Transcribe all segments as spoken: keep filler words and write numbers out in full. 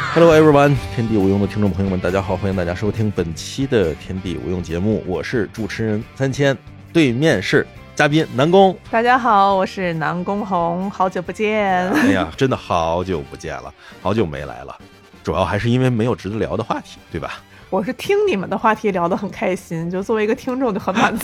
Hello everyone， 天地无用的听众朋友们，大家好，欢迎大家收听本期的天地无用节目，我是主持人三千，对面是嘉宾南宫。 大家好，我是南宫红，好久不见。 哎呀，真的好久不见了，好久没来了，主要还是因为没有值得聊的话题，对吧？ 我是听你们的话题聊得很开心，就作为一个听众就很满足。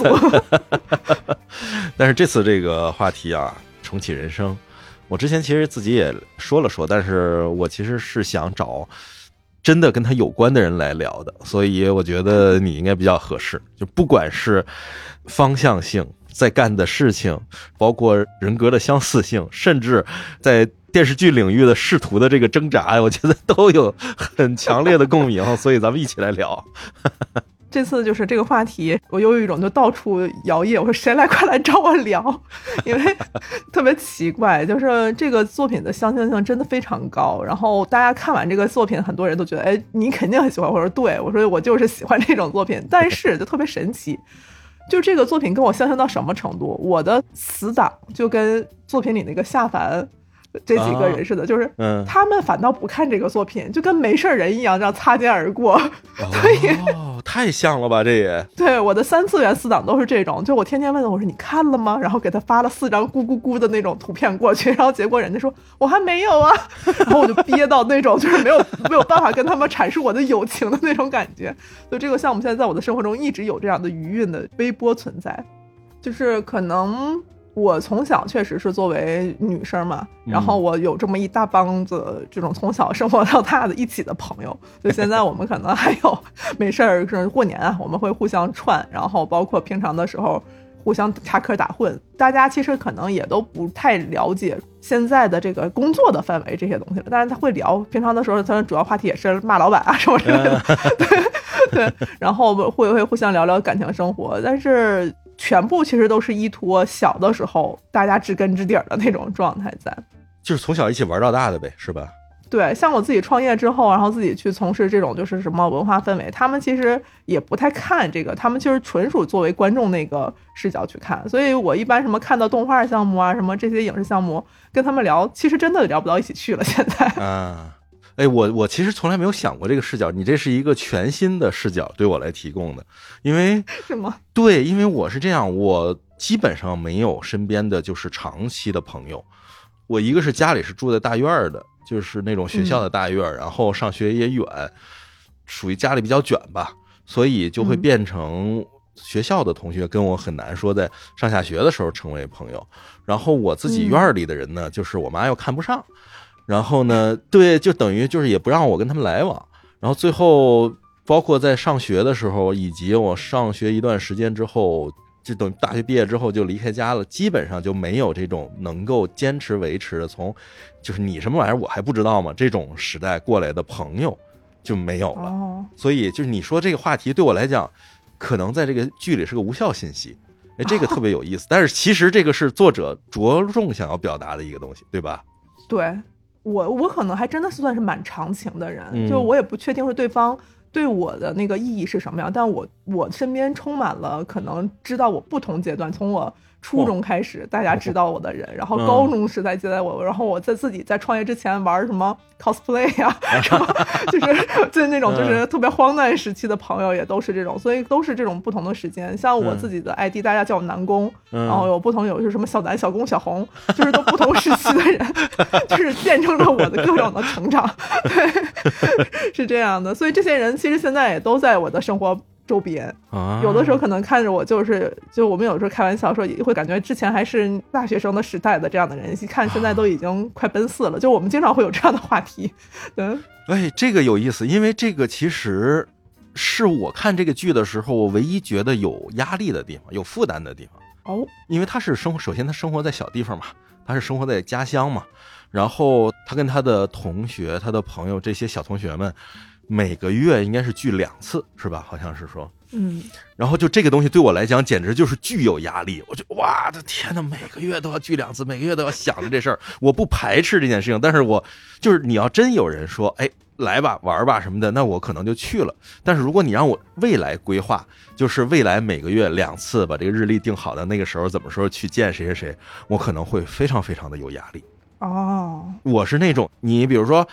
但是这次这个话题啊，重启人生，我之前其实自己也说了说，但是我其实是想找真的跟他有关的人来聊的，所以我觉得你应该比较合适。就不管是方向性，在干的事情，包括人格的相似性，甚至在电视剧领域的仕途的这个挣扎，我觉得都有很强烈的共鸣，所以咱们一起来聊。 这次就是这个话题，我有一种就到处摇曳，我说谁来快来找我聊，因为特别奇怪，就是这个作品的相似性真的非常高。然后大家看完这个作品，很多人都觉得，哎，你肯定很喜欢。我说对，我说我就是喜欢这种作品，但是就特别神奇，就这个作品跟我相像到什么程度？我的死党就跟作品里那个夏凡这几个人似的，哦、就是他们反倒不看这个作品，嗯、就跟没事人一样，这样擦肩而过。所以哦，太像了吧，这也对我的三次元死党都是这种，就我天天问我说你看了吗？然后给他发了四张咕咕咕的那种图片过去，然后结果人家说我还没有啊，然后我就憋到那种就是没有没有办法跟他们阐述我的友情的那种感觉。所以这个项目现在在我的生活中一直有这样的余韵的微波存在，就是可能。我从小确实是作为女生嘛，然后我有这么一大帮子这种从小生活到大的一起的朋友，就现在我们可能还有没事儿是过年啊，我们会互相串，然后包括平常的时候互相插科打诨，大家其实可能也都不太了解现在的这个工作的范围这些东西了，但是他会聊，平常的时候他主要话题也是骂老板啊什么之类的，对对，然后会会互相聊聊感情生活，但是全部其实都是依托小的时候大家知根知底的那种状态在， 就是从小一起玩到大的呗，是吧？ 对，像我自己创业之后，然后自己去从事这种就是什么文化氛围，他们其实也不太看这个，他们就是纯属作为观众那个视角去看，所以我一般什么看到动画项目啊，什么这些影视项目，跟他们聊，其实真的聊不到一起去了。现在啊，哎，我我其实从来没有想过这个视角，你这是一个全新的视角对我来提供的，因为是吗？ 对，因为我是这样，我基本上没有身边的就是长期的朋友，我一个是家里是住在大院的。就是那种学校的大院、嗯、然后上学也远，属于家里比较卷吧，所以就会变成学校的同学跟我很难说在上下学的时候成为朋友，然后我自己院里的人呢、嗯、就是我妈又看不上，然后呢对，就等于就是也不让我跟他们来往，然后最后包括在上学的时候以及我上学一段时间之后，就等大学毕业之后就离开家了，基本上就没有这种能够坚持维持的，从就是你什么玩意儿我还不知道吗这种时代过来的朋友就没有了、哦、所以就是你说这个话题对我来讲可能在这个剧里是个无效信息，哎，这个特别有意思、哦、但是其实这个是作者着重想要表达的一个东西，对吧？ 对，我我可能还真的算是蛮长情的人、 嗯、 就我也不确定是对方对我的那个意义是什么样，但我我身边充满了可能知道我不同阶段，从我初中开始、哦、大家知道我的人，然后高中时代接待我、嗯、然后我在自己在创业之前玩什么 cosplay 啊什么就是就是那种就是特别荒诞时期的朋友也都是这种，所以都是这种不同的时间，像我自己的 I D、嗯、大家叫我南宫、嗯、然后有不同有是什么小南小宫小红，就是都不同时期的人就是见证了我的各种的成长，对，是这样的，所以这些人其实现在也都在我的生活周边、啊、有的时候可能看着我就是就我们有时候开玩笑说也会感觉之前还是大学生的时代的这样的人，一看现在都已经快奔四了、啊、就我们经常会有这样的话题。对， 哎，这个有意思，因为这个其实是我看这个剧的时候我唯一觉得有压力的地方，有负担的地方哦，因为他是生活，首先他生活在小地方嘛，他是生活在家乡嘛，然后他跟他的同学他的朋友这些小同学们每个月应该是聚两次是吧，好像是说嗯，然后就这个东西对我来讲简直就是巨有压力，我就哇的天哪，每个月都要聚两次，每个月都要想着这事儿，我不排斥这件事情，但是我就是你要真有人说哎来吧玩吧什么的，那我可能就去了，但是如果你让我未来规划，就是未来每个月两次把这个日历定好的，那个时候怎么说去见谁谁谁，我可能会非常非常的有压力。 哦， 我是那种你比如说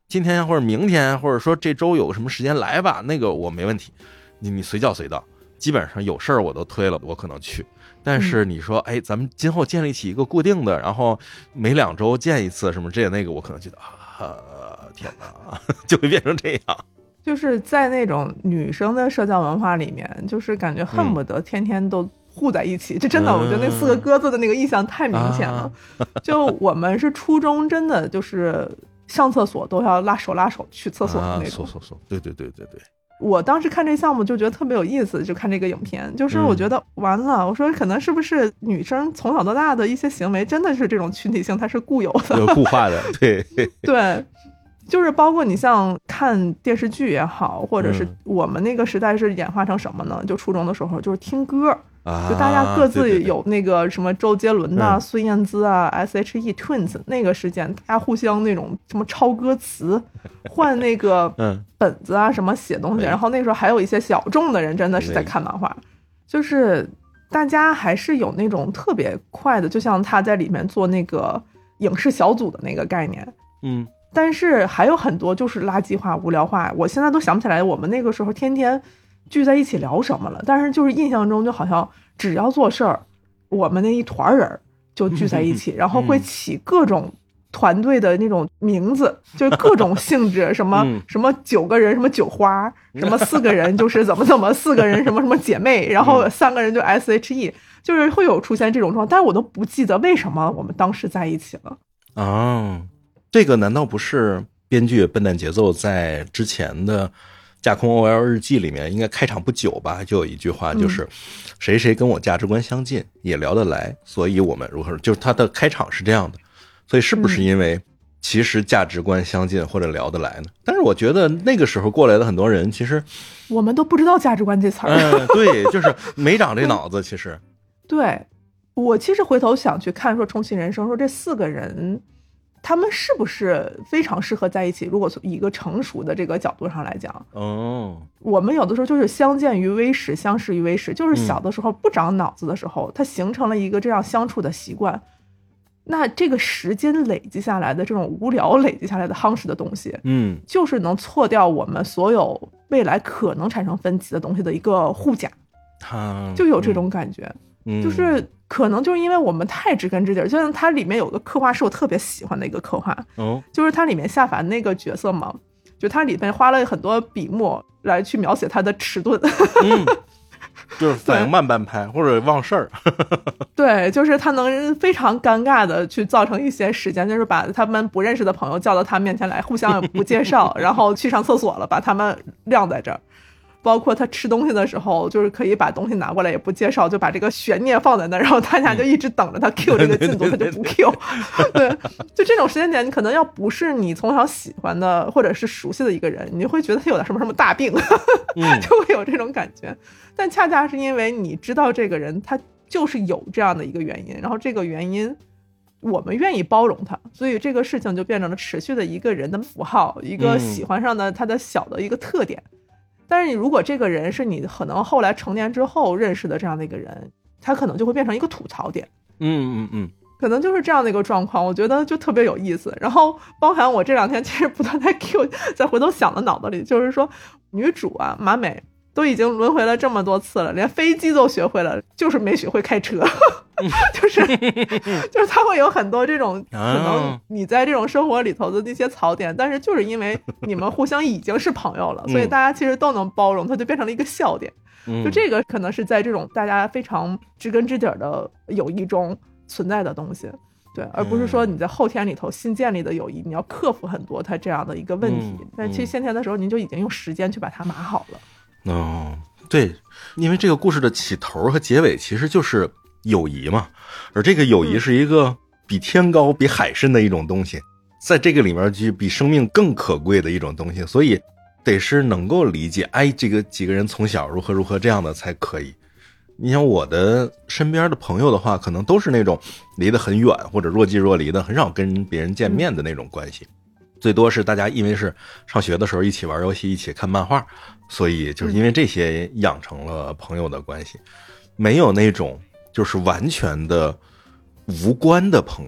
今天或者明天，或者说这周有什么时间来吧，那个我没问题，你你随叫随到，基本上有事儿我都推了，我可能去。但是你说，哎，咱们今后建立起一个固定的，然后每两周见一次什么这那个，我可能觉得啊，天哪，就会变成这样。 就是在那种女生的社交文化里面，就是感觉恨不得天天都糊在一起。这、嗯、真的，我觉得那四个鸽子的那个意象太明显了。啊、就我们是初中，真的就是上厕所都要拉手拉手去厕所的那种。 啊、手手手，对对对对对。 我当时看这项目就觉得特别有意思，就看这个影片，就是我觉得完了，我说可能是不是女生从小到大的一些行为真的是这种群体性，它是固有的、 有固化的，对对，就是包括你像看电视剧也好，或者是我们那个时代是演化成什么呢？就初中的时候就是听歌。就大家各自有那个什么周杰伦呐、啊、孙燕姿啊、S H E Twins 那个时间，大家互相那种什么抄歌词，换那个本子啊什么写东西，然后那时候还有一些小众的人真的是在看漫画，就是大家还是有那种特别快的，就像他在里面做那个影视小组的那个概念， 嗯， 但是还有很多就是垃圾话、无聊话，我现在都想不起来我们那个时候天天聚在一起聊什么了，但是就是印象中就好像只要做事儿，我们那一团人就聚在一起，然后会起各种团队的那种名字，就是各种性质，什么什么九个人什么酒花，什么四个人就是怎么怎么，四个人什么什么姐妹，然后三个人就 S H E， 就是会有出现这种状况，但是我都不记得为什么我们当时在一起了。 哦，这个难道不是编剧笨蛋节奏在之前的架空 O L 日记里面应该开场不久吧，就有一句话，就是谁谁跟我价值观相近，也聊得来，所以我们如何，就是他的开场是这样的。所以是不是因为其实价值观相近或者聊得来呢？但是我觉得那个时候过来的很多人其实我们都不知道价值观这词儿、 嗯、对，就是没长这脑子其实对，我其实回头想去看说重启人生，说这四个人他们是不是非常适合在一起，如果从一个成熟的这个角度上来讲， 哦， 我们有的时候就是相见于微时，相识于微时，就是小的时候不长脑子的时候、嗯、它形成了一个这样相处的习惯，那这个时间累积下来的这种无聊累积下来的夯实的东西， 嗯， 就是能错掉我们所有未来可能产生分歧的东西的一个护甲， 啊， 就有这种感觉、 嗯、 就是可能就是因为我们太知根知底，就像它里面有个刻画是我特别喜欢的一个刻画、 哦、 就是它里面夏凡那个角色嘛，就它里面花了很多笔墨来去描写他的迟钝， 嗯，就是反应慢半拍或者忘事儿对，就是他能非常尴尬的去造成一些时间，就是把他们不认识的朋友叫到他面前来，互相也不介绍然后去上厕所了，把他们晾在这儿，包括他吃东西的时候就是可以把东西拿过来也不介绍，就把这个悬念放在那儿，然后大家就一直等着他 Q 这个进度他就不 Q 对，就这种时间点你可能要不是你从小喜欢的或者是熟悉的一个人，你就会觉得他有点什么什么大病就会有这种感觉，但恰恰是因为你知道这个人他就是有这样的一个原因，然后这个原因我们愿意包容他，所以这个事情就变成了持续的一个人的符号，一个喜欢上的他的小的一个特点、嗯、但是你如果这个人是你可能后来成年之后认识的这样的一个人，他可能就会变成一个吐槽点， 嗯嗯嗯， 可能就是这样的一个状况，我觉得就特别有意思。然后包含我这两天其实不断在 Q 在回头想的脑子里，就是说女主啊马美都已经轮回了这么多次了，连飞机都学会了，就是没学会开车就是就是他会有很多这种可能你在这种生活里头的那些槽点，但是就是因为你们互相已经是朋友了，所以大家其实都能包容，它就变成了一个笑点。就这个可能是在这种大家非常知根知底的友谊中存在的东西，对，而不是说你在后天里头新建立的友谊你要克服很多它这样的一个问题，但其实先天的时候您就已经用时间去把它码好了。 哦，对，因为这个故事的起头和结尾其实就是友谊嘛，而这个友谊是一个比天高比海深的一种东西，在这个里面就比生命更可贵的一种东西，所以得是能够理解，哎，这个几个人从小如何如何这样的才可以。你像我的身边的朋友的话，可能都是那种离得很远或者若即若离的，很少跟别人见面的那种关系，最多是大家因为是上学的时候一起玩游戏一起看漫画，所以就是因为这些养成了朋友的关系，没有那种就是完全的无关的朋友，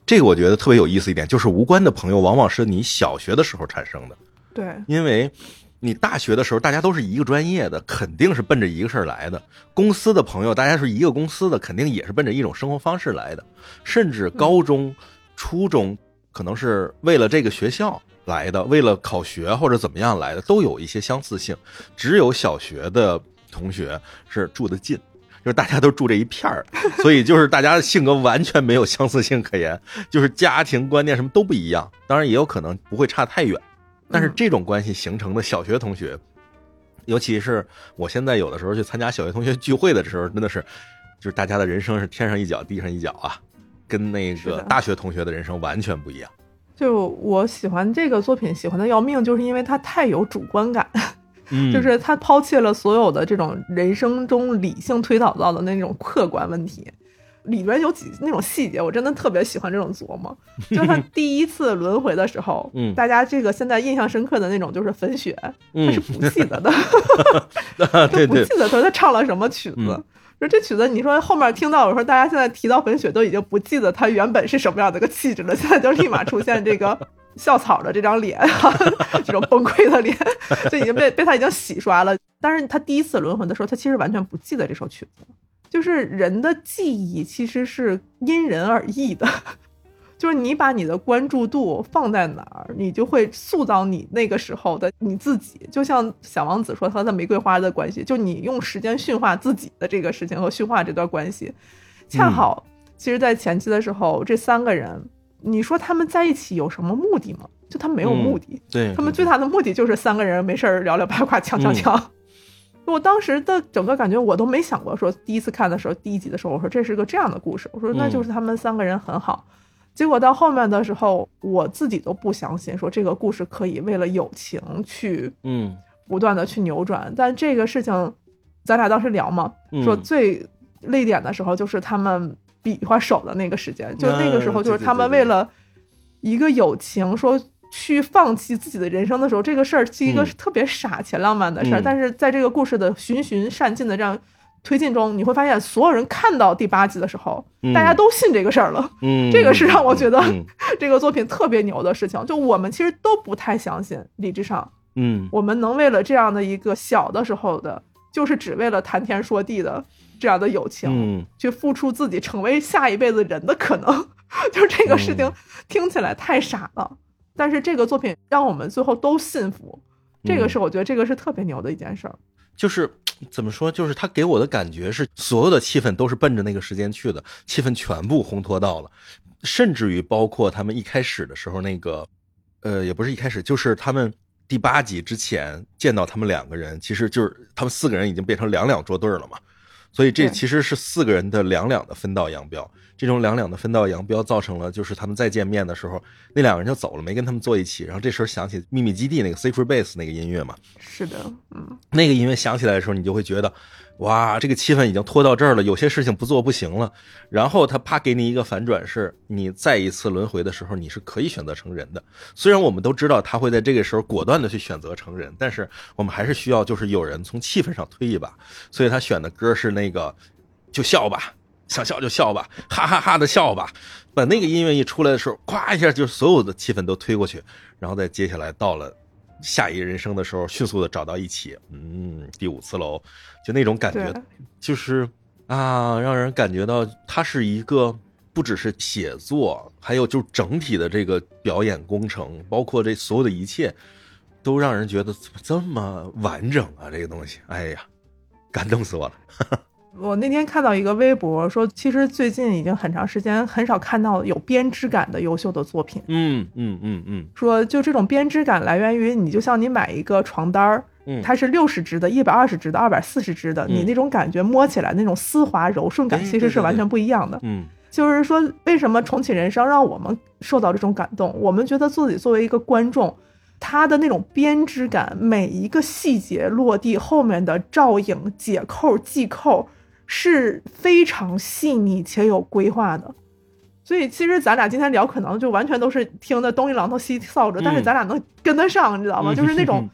这个我觉得特别有意思一点，就是无关的朋友往往是你小学的时候产生的。 对， 因为你大学的时候大家都是一个专业的，肯定是奔着一个事儿来的。公司的朋友大家是一个公司的，肯定也是奔着一种生活方式来的。甚至高中、嗯、初中可能是为了这个学校来的，为了考学或者怎么样来的，都有一些相似性。只有小学的同学是住得近，就是大家都住这一片儿，所以就是大家的性格完全没有相似性可言，就是家庭观念什么都不一样。当然也有可能不会差太远，但是这种关系形成的小学同学，尤其是我现在有的时候去参加小学同学聚会的时候，真的是就是大家的人生是天上一脚地上一脚啊，跟那个大学同学的人生完全不一样。 就我喜欢这个作品喜欢的要命，就是因为它太有主观感。嗯，就是他抛弃了所有的这种人生中理性推导到的那种客观问题，里边有几那种细节我真的特别喜欢这种琢磨。就是他第一次轮回的时候，嗯，大家这个现在印象深刻的那种就是粉雪，他是不记得的，他不记得说他唱了什么曲子。嗯，说这曲子你说后面听到，我说大家现在提到粉雪都已经不记得他原本是什么样的一个气质了，现在就立马出现这个校草的这张脸，这种崩溃的脸就已经被被他已经洗刷了。但是他第一次轮回的时候，他其实完全不记得这首曲子。就是人的记忆其实是因人而异的，就是你把你的关注度放在哪儿，你就会塑造你那个时候的你自己。就像小王子说他的玫瑰花的关系，就你用时间驯化自己的这个事情和驯化这段关系，恰好其实在前期的时候，这三个人你说他们在一起有什么目的吗？就他没有目的， 嗯、对， 他们最大的目的就是三个人没事聊聊八卦，呛呛呛。嗯，我当时的整个感觉我都没想过，说第一次看的时候第一集的时候我说这是个这样的故事，我说那就是他们三个人很好。嗯，结果到后面的时候我自己都不相信说这个故事可以为了友情去嗯不断的去扭转。嗯，但这个事情咱俩当时聊嘛，说最泪点的时候就是他们比划手的那个时间，就那个时候就是他们为了一个友情说去放弃自己的人生的时候，这个事儿是一个特别傻且浪漫的事儿。嗯，但是在这个故事的循循善进的这样推进中，你会发现所有人看到第八集的时候，嗯，大家都信这个事儿了。嗯，这个是让我觉得，嗯，这个作品特别牛的事情。就我们其实都不太相信理智上，嗯，我们能为了这样的一个小的时候的，就是只为了谈天说地的这样的友情，嗯，去付出自己成为下一辈子人的可能，就是这个事情听起来太傻了。嗯，但是这个作品让我们最后都信服，这个是我觉得这个是特别牛的一件事儿。 就是怎么说，就是他给我的感觉是所有的气氛都是奔着那个时间去的，气氛全部烘托到了，甚至于包括他们一开始的时候那个呃，也不是一开始，就是他们第八集之前见到他们两个人，其实就是他们四个人已经变成两两作对了嘛，所以这其实是四个人的两两的分道扬镳。这种两两的分道扬镳造成了就是他们再见面的时候那两个人就走了，没跟他们坐一起。然后这时候想起秘密基地那个 Secret Base 那个音乐嘛， 是的，嗯， 那个音乐响起来的时候你就会觉得哇，这个气氛已经拖到这儿了，有些事情不做不行了。然后他啪给你一个反转，是你再一次轮回的时候你是可以选择成人的。虽然我们都知道他会在这个时候果断的去选择成人，但是我们还是需要就是有人从气氛上推一把。所以他选的歌是那个就笑吧，想笑就笑吧，哈哈哈的笑吧。把那个音乐一出来的时候，咵一下就所有的气氛都推过去，然后再接下来到了下一人生的时候迅速的找到一起。嗯，第五次楼就那种感觉，就是啊，让人感觉到它是一个不只是写作，还有就整体的这个表演工程，包括这所有的一切都让人觉得怎么这么完整啊，这个东西，哎呀，感动死我了。 我那天看到一个微博说，其实最近已经很长时间很少看到有编织感的优秀的作品。 嗯嗯嗯嗯， 说就这种编织感来源于你就像你买一个床单，嗯，它是六十支的、一百二十支的、二百四十支的，嗯，你那种感觉摸起来那种丝滑柔顺感其实是完全不一样的。嗯，就是说为什么重启人生让我们受到这种感动，我们觉得自己作为一个观众，他的那种编织感，每一个细节落地后面的照应、解扣、系扣是非常细腻且有规划的。所以其实咱俩今天聊可能就完全都是听的东一榔头西扫帚，嗯，但是咱俩能跟得上，你知道吗？就是那种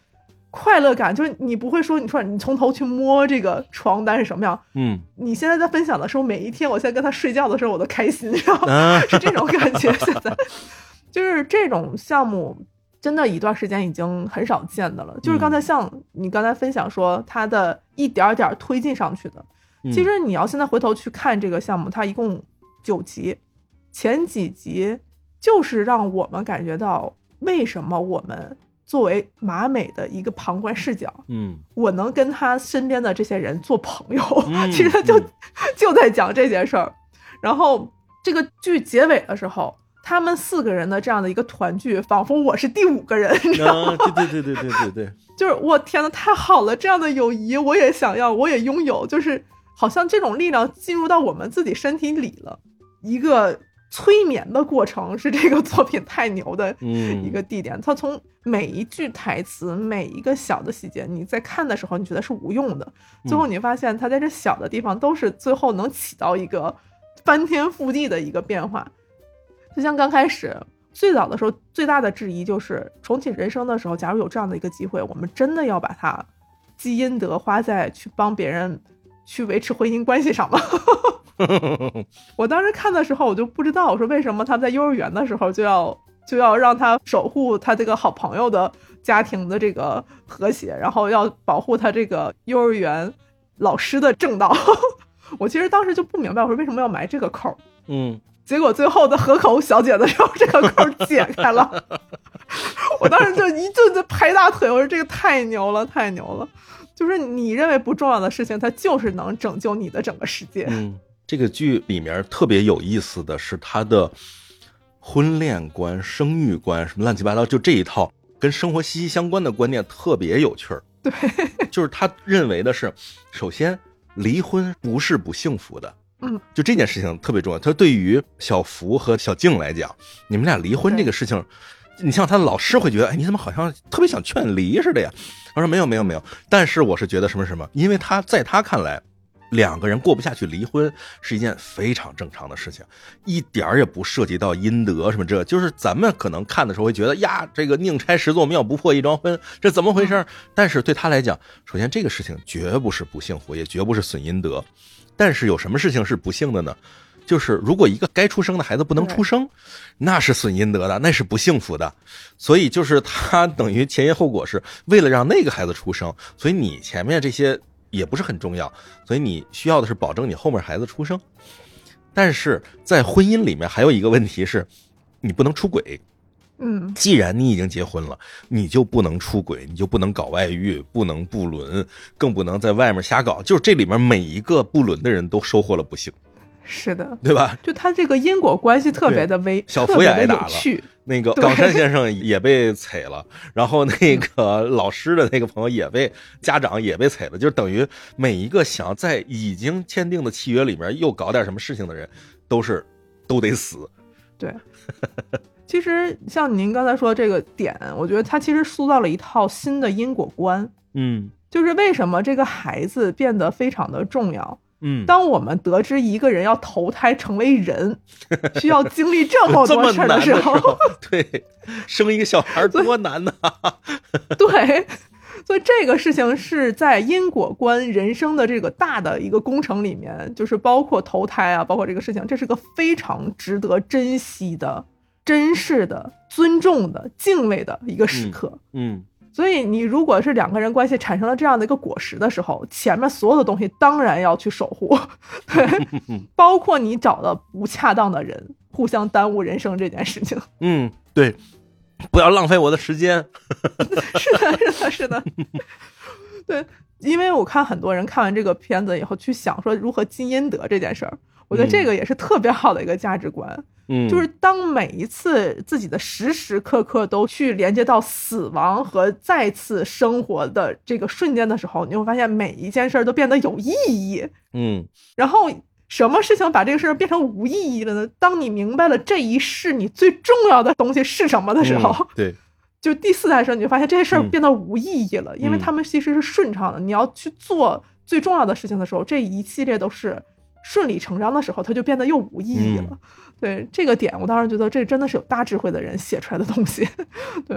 快乐感，就是你不会说你说你从头去摸这个床单是什么样， 嗯， 你现在在分享的时候，每一天我现在跟他睡觉的时候我都开心，然后、啊、是这种感觉。现在就是这种项目真的一段时间已经很少见的了，就是刚才像你刚才分享说他的一点点推进上去的，其实你要现在回头去看这个项目，它一共九集，前几集就是让我们感觉到为什么我们作为马美的一个旁观视角， 嗯， 我能跟他身边的这些人做朋友， 嗯、 其实他就、 嗯、 就在讲这件事儿。然后这个剧结尾的时候，他们四个人的这样的一个团聚，仿佛我是第五个人，你知道吗？ 啊、对对对对对对对， 就是我天哪，太好了！这样的友谊我也想要，我也拥有，就是好像这种力量进入到我们自己身体里了，一个催眠的过程是这个作品太牛的一个地点。嗯、它从每一句台词，每一个小的细节，你在看的时候你觉得是无用的，最后你发现它在这小的地方都是最后能起到一个翻天覆地的一个变化。就像刚开始最早的时候，最大的质疑就是重启人生的时候，假如有这样的一个机会，我们真的要把它积阴德花在去帮别人去维持婚姻关系上吗？我当时看的时候我就不知道，我说为什么他在幼儿园的时候就要就要让他守护他这个好朋友的家庭的这个和谐，然后要保护他这个幼儿园老师的正道。我其实当时就不明白，我说为什么要埋这个扣。 嗯， 结果最后的河口小姐的时候，这个扣解开了。我当时就一顿就拍大腿，我说这个太牛了，太牛了！就是你认为不重要的事情，它就是能拯救你的整个世界。 嗯，这个剧里面特别有意思的是它的婚恋观、生育观什么乱七八糟，就这一套跟生活息息相关的观念特别有趣儿。 对， 就是他认为的是，首先离婚不是不幸福的。 嗯， 就这件事情特别重要。他对于小福和小静来讲，你们俩离婚这个事情，你像他的老师会觉得，哎，你怎么好像特别想劝离似的呀？他说没有没有没有，但是我是觉得什么什么，因为他在他看来，两个人过不下去离婚是一件非常正常的事情，一点也不涉及到阴德什么，这就是咱们可能看的时候会觉得呀，这个宁拆十座庙不破一桩婚，这怎么回事？但是对他来讲，首先这个事情绝不是不幸福，也绝不是损阴德。但是有什么事情是不幸的呢？就是如果一个该出生的孩子不能出生，那是损阴德的，那是不幸福的。所以就是他等于前因后果是为了让那个孩子出生，所以你前面这些也不是很重要，所以你需要的是保证你后面孩子出生。但是在婚姻里面还有一个问题是，你不能出轨。 嗯， 既然你已经结婚了，你就不能出轨，你就不能搞外遇，不能不伦，更不能在外面瞎搞。就是这里面每一个不伦的人都收获了不幸。 是的， 对吧？ 就他这个因果关系特别的微， 小福也挨打了，那个冈山先生也被踩了，然后那个老师的那个朋友也被家长也被踩了，就等于每一个想在已经签订的契约里面又搞点什么事情的人，都是都得死。 对。其实像您刚才说这个点，我觉得他其实塑造了一套新的因果观。 嗯， 就是为什么这个孩子变得非常的重要。 嗯， 当我们得知一个人要投胎成为人，需要经历这么多事的时候， 时候对，生一个小孩多难呐、啊！ 对，所以这个事情是在因果观人生的这个大的一个工程里面，就是包括投胎啊，包括这个事情，这是个非常值得珍惜的、珍视的、尊重的、敬畏的一个时刻。 嗯。嗯， 所以你如果是两个人关系产生了这样的一个果实的时候，前面所有的东西当然要去守护，对，包括你找的不恰当的人，互相耽误人生这件事情。 嗯，对，不要浪费我的时间。 是的，是的，是的。对，因为我看很多人看完这个片子以后去想说如何积阴德这件事儿，我觉得这个也是特别好的一个价值观。 嗯， 就是当每一次自己的时时刻刻都去连接到死亡和再次生活的这个瞬间的时候，你会发现每一件事都变得有意义。 嗯， 然后什么事情把这个事变成无意义了呢？当你明白了这一世你最重要的东西是什么的时候， 嗯、对， 就第四代的时候你就发现这些事儿变得无意义了、嗯、因为他们其实是顺畅的。你要去做最重要的事情的时候，这一系列都是顺理成章的时候，它就变得又无意义了、嗯、对这个点我当时觉得这真的是有大智慧的人写出来的东西。对，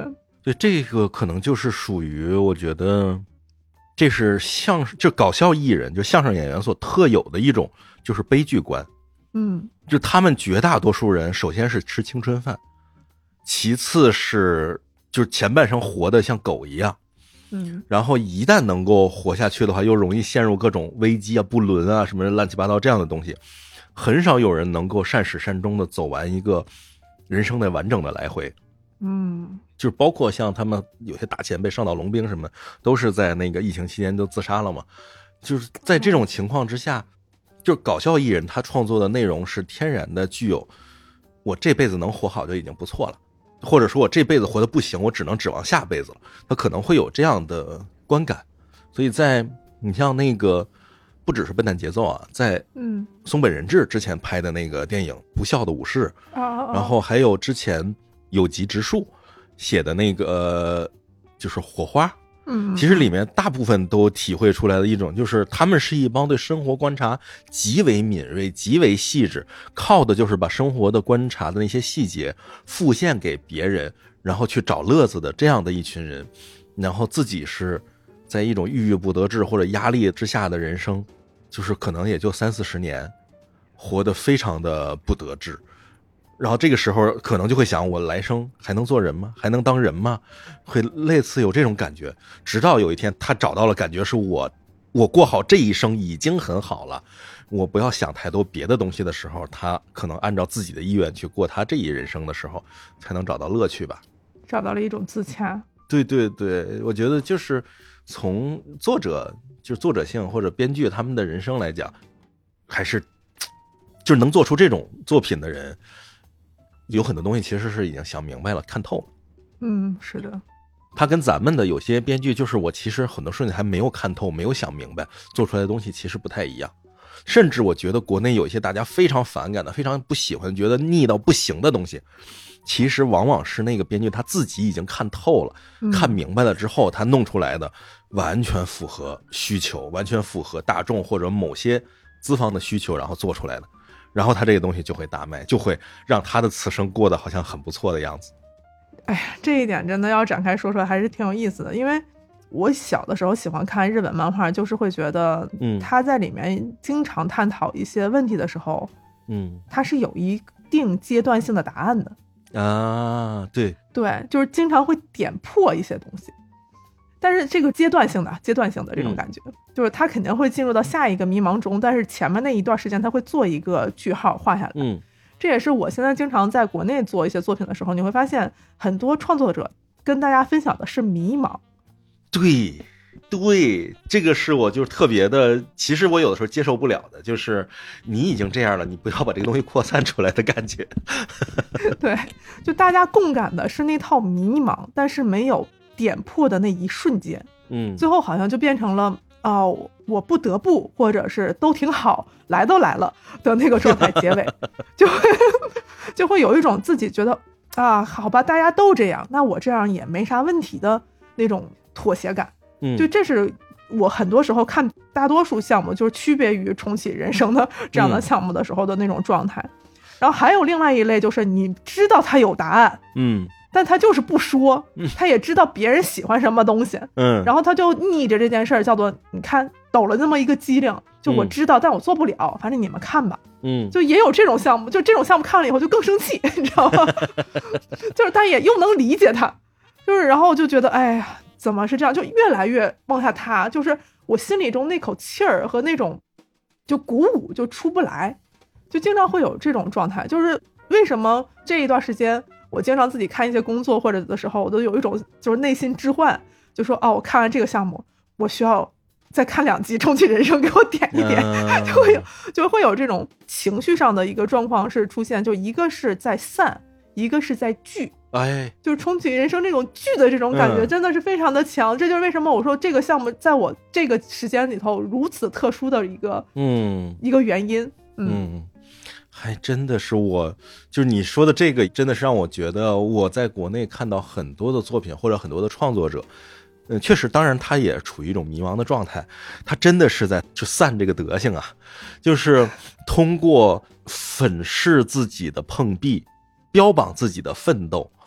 对，这个可能就是属于我觉得这是相声就搞笑艺人就相声演员所特有的一种就是悲剧观。 嗯， 就他们绝大多数人首先是吃青春饭，其次是就是前半生活得像狗一样， 嗯， 然后一旦能够活下去的话，又容易陷入各种危机啊、不伦啊什么乱七八糟这样的东西，很少有人能够善始善终的走完一个人生的完整的来回。 嗯， 就是包括像他们有些大前辈上岛龙兵什么，都是在那个疫情期间都自杀了嘛。就是在这种情况之下，就是搞笑艺人他创作的内容是天然的具有我这辈子能活好就已经不错了，或者说我这辈子活得不行，我只能指望下辈子了，他可能会有这样的观感。所以在你像那个不只是笨蛋节奏啊，在嗯松本人志之前拍的那个电影《不孝的武士》， 啊， 然后还有之前有吉直树写的那个、呃、就是火花， 嗯， 其实里面大部分都体会出来的一种就是他们是一帮对生活观察极为敏锐极为细致，靠的就是把生活的观察的那些细节复现给别人，然后去找乐子的这样的一群人，然后自己是在一种郁郁不得志或者压力之下的人生，就是可能也就三四十年活得非常的不得志，然后这个时候可能就会想，我来生还能做人吗？还能当人吗？会类似有这种感觉。直到有一天他找到了感觉是我我过好这一生已经很好了，我不要想太多别的东西的时候，他可能按照自己的意愿去过他这一人生的时候，才能找到乐趣吧。 找到了一种自洽。 对对对，我觉得就是从作者就是作者性或者编剧他们的人生来讲，还是就是能做出这种作品的人，有很多东西其实是已经想明白了看透了。 嗯，是的。 他跟咱们的有些编剧就是我其实很多瞬间还没有看透没有想明白，做出来的东西其实不太一样。甚至我觉得国内有一些大家非常反感的非常不喜欢觉得腻到不行的东西，其实往往是那个编剧他自己已经看透了、嗯、看明白了之后他弄出来的完全符合需求，完全符合大众或者某些资方的需求，然后做出来的，然后他这个东西就会大卖，就会让他的此生过得好像很不错的样子。 哎呀，这一点真的要展开说说还是挺有意思的。因为我小的时候喜欢看日本漫画，就是会觉得他在里面经常探讨一些问题的时候，嗯，他是有一定阶段性的答案的啊。对对，就是经常会点破一些东西，但是这个阶段性的阶段性的这种感觉、嗯、就是他肯定会进入到下一个迷茫中，但是前面那一段时间他会做一个句号画下来。嗯，这也是我现在经常在国内做一些作品的时候，你会发现很多创作者跟大家分享的是迷茫。 对对，这个是我就是特别的，其实我有的时候接受不了的，就是你已经这样了，你不要把这个东西扩散出来的感觉。 对，就大家共感的是那套迷茫，但是没有点破的那一瞬间，嗯，最后好像就变成了哦，我不得不，或者是都挺好，来都来了的那个状态结尾，就会就会有一种自己觉得啊，好吧，大家都这样，那我这样也没啥问题的那种妥协感。嗯，就这是我很多时候看大多数项目，就是区别于重启人生的这样的项目的时候的那种状态。嗯、然后还有另外一类，就是你知道他有答案，嗯。但他就是不说，他也知道别人喜欢什么东西，嗯，然后他就逆着这件事儿，叫做你看抖了那么一个机灵，就我知道、嗯、但我做不了，反正你们看吧，嗯，就也有这种项目，就这种项目看了以后就更生气，你知道吗？就是但也又能理解他，就是然后就觉得哎呀怎么是这样，就越来越往下塌，就是我心里中那口气儿和那种就鼓舞就出不来，就经常会有这种状态。就是为什么这一段时间我经常自己看一些工作或者的时候，我都有一种就是内心置换，就说哦，我看完这个项目，我需要再看两集《重启人生》，给我点一点，嗯、就会有就会有这种情绪上的一个状况是出现，就一个是在散，一个是在聚。哎，就是重启人生这种聚的这种感觉真的是非常的强、嗯、这就是为什么我说这个项目在我这个时间里头如此特殊的一个嗯一个原因。 嗯, 嗯还真的是我就是你说的这个真的是让我觉得我在国内看到很多的作品或者很多的创作者，嗯，确实当然他也处于一种迷茫的状态，他真的是在就散这个德行啊，就是通过粉饰自己的碰壁，标榜自己的奋斗，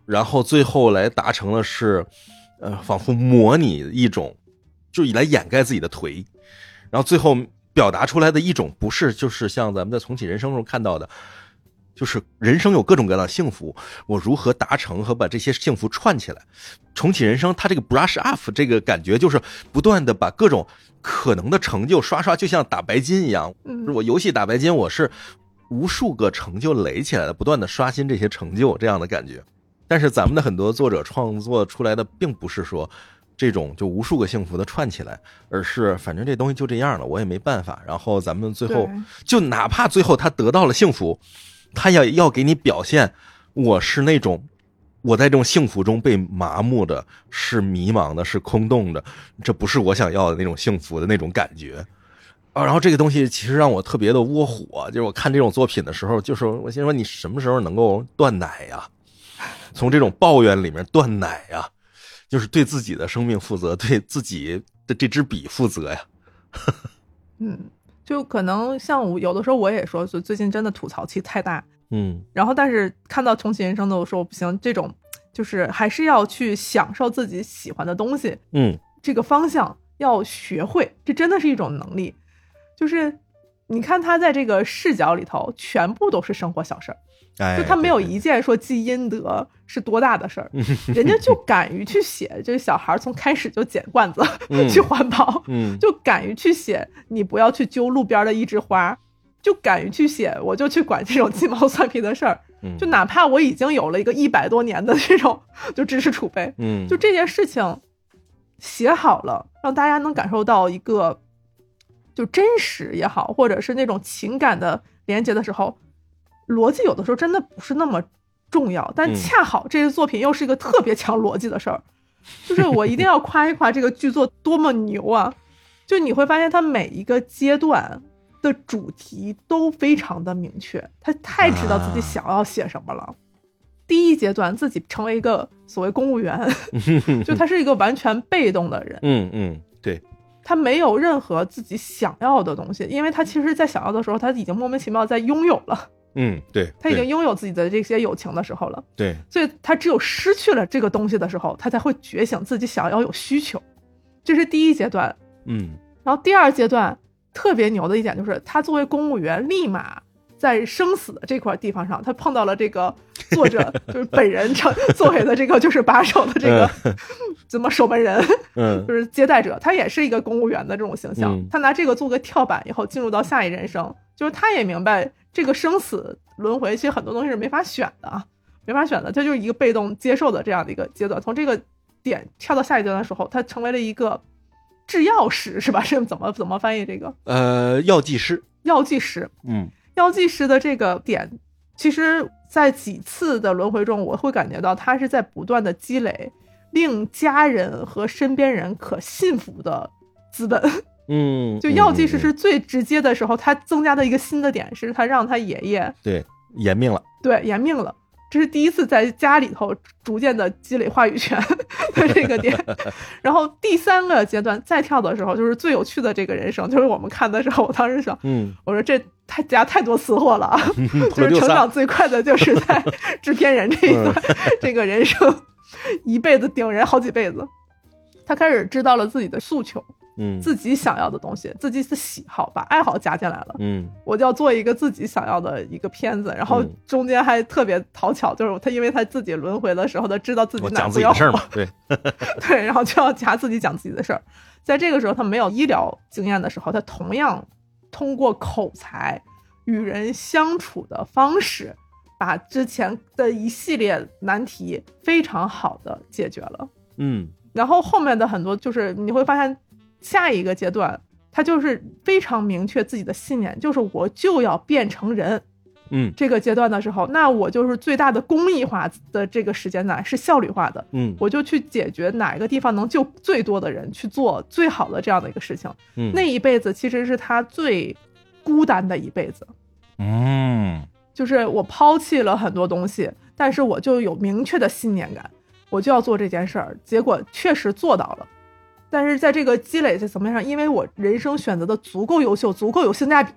然后最后来达成的是呃，仿佛模拟一种就来掩盖自己的颓，然后最后表达出来的一种不是就是像咱们在重启人生中看到的，就是人生有各种各样的幸福，我如何达成和把这些幸福串起来。重启人生它这个 brush up 这个感觉就是不断的把各种可能的成就刷刷，就像打白金一样，我游戏打白金，我是无数个成就垒起来的，不断的刷新这些成就，这样的感觉。但是咱们的很多作者创作出来的并不是说这种就无数个幸福的串起来，而是反正这东西就这样了，我也没办法，然后咱们最后就哪怕最后他得到了幸福，他要要给你表现我是那种我在这种幸福中被麻木的，是迷茫的，是空洞的，这不是我想要的那种幸福的那种感觉啊。然后这个东西其实让我特别的窝火，就是我看这种作品的时候，就是我心说你什么时候能够断奶呀？从这种抱怨里面断奶呀，就是对自己的生命负责，对自己的这支笔负责呀。 嗯，就可能像我有的时候我也说，就最近真的吐槽期太大， 嗯， 然后但是看到重启人生的我说不行，这种就是还是要去享受自己喜欢的东西， 嗯， 这个方向要学会，这真的是一种能力。就是你看他在这个视角里头，全部都是生活小事儿。就他没有一件说积阴德是多大的事儿，人家就敢于去写，就是小孩从开始就捡罐子、嗯、去环保、嗯，就敢于去写你不要去揪路边的一枝花，就敢于去写我就去管这种鸡毛蒜皮的事儿、嗯，就哪怕我已经有了一个一百多年的这种就知识储备，嗯，就这件事情写好了，让大家能感受到一个就真实也好，或者是那种情感的连接的时候。逻辑有的时候真的不是那么重要，但恰好这个作品又是一个特别强逻辑的事儿、嗯、就是我一定要夸一夸这个剧作多么牛啊！就你会发现它每一个阶段的主题都非常的明确，他太知道自己想要写什么了、啊、第一阶段自己成为一个所谓公务员就他是一个完全被动的人， 嗯嗯，对， 他没有任何自己想要的东西，因为他其实在想要的时候他已经莫名其妙在拥有了， 嗯，对， 他已经拥有自己的这些友情的时候了， 对， 所以他只有失去了这个东西的时候，他才会觉醒自己想要有需求，这是第一阶段。 嗯， 然后第二阶段特别牛的一点就是，他作为公务员，立马在生死的这块地方上，他碰到了这个作者就是本人作为的这个就是把手的这个、嗯、怎么守门人，嗯，就是接待者，他也是一个公务员的这种形象、嗯、他拿这个做个跳板以后进入到下一人生，就是他也明白这个生死轮回其实很多东西是没法选的啊，没法选的，他就是一个被动接受的这样的一个阶段。从这个点跳到下一阶段的时候，他成为了一个制药师，是吧？是怎么怎么翻译这个？ 呃，药剂师， 药剂师， 嗯， 药剂师的这个点，其实在几次的轮回中，我会感觉到他是在不断的积累令家人和身边人可信服的资本。 嗯， 就药剂师是最直接的时候，他增加的一个新的点是他让他爷爷对延命了， 对延命了，这是第一次在家里头逐渐的积累话语权的这个点。然后第三个阶段再跳的时候，就是最有趣的这个人生，就是我们看的时候，我当时想，嗯，我说这他家太多私货了啊，就是成长最快的就是在制片人这一段，这个人生一辈子顶人好几辈子，他开始知道了自己的诉求。嗯，自己想要的东西，自己的喜好，把爱好加进来了。嗯，我就要做一个自己想要的一个片子，然后中间还特别讨巧，就是他因为他自己轮回的时候，他知道自己哪不要事儿嘛，对对，然后就要夹自己讲自己的事儿。在这个时候，他没有医疗经验的时候，他同样通过口才与人相处的方式，把之前的一系列难题非常好的解决了。 嗯， 然后后面的很多就是你会发现。下一个阶段他就是非常明确自己的信念，就是我就要变成人。 嗯， 这个阶段的时候，那我就是最大的公益化的这个时间段是效率化的。 嗯， 我就去解决哪一个地方能救最多的人，去做最好的这样的一个事情。 嗯， 那一辈子其实是他最孤单的一辈子。 嗯， 就是我抛弃了很多东西，但是我就有明确的信念感，我就要做这件事儿，结果确实做到了。但是在这个积累在层面上，因为我人生选择的足够优秀，足够有性价比，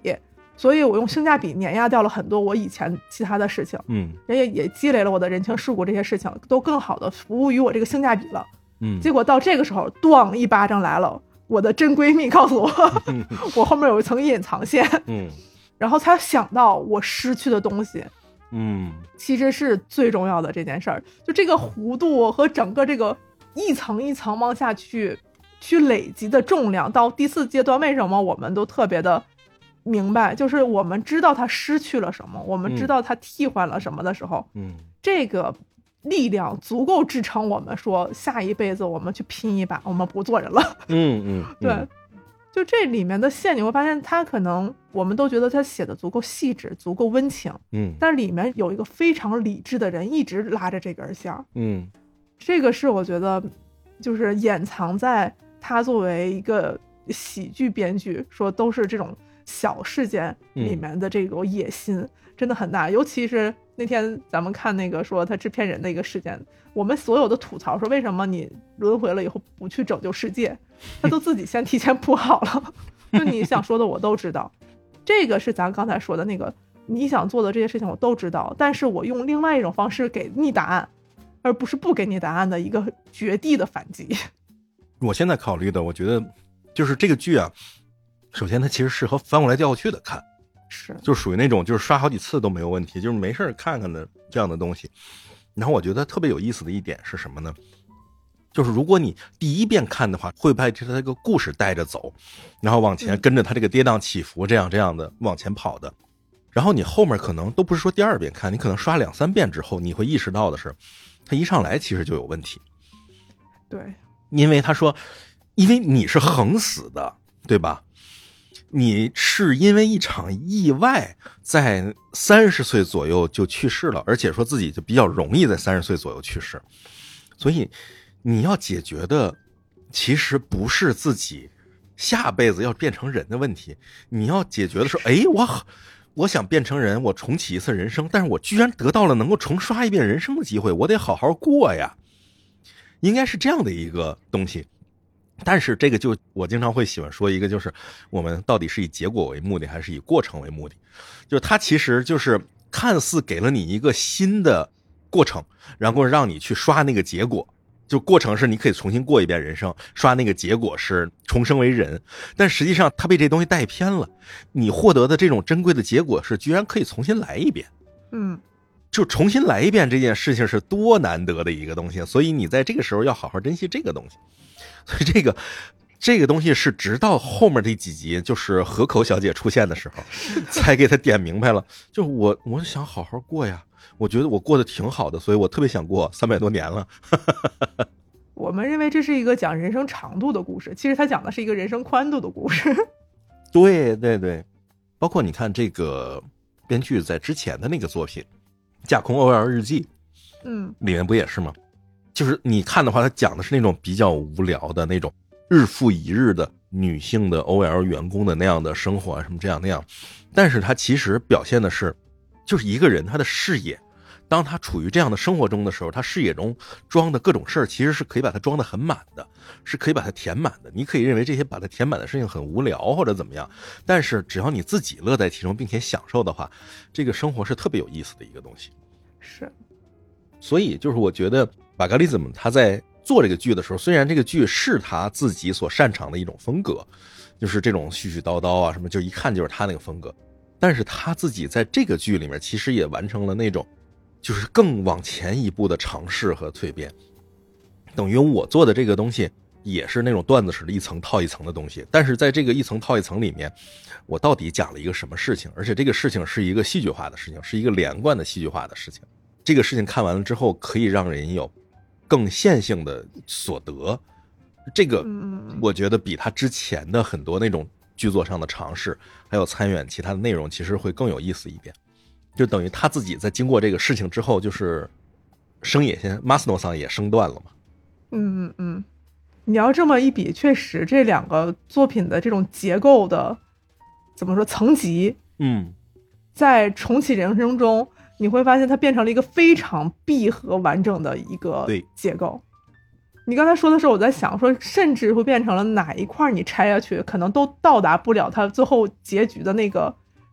所以我用性价比碾压掉了很多我以前其他的事情， 嗯， 人也也积累了我的人情世故，这些事情都更好的服务于我这个性价比了。 嗯， 结果到这个时候，咣一巴掌来了，我的真闺蜜告诉我，我后面有一层隐藏线， 嗯， 然后才想到我失去的东西， 嗯， 其实是最重要的这件事儿。就这个弧度和整个这个一层一层往下去去累积的重量，到第四阶段，为什么我们都特别的明白，就是我们知道他失去了什么，我们知道他替换了什么的时候， 嗯， 这个力量足够支撑我们说下一辈子我们去拼一把，我们不做人了。 嗯嗯， 对，就这里面的线你会发现，他可能我们都觉得他写的足够细致，足够温情， 嗯， 但里面有一个非常理智的人一直拉着这根线， 嗯， 这个是我觉得就是掩藏在他作为一个喜剧编剧说都是这种小事件里面的这种野心、嗯、真的很大。尤其是那天咱们看那个说他制片人的一个事件，我们所有的吐槽说为什么你轮回了以后不去拯救世界，他都自己先提前铺好了就你想说的我都知道，这个是咱刚才说的那个你想做的这些事情我都知道，但是我用另外一种方式给你答案，而不是不给你答案的一个绝地的反击。 我现在考虑的我觉得就是这个剧啊，首先它其实适合翻过来调过去的看， 是就属于那种就是刷好几次都没有问题，就是没事看看的这样的东西。然后我觉得特别有意思的一点是什么呢，就是如果你第一遍看的话会被这个故事带着走，然后往前跟着它这个跌宕起伏这样这样的往前跑的，然后你后面可能都不是说第二遍看，你可能刷两三遍之后你会意识到的是它一上来其实就有问题。 对， 因为他说因为你是横死的对吧，你是因为一场意外在三十岁左右就去世了，而且说自己就比较容易在三十岁左右去世，所以你要解决的其实不是自己下辈子要变成人的问题，你要解决的是哎，我我想变成人，我重启一次人生，但是我居然得到了能够重刷一遍人生的机会，我得好好过呀，应该是这样的一个东西。但是这个就我经常会喜欢说一个，就是我们到底是以结果为目的还是以过程为目的，就是它其实就是看似给了你一个新的过程，然后让你去刷那个结果，就过程是你可以重新过一遍人生，刷那个结果是重生为人，但实际上它被这东西带偏了，你获得的这种珍贵的结果是居然可以重新来一遍。 嗯， 就重新来一遍这件事情是多难得的一个东西，所以你在这个时候要好好珍惜这个东西。所以这个这个东西是直到后面这几集就是河口小姐出现的时候才给他点明白了，就我我想好好过呀，我觉得我过得挺好的，所以我特别想过三百多年了我们认为这是一个讲人生长度的故事，其实它讲的是一个人生宽度的故事对对对，包括你看这个编剧在之前的那个作品架空 O L 日记嗯， 里面不也是吗，就是你看的话，它讲的是那种比较无聊的那种日复一日的女性的 O L 员工的那样的生活啊，什么这样那样。但是它其实表现的是，就是一个人他的视野，当他处于这样的生活中的时候，他视野中装的各种事儿，其实是可以把它装得很满的，是可以把它填满的。你可以认为这些把它填满的事情很无聊或者怎么样，但是只要你自己乐在其中并且享受的话，这个生活是特别有意思的一个东西。 是， 所以就是我觉得巴格利兹姆他在做这个剧的时候，虽然这个剧是他自己所擅长的一种风格，就是这种絮絮叨叨啊什么，就一看就是他那个风格，但是他自己在这个剧里面其实也完成了那种就是更往前一步的尝试和蜕变。等于我做的这个东西也是那种段子式的一层套一层的东西，但是在这个一层套一层里面，我到底讲了一个什么事情，而且这个事情是一个戏剧化的事情，是一个连贯的戏剧化的事情，这个事情看完了之后可以让人有更线性的所得，这个我觉得比他之前的很多那种剧作上的尝试还有参演其他的内容其实会更有意思一点。就等于他自己在经过这个事情之后，就是生野先马斯诺桑也生断了嘛。 嗯嗯嗯，你要这么一比，确实这两个作品的这种结构的怎么说层级， 嗯， 在重启人生中你会发现它变成了一个非常闭合完整的一个结构。你刚才说的时候我在想说，甚至会变成了哪一块你拆下去可能都到达不了它最后结局的那个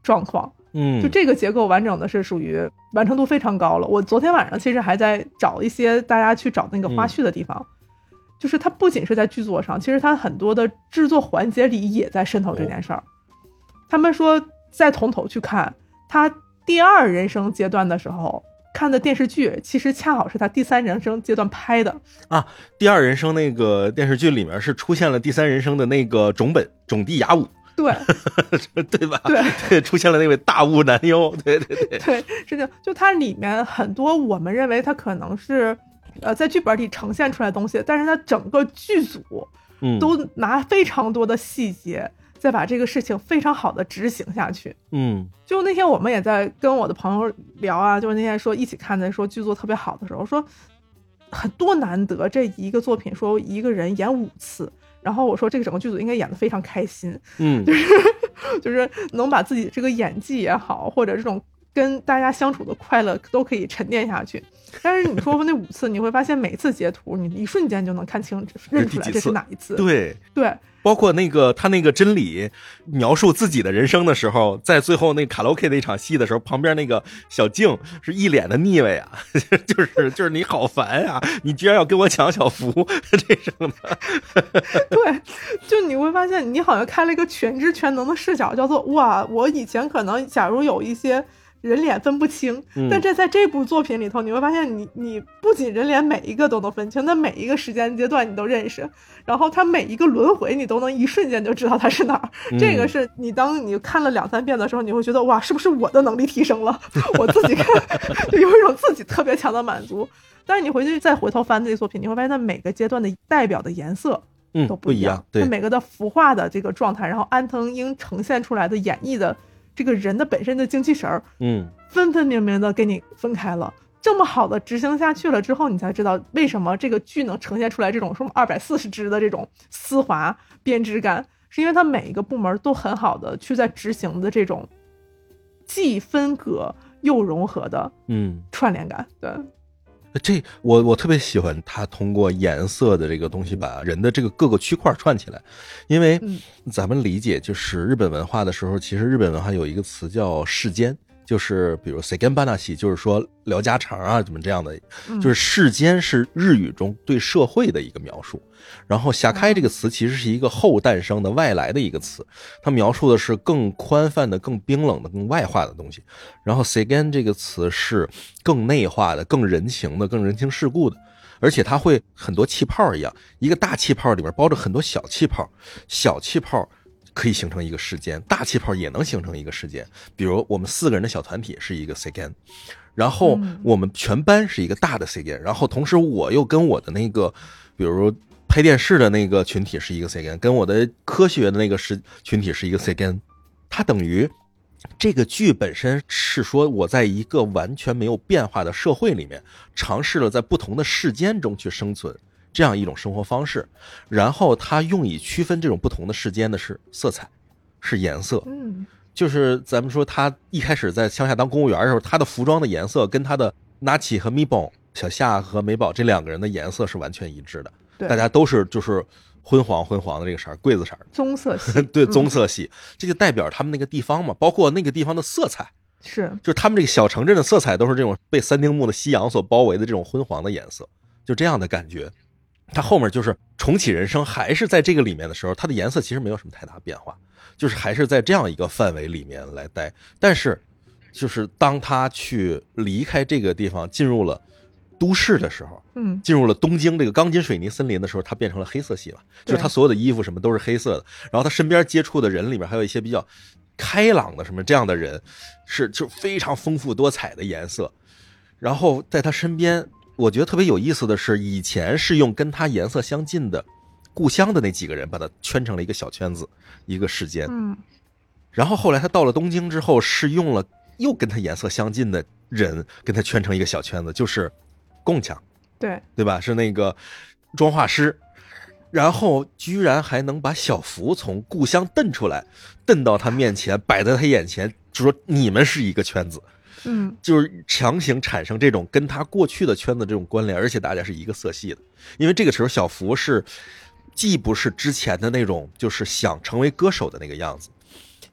状况。 嗯， 就这个结构完整的是属于完成度非常高了。我昨天晚上其实还在找一些大家去找那个花絮的地方，嗯、就是它不仅是在剧作上，其实它很多的制作环节里也在渗透这件事儿。哦、他们说再从头去看他第二人生阶段的时候看的电视剧，其实恰好是他第三人生阶段拍的啊。第二人生那个电视剧里面是出现了第三人生的那个种本种地雅武。 对对吧？ 对对，出现了那位大雾男优，对对对对，是的，就它里面很多我们认为它可能是呃在剧本里呈现出来的东西，但是它整个剧组都拿非常多的细节再把这个事情非常好的执行下去。 嗯， 就那天我们也在跟我的朋友聊啊，就是那天说一起看的说剧作特别好的时候，说很多难得这一个作品说一个人演五次。然后我说这个整个剧组应该演得非常开心， 嗯， 就是就是能把自己这个演技也好，或者这种跟大家相处的快乐都可以沉淀下去。但是你说那五次，你会发现每次截图，你一瞬间就能看清认出来这是哪一次。 对对， 包括那个他那个真理描述自己的人生的时候，在最后那卡拉 OK 那场戏的时候，旁边那个小静是一脸的腻味啊，就是就是你好烦啊，你居然要跟我抢小福这种的。 对，就你会发现你好像开了一个全知全能的视角，叫做哇，我以前可能假如有一些人脸分不清，但这在这部作品里头，你会发现你你不仅人脸每一个都能分清，那每一个时间阶段你都认识，然后他每一个轮回你都能一瞬间就知道他是哪儿。嗯、这个是你当你看了两三遍的时候，你会觉得哇，是不是我的能力提升了？我自己看就有一种自己特别强的满足。但是你回去再回头翻这个作品，你会发现它每个阶段的代表的颜色都不一样， 嗯、不一样对， 它每个的服化的这个状态，然后安藤英呈现出来的演绎的这个人的本身的精气神儿， 嗯， 分分明明的给你分开了。这么好的执行下去了之后，你才知道为什么这个剧能呈现出来这种什么二百四十支的这种丝滑编织感，是因为它每一个部门都很好的去在执行的这种既分割又融合的嗯串联感。对， 这我我特别喜欢他通过颜色的这个东西把人的这个各个区块串起来，因为咱们理解就是日本文化的时候，其实日本文化有一个词叫世间，就是比如 seigen banashi， 就是说聊家常啊怎么这样的，就是世间是日语中对社会的一个描述。然后下开这个词其实是一个后诞生的外来的一个词，它描述的是更宽泛的、更冰冷的、更外化的东西。然后 seigen 这个词是更内化的、更人情的、更人情世故的，而且它会很多气泡一样，一个大气泡里面包着很多小气泡，小气泡可以形成一个世间，大气泡也能形成一个世间。比如我们四个人的小团体是一个 seigen， 然后我们全班是一个大的 seigen， 然后同时我又跟我的那个比如拍电视的那个群体是一个 seigen， 跟我的科学的那个是群体是一个 seigen。 它等于这个剧本身是说我在一个完全没有变化的社会里面尝试了在不同的世间中去生存这样一种生活方式，然后它用以区分这种不同的世间的是色彩，是颜色。 嗯， 就是咱们说他一开始在乡下当公务员的时候，他的服装的颜色跟他的拿起和咪宝小夏和美宝这两个人的颜色是完全一致的，大家都是就是昏黄昏黄的这个色，桂子色， 棕色系对，棕色系、嗯、这就代表他们那个地方嘛，包括那个地方的色彩， 是就是他们这个小城镇的色彩都是这种被三丁目的夕阳所包围的这种昏黄的颜色，就这样的感觉。它后面就是重启人生还是在这个里面的时候，它的颜色其实没有什么太大变化，就是还是在这样一个范围里面来待。但是就是当他去离开这个地方进入了都市的时候， 嗯， 进入了东京这个钢筋水泥森林的时候，他变成了黑色系了，就是他所有的衣服什么都是黑色的，然后他身边接触的人里面还有一些比较开朗的什么这样的人，是就非常丰富多彩的颜色。然后在他身边我觉得特别有意思的是，以前是用跟他颜色相近的故乡的那几个人把他圈成了一个小圈子一个世间， 嗯， 然后后来他到了东京之后是用了又跟他颜色相近的人跟他圈成一个小圈子，就是共强， 对对吧，是那个妆画师，然后居然还能把小福从故乡瞪出来，瞪到他面前，摆在他眼前，就说你们是一个圈子， 嗯， 就是强行产生这种跟他过去的圈子这种关联，而且大家是一个色系的。因为这个时候小福是既不是之前的那种就是想成为歌手的那个样子，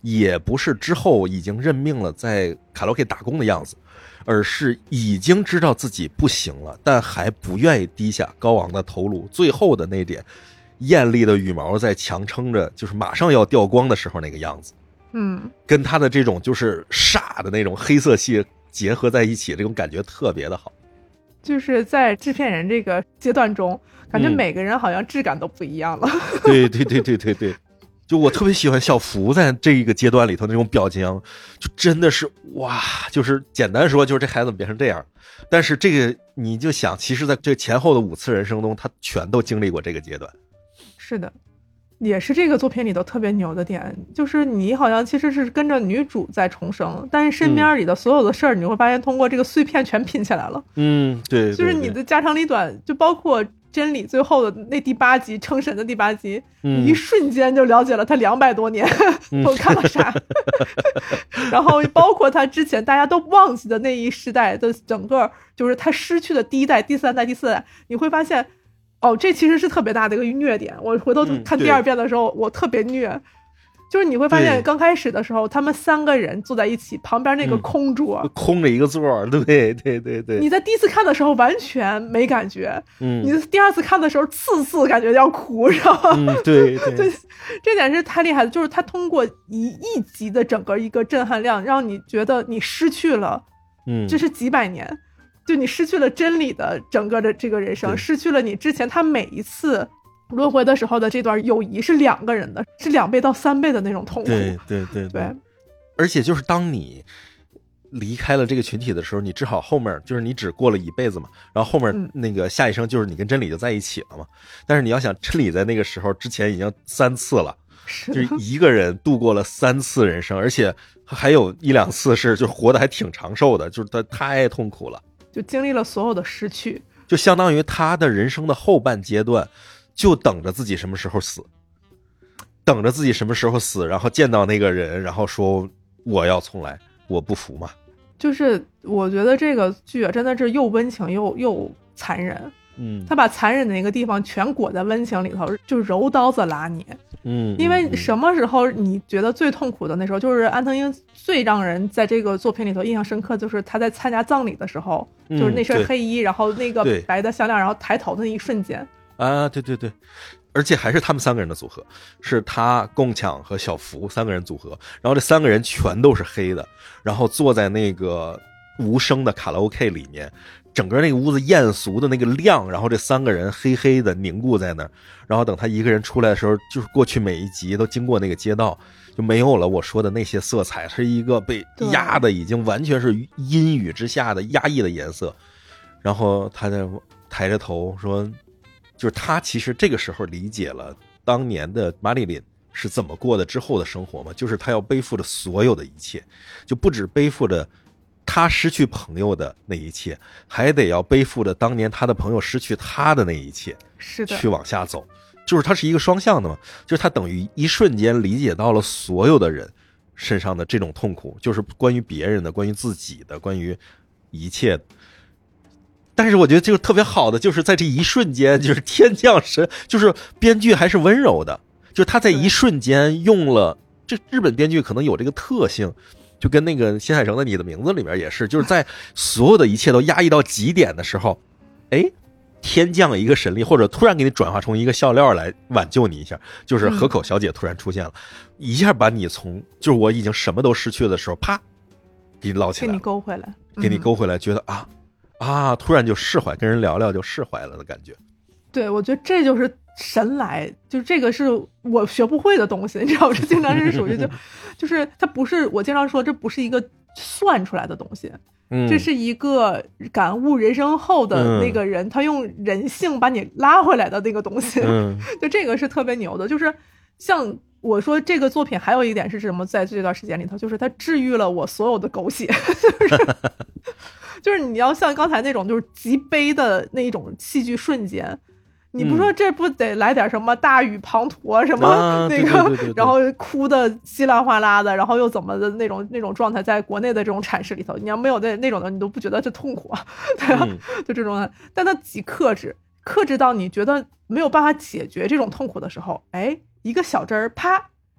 也不是之后已经认命了在卡拉 OK 打工的样子，而是已经知道自己不行了，但还不愿意低下高昂的头颅，最后的那点艳丽的羽毛在强撑着，就是马上要掉光的时候那个样子。 嗯， 跟他的这种就是煞的那种黑色系结合在一起，这种感觉特别的好。 就是在制片人这个阶段中，感觉每个人好像质感都不一样了。 嗯、对对对对对对，就我特别喜欢小福在这一个阶段里头那种表情，就真的是哇，就是简单说就是这孩子怎么变成这样。但是这个你就想，其实在这前后的五次人生中，他全都经历过这个阶段。 是的。也是这个作品里头特别牛的点，就是你好像其实是跟着女主在重生，但是身边里的所有的事儿，你会发现通过这个碎片全拼起来了。 嗯，对，对， 就是你的家长里短，就包括真理最后的那第八集称神的第八集， 嗯、 你一瞬间就了解了他两百多年都干了啥，嗯、然后包括他之前大家都忘记的那一时代的整个，就是他失去的第一代、第三代、第四代，你会发现。哦，这其实是特别大的一个虐点。我回头看第二遍的时候，嗯、我特别虐，就是你会发现刚开始的时候，他们三个人坐在一起，旁边那个空桌， 嗯、空着一个座，对对对对。 你在第一次看的时候完全没感觉，嗯，你第二次看的时候，次次感觉要哭，知道吗？ 嗯，对对对，这点是太厉害的，就是他通过一一集的整个一个震撼量，让你觉得你失去了，嗯，这是几百年。就你失去了真理的整个的这个人生，失去了你之前他每一次轮回的时候的这段友谊是两个人的，是两倍到三倍的那种痛苦。 对对对 对, 对，而且就是当你离开了这个群体的时候，你至少后面就是你只过了一辈子嘛，然后后面那个下一生就是你跟真理就在一起了嘛。嗯、但是你要想，真理在那个时候之前已经三次了，就是一个人度过了三次人生，而且还有一两次是就活得还挺长寿的，就是他太痛苦了。 就经历了所有的失去， 就相当于他的人生的后半阶段就等着自己什么时候死，等着自己什么时候死，然后见到那个人，然后说我要重来，我不服嘛。 就是我觉得这个剧啊，真的是又温情又又残忍。嗯，他把残忍的那个地方全裹在温情里头，就柔刀子拉你。嗯，因为什么时候你觉得最痛苦的那时候，就是安藤樱最让人在这个作品里头印象深刻，就是他在参加葬礼的时候，嗯、就是那身黑衣，然后那个白的项链，然后抬头的那一瞬间啊，对对对，而且还是他们三个人的组合，是他、贡强和小福三个人组合，然后这三个人全都是黑的，然后坐在那个无声的卡拉 OK 里面。整个那个屋子艳俗的那个亮，然后这三个人黑黑的凝固在那儿，然后等他一个人出来的时候，就是过去每一集都经过那个街道，就没有了我说的那些色彩，是一个被压的已经完全是阴雨之下的压抑的颜色。然后他在抬着头说，就是他其实这个时候理解了当年的玛丽琳是怎么过的之后的生活嘛，就是他要背负着所有的一切，就不止背负着他失去朋友的那一切，还得要背负着当年他的朋友失去他的那一切， 是的， 去往下走。就是他是一个双向的嘛，就是他等于一瞬间理解到了所有的人身上的这种痛苦，就是关于别人的，关于自己的，关于一切的。但是我觉得这个特别好的就是在这一瞬间，就是天降神，就是编剧还是温柔的，就是他在一瞬间用了，这日本编剧可能有这个特性，就跟那个新海诚的《你的名字》里面也是，就是在所有的一切都压抑到极点的时候，哎，天降一个神力，或者突然给你转化成一个笑料来挽救你一下，就是河口小姐突然出现了，嗯、一下把你从就是我已经什么都失去的时候，啪，给你捞起来， 给你勾回来， 嗯、给你勾回来，觉得啊啊，突然就释怀，跟人聊聊就释怀了的感觉。 对，我觉得这就是神来，就这个是我学不会的东西，你知道，这经常是属于就就是它不是，我经常说这不是一个算出来的东西，嗯，这是一个感悟人生后的那个人，嗯、他用人性把你拉回来的那个东西，嗯，就这个是特别牛的。就是像我说这个作品还有一点是什么，在这段时间里头，就是它治愈了我所有的狗血，就是就是你要像刚才那种就是极悲的那一种戏剧瞬间。你不说这不得来点什么大雨滂沱什么那个，然后哭的稀烂哗啦的，然后又怎么的那种那种状态，在国内的这种阐释里头，你要没有那那种的，你都不觉得这痛苦啊，对吧？嗯、就这种，但它极克制，克制到你觉得没有办法解决这种痛苦的时候，哎，一个小针儿啪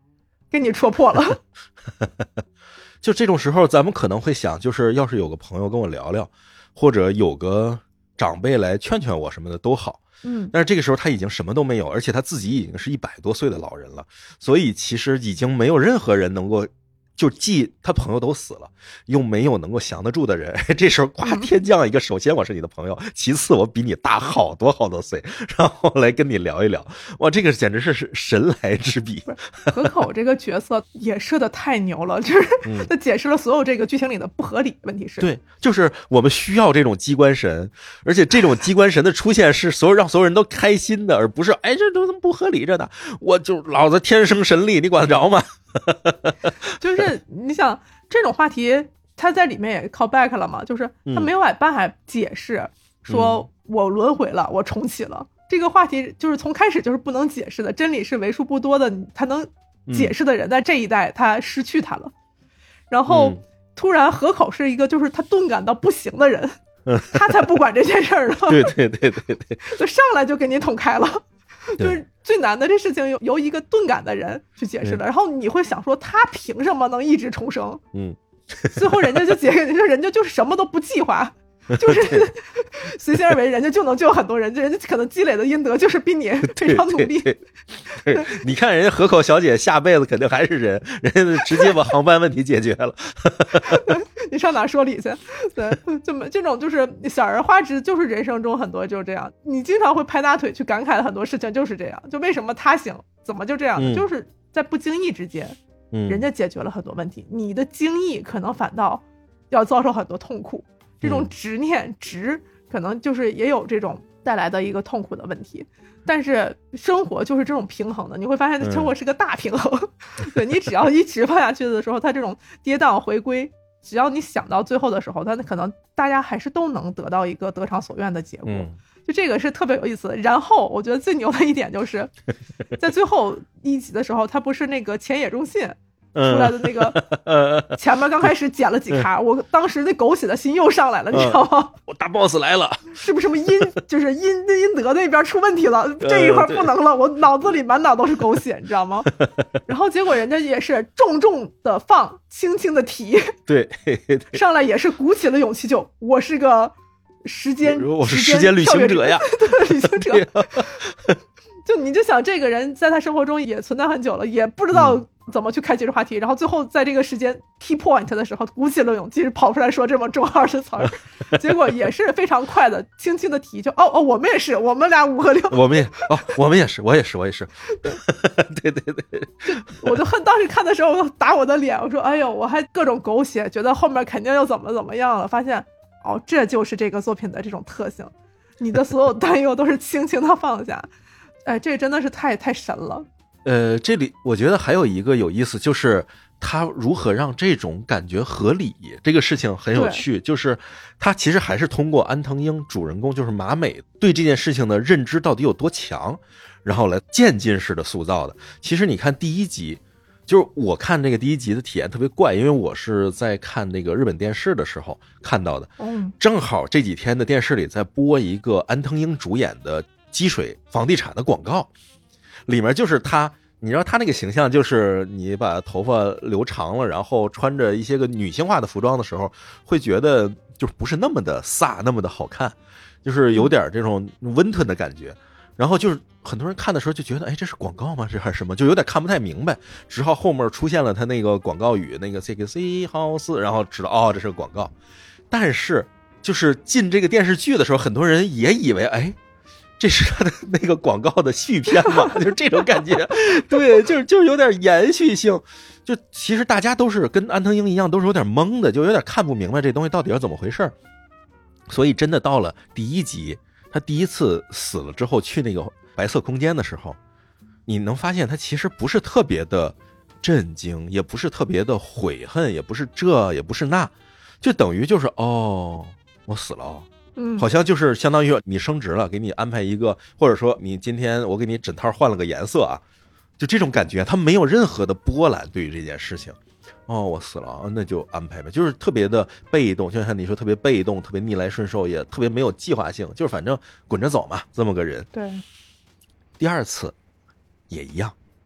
给你戳破了。 就这种时候咱们可能会想，就是要是有个朋友跟我聊聊，或者有个长辈来劝劝我什么的都好。 嗯， 但是这个时候他已经什么都没有，而且他自己已经是一百多岁的老人了，所以其实已经没有任何人能够，就既他朋友都死了，又没有能够降得住的人。这时候夸天降一个，首先我是你的朋友，其次我比你大好多好多岁，然后来跟你聊一聊。哇，这个简直是神来之笔。 河口这个角色也设的太牛了，就是他解释了所有这个剧情里的不合理。问题是， 对，就是我们需要这种机关神，而且这种机关神的出现是所有让所有人都开心的，而不是哎这都不合理着呢，我就老子天生神力，你管得着吗？ 就是你想这种话题，他在里面也 call back 了嘛，就是他没有办法解释、嗯、说我轮回了，我重启了。这个话题就是从开始就是不能解释的，真理是为数不多的他能解释的人，在这一代他失去他了。然后突然河口是一个就是他钝感到不行的人，他才不管这件事儿呢。 对对对对对， 就上来就给你捅开了。就是最难的这事情由由一个钝感的人去解释的，然后你会想说他凭什么能一直重生？嗯，最后人家就解释，人家就是什么都不计划，就是随心而为，人家就能救很多人，人家可能积累的阴德就是比你非常努力。 对对对对，你看人家河口小姐下辈子肯定还是人，人家直接把航班问题解决了。 你上哪说理去？对，这么这种就是小而化之，就是人生中很多就是这样。你经常会拍大腿去感慨的很多事情就是这样，就为什么他行，怎么就这样、嗯、就是在不经意之间、嗯、人家解决了很多问题，你的经意可能反倒要遭受很多痛苦。这种执念执可能就是也有这种带来的一个痛苦的问题，但是生活就是这种平衡的，你会发现生活是个大平衡、嗯、对，你只要一直放下去的时候，它这种跌宕回归，只要你想到最后的时候，它可能大家还是都能得到一个得偿所愿的结果、嗯、就这个是特别有意思的。然后我觉得最牛的一点就是在最后一集的时候，他不是那个前野中信出来的那个，前面刚开始剪了几卡，我当时那狗血的心又上来了，你知道吗？ 我大 boss 来了， 是不是什么阴，就是阴阴德那边出问题了，这一块不能了，我脑子里满脑都是狗血，你知道吗？然后结果人家也是重重的放，轻轻的提， 对， 上来也是鼓起了勇气，就我是个时间， 我是时间旅行者呀， 对，旅行者。就你就想这个人在他生活中也存在很久了，也不知道怎么去开启这话题、嗯、然后最后在这个时间 key point 的时候鼓起了勇气跑出来说这么重二的词儿，结果也是非常快的轻轻的提，就哦哦我们也是，我们俩五和六， 我们也哦我们也是，我也是我也是对对对， 我就恨当时看的时候打我的脸，我说哎呦，我还各种狗血，觉得后面肯定又怎么怎么样了，发现哦这就是这个作品的这种特性，你的所有担忧都是轻轻的放下。哎，这真的是太太神了。 呃，这里我觉得还有一个有意思，就是他如何让这种感觉合理，这个事情很有趣。就是他其实还是通过安藤英主人公就是马美对这件事情的认知到底有多强，然后来渐进式的塑造的。其实你看第一集，就是我看这个第一集的体验特别怪，因为我是在看那个日本电视的时候看到的。嗯，正好这几天的电视里在播一个安藤英主演的积水房地产的广告，里面就是他，你知道他那个形象就是你把头发留长了，然后穿着一些个女性化的服装的时候，会觉得就不是那么的飒，那么的好看，就是有点这种温吞的感觉。然后就是很多人看的时候就觉得，哎，这是广告吗？这还是什么？就有点看不太明白。直到后面出现了他那个广告语，那个 C K C House， 然后知道哦，这是个广告。但是就是进这个电视剧的时候，很多人也以为，哎。这是他的那个广告的续篇嘛，就是这种感觉。对，就是就是有点延续性。就其实大家都是跟安藤英一样，都是有点懵的，就有点看不明白这东西到底是怎么回事。所以真的到了第一集，他第一次死了之后去那个白色空间的时候，你能发现他其实不是特别的震惊，也不是特别的悔恨，也不是这也不是那，就等于就是哦，我死了哦。嗯，好像就是相当于你升职了，给你安排一个，或者说你今天我给你枕套换了个颜色啊，就这种感觉，他没有任何的波澜对于这件事情。哦，我死了，那就安排呗，就是特别的被动，就像你说特别被动，特别逆来顺受，也特别没有计划性，就是反正滚着走嘛，这么个人。 对。 第二次也一样，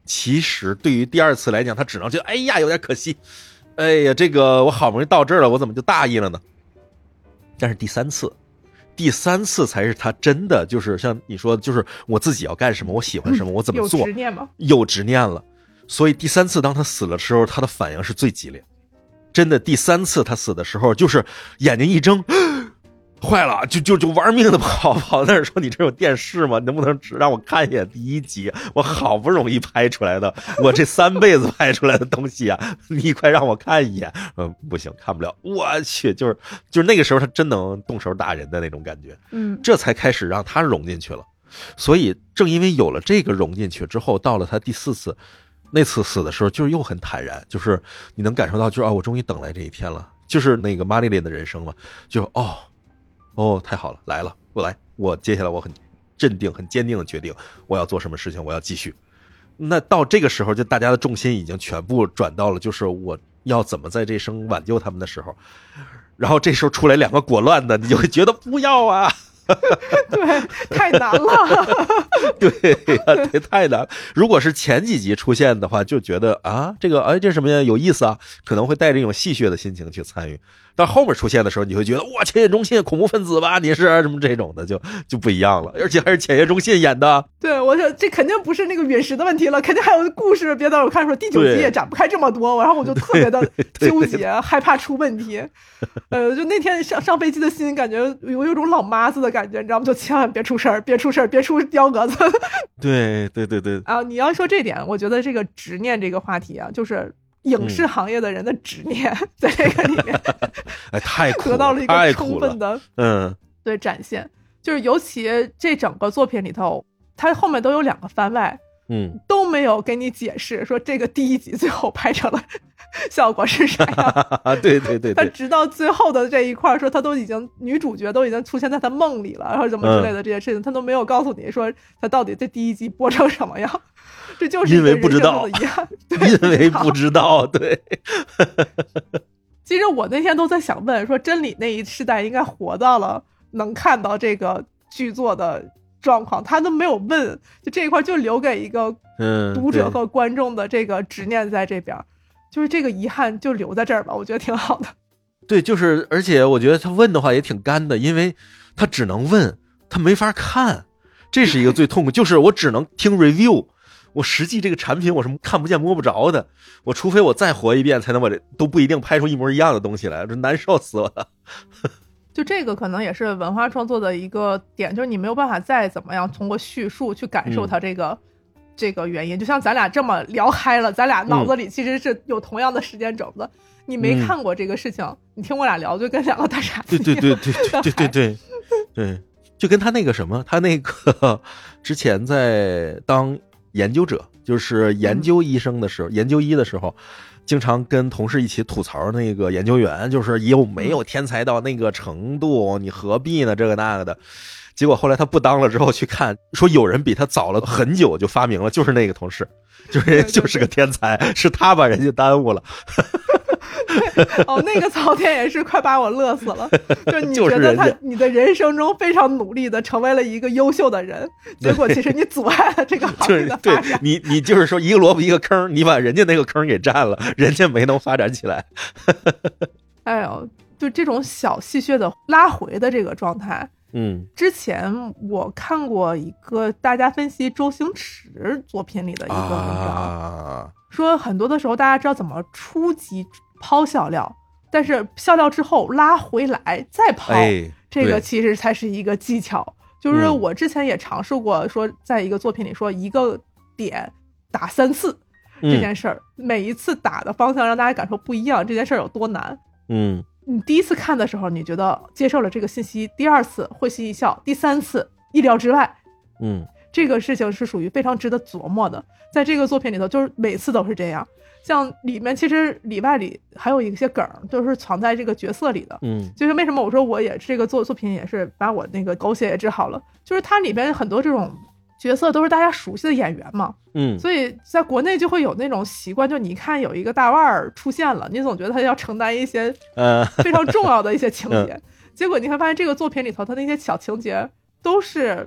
其实对于第二次来讲，他只能觉得哎呀有点可惜，哎呀这个我好不容易到这儿了，我怎么就大意了呢？但是第三次第三次才是他真的就是像你说，就是我自己要干什么，我喜欢什么，我怎么做， 有执念吗？ 有执念了。所以第三次当他死了的时候，他的反应是最激烈。真的，第三次他死的时候，就是眼睛一睁，坏了，就就就玩命的跑跑那儿说：“你这有电视吗？能不能只让我看一眼第一集？我好不容易拍出来的，我这三辈子拍出来的东西啊，你快让我看一眼。”嗯，不行，看不了。我去，就是就是那个时候他真能动手打人的那种感觉。 嗯， 这才开始让他融进去了。所以正因为有了这个融进去之后，到了他第四次。那次死的时候就是又很坦然，就是你能感受到就是啊，我终于等来这一天了，就是那个玛丽莲的人生嘛，就哦哦太好了，来了，我来，我接下来我很镇定很坚定的决定我要做什么事情，我要继续。那到这个时候就大家的重心已经全部转到了就是我要怎么在这生挽救他们的时候，然后这时候出来两个果乱的，你就会觉得不要啊对，太难了。 对呀，这太难。如果是前几集出现的话，就觉得啊，这个哎，这什么呀，有意思啊，可能会带着一种戏谑的心情去参与。到后面出现的时候，你会觉得哇，浅野忠信恐怖分子吧，你是什么这种的，就就不一样了，而且还是浅野忠信演的。 对，我想这肯定不是那个陨石的问题了，肯定还有故事。别的我看说第九集也展不开这么多，然后我就特别的纠结，害怕出问题。呃，就那天上上飞机的心，感觉有有种老妈子的感觉，你知道吗？就千万别出事儿，别出事儿，别出幺蛾子。 对对对对啊，你要说这点，我觉得这个执念这个话题啊，就是影视行业的人的执念，嗯、在这个里面， 哎，太苦了， 得到了一个充分的嗯对展现。就是尤其这整个作品里头，它后面都有两个番外， 嗯， 都没有给你解释说这个第一集最后拍成了效果是啥样。 对对对对， 他直到最后的这一块说他都已经女主角都已经出现在他梦里了，然后怎么之类的这些事情，他、嗯、都没有告诉你说他到底这第一集播成什么样。这就是因为不知道， 遗憾， 因为不知道，对。 其实我那天都在想问说，真理那一世代应该活到了能看到这个剧作的状况，他都没有问，就这一块就留给一个读者和观众的这个执念在这边、嗯、就是这个遗憾就留在这儿吧，我觉得挺好的。 对，就是而且我觉得他问的话也挺干的，因为他只能问，他没法看，这是一个最痛苦。就是我只能听 review， 我实际这个产品我是看不见摸不着的，我除非我再活一遍才能把这都不一定拍出一模一样的东西来，这难受死我了。 就这个可能也是文化创作的一个点，就是你没有办法再怎么样通过叙述去感受它这个、嗯、这个原因。就像咱俩这么聊嗨了，咱俩脑子里其实是有同样的时间轴的、嗯、你没看过这个事情、嗯、你听我俩聊就跟两个大傻子一样。 对对对对对对对对，就跟他那个什么，他那个之前在当研究者，就是研究医生的时候、嗯、研究医的时候，经常跟同事一起吐槽那个研究员，就是有没有天才到那个程度，你何必呢，这个那个的。结果后来他不当了之后去看，说有人比他早了很久就发明了，就是那个同事，就是人就是个天才，是他把人家耽误了。 哦，那个槽点也是快把我乐死了。就你觉得他你的人生中非常努力的成为了一个优秀的人，结果其实你阻碍了这个行业的发展。 对，你你就是说一个萝卜一个坑，你把人家那个坑给占了，人家没能发展起来。 哎呦，就这种小戏谑的拉回的这个状态。 嗯， 之前我看过一个大家分析周星驰作品里的一个文章、啊、说很多的时候大家知道怎么初级抛笑料，但是笑料之后拉回来再抛、哎、这个其实才是一个技巧。就是我之前也尝试过说在一个作品里说一个点打三次这件事儿、嗯、每一次打的方向让大家感受不一样，这件事儿有多难。 嗯， 你第一次看的时候你觉得接受了这个信息，第二次会心一笑，第三次意料之外。 嗯， 这个事情是属于非常值得琢磨的。在这个作品里头就是每次都是这样，像里面其实里外里还有一些梗都是藏在这个角色里的。 嗯， 就是为什么我说我也这个作作品也是把我那个狗血也治好了，就是它里边很多这种角色都是大家熟悉的演员嘛。 嗯， 所以在国内就会有那种习惯，就你看有一个大腕儿出现了，你总觉得他要承担一些非常重要的一些情节、呃、结果你会发现这个作品里头他那些小情节都是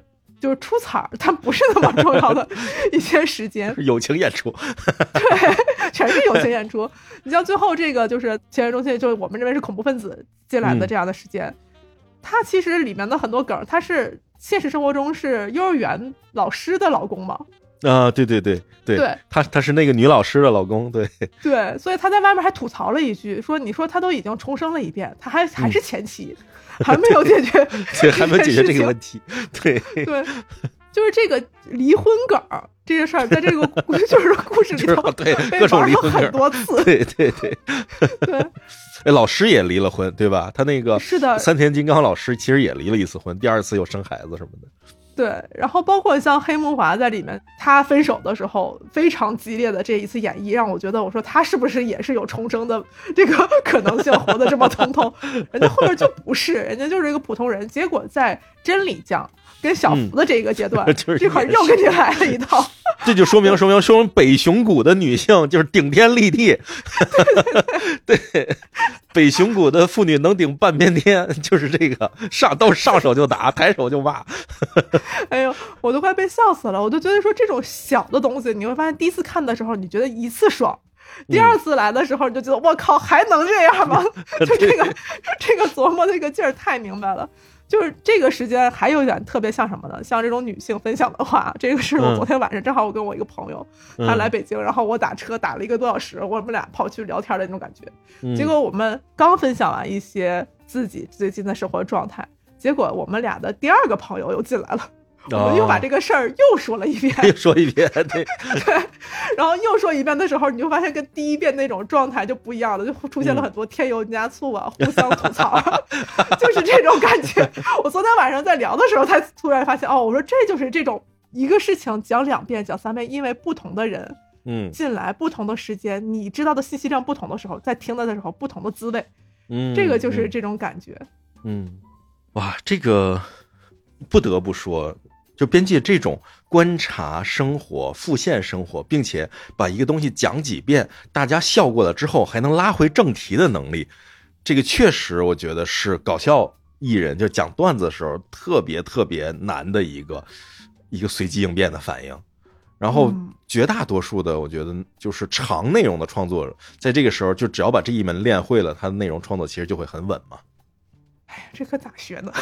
就是出彩儿，但不是那么重要的一些时间。 友情演出， 对，全是友情演出。你像最后这个就是情人中心，就是我们认为是恐怖分子进来的这样的时间，嗯、它其实里面的很多梗，它是现实生活中是幼儿园老师的老公嘛。 啊，对对对对， 对， 他他是那个女老师的老公，对对，所以他在外面还吐槽了一句，说你说他都已经重生了一遍，他还还是前妻，嗯、还没有解决， 对，还没有解决这个问题，对对，就是这个离婚梗这个事儿，在这个就是故事里头， 对各种离婚梗很多次， 对对对对。 哎，老师也离了婚，对吧？他那个是的， 三田金刚老师其实也离了一次婚，第二次又生孩子什么的。 对，然后包括像黑木华在里面，他分手的时候非常激烈的这一次演绎，让我觉得，我说他是不是也是有重生的这个可能性，活得这么通透？人家后面就不是，人家就是一个普通人。结果在真理酱跟小福的这个阶段， 嗯就是、 这块又给你来了一套。 这就说明说明说明北熊谷的女性就是顶天立地，对, 对，北熊谷的妇女能顶半边天，就是这个上都上手就打，抬手就骂。 哎呦，我都快被笑死了！我就觉得说这种小的东西，你会发现第一次看的时候，你觉得一次爽。第二次来的时候，你就觉得我、嗯、靠，还能这样吗？就这个这个琢磨这个劲儿太明白了。就是这个时间还有一点特别像什么呢？像这种女性分享的话，这个是我昨天晚上正好我跟我一个朋友，嗯、他来北京，然后我打车打了一个多小时，我们俩跑去聊天的那种感觉。嗯、结果我们刚分享完一些自己最近的生活状态，结果我们俩的第二个朋友又进来了。我们又把这个事儿又说了一遍， 又说一遍，对对， 然后又说一遍的时候，你就发现跟第一遍那种状态就不一样了，就出现了很多添油加醋啊，嗯、互相吐槽，就是这种感觉。我昨天晚上在聊的时候，才突然发现，哦，我说这就是这种一个事情讲两遍、讲三遍，因为不同的人，嗯，进来不同的时间，你知道的信息量不同的时候，在听的的时候不同的滋味，嗯，这个就是这种感觉， 嗯，嗯哇，这个不得不说。就编辑这种观察生活、复现生活，并且把一个东西讲几遍，大家笑过了之后还能拉回正题的能力，这个确实我觉得是搞笑艺人就讲段子的时候特别特别难的一个一个随机应变的反应。然后绝大多数的我觉得就是长内容的创作者，在这个时候就只要把这一门练会了，他的内容创作其实就会很稳嘛。 哎呀，这可咋学呢？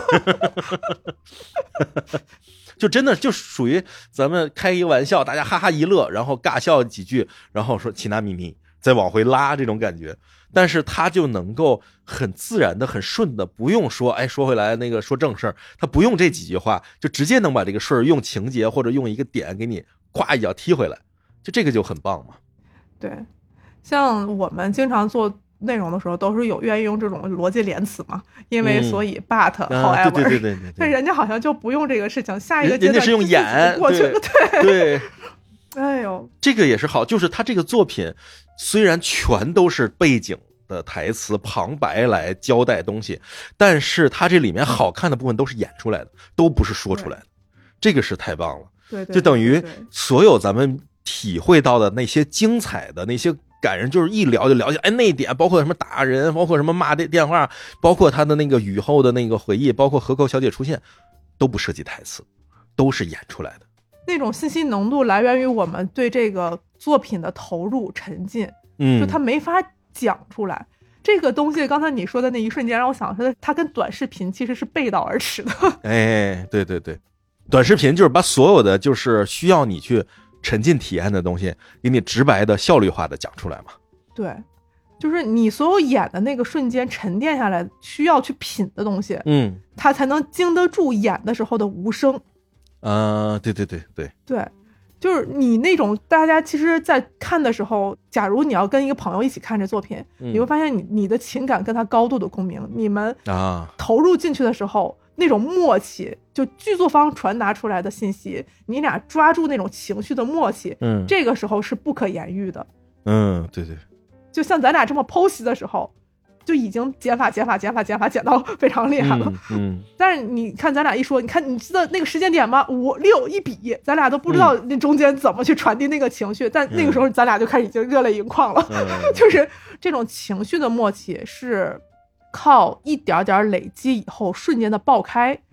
就真的就属于咱们开一个玩笑，大家哈哈一乐，然后尬笑几句，然后说奇纳咪咪，再往回拉这种感觉。但是他就能够很自然的、很顺的，不用说，哎，说回来那个说正事儿，他不用这几句话，就直接能把这个事儿用情节或者用一个点给你咵一脚踢回来，就这个就很棒嘛。 对，像我们经常做内容的时候都是有愿意用这种逻辑连词嘛，因为所以 but、嗯、however、啊、 对对对对对， 但人家好像就不用这个事情，下一个阶段人家是用演过去了， 对 对, 对哎呦， 这个也是好，就是他这个作品虽然全都是背景的台词旁白来交代东西，但是他这里面好看的部分都是演出来的，都不是说出来的，这个是太棒了。 对对， 就等于所有咱们体会到的那些精彩的那些感人，就是一聊就聊起来，哎，那一点包括什么打人，包括什么骂电电话，包括他的那个雨后的那个回忆，包括河口小姐出现，都不涉及台词，都是演出来的。 那种信息浓度来源于我们对这个作品的投入沉浸，嗯，就他没法讲出来。这个东西刚才你说的那一瞬间让我想说，它跟短视频其实是背道而驰的。 哎，对对对，短视频就是把所有的就是需要你去沉浸体验的东西给你直白的效率化的讲出来嘛。 对，就是你所有演的那个瞬间沉淀下来需要去品的东西，嗯，它才能经得住演的时候的无声。 呃，对对对对对，就是你那种大家其实在看的时候，假如你要跟一个朋友一起看这作品，嗯、你会发现你你的情感跟他高度的共鸣，你们啊投入进去的时候那种默契，就剧作方传达出来的信息，你俩抓住那种情绪的默契，嗯，这个时候是不可言喻的。 嗯，对对， 就像咱俩这么剖析的时候，就已经减法减法减法减法减到非常厉害了。嗯，嗯但是你看咱俩一说，你看你知道那个时间点吗？五六一比，咱俩都不知道那中间怎么去传递那个情绪，嗯、但那个时候咱俩就开始已经热泪盈眶了。嗯、就是这种情绪的默契是靠一点点累积以后瞬间的爆开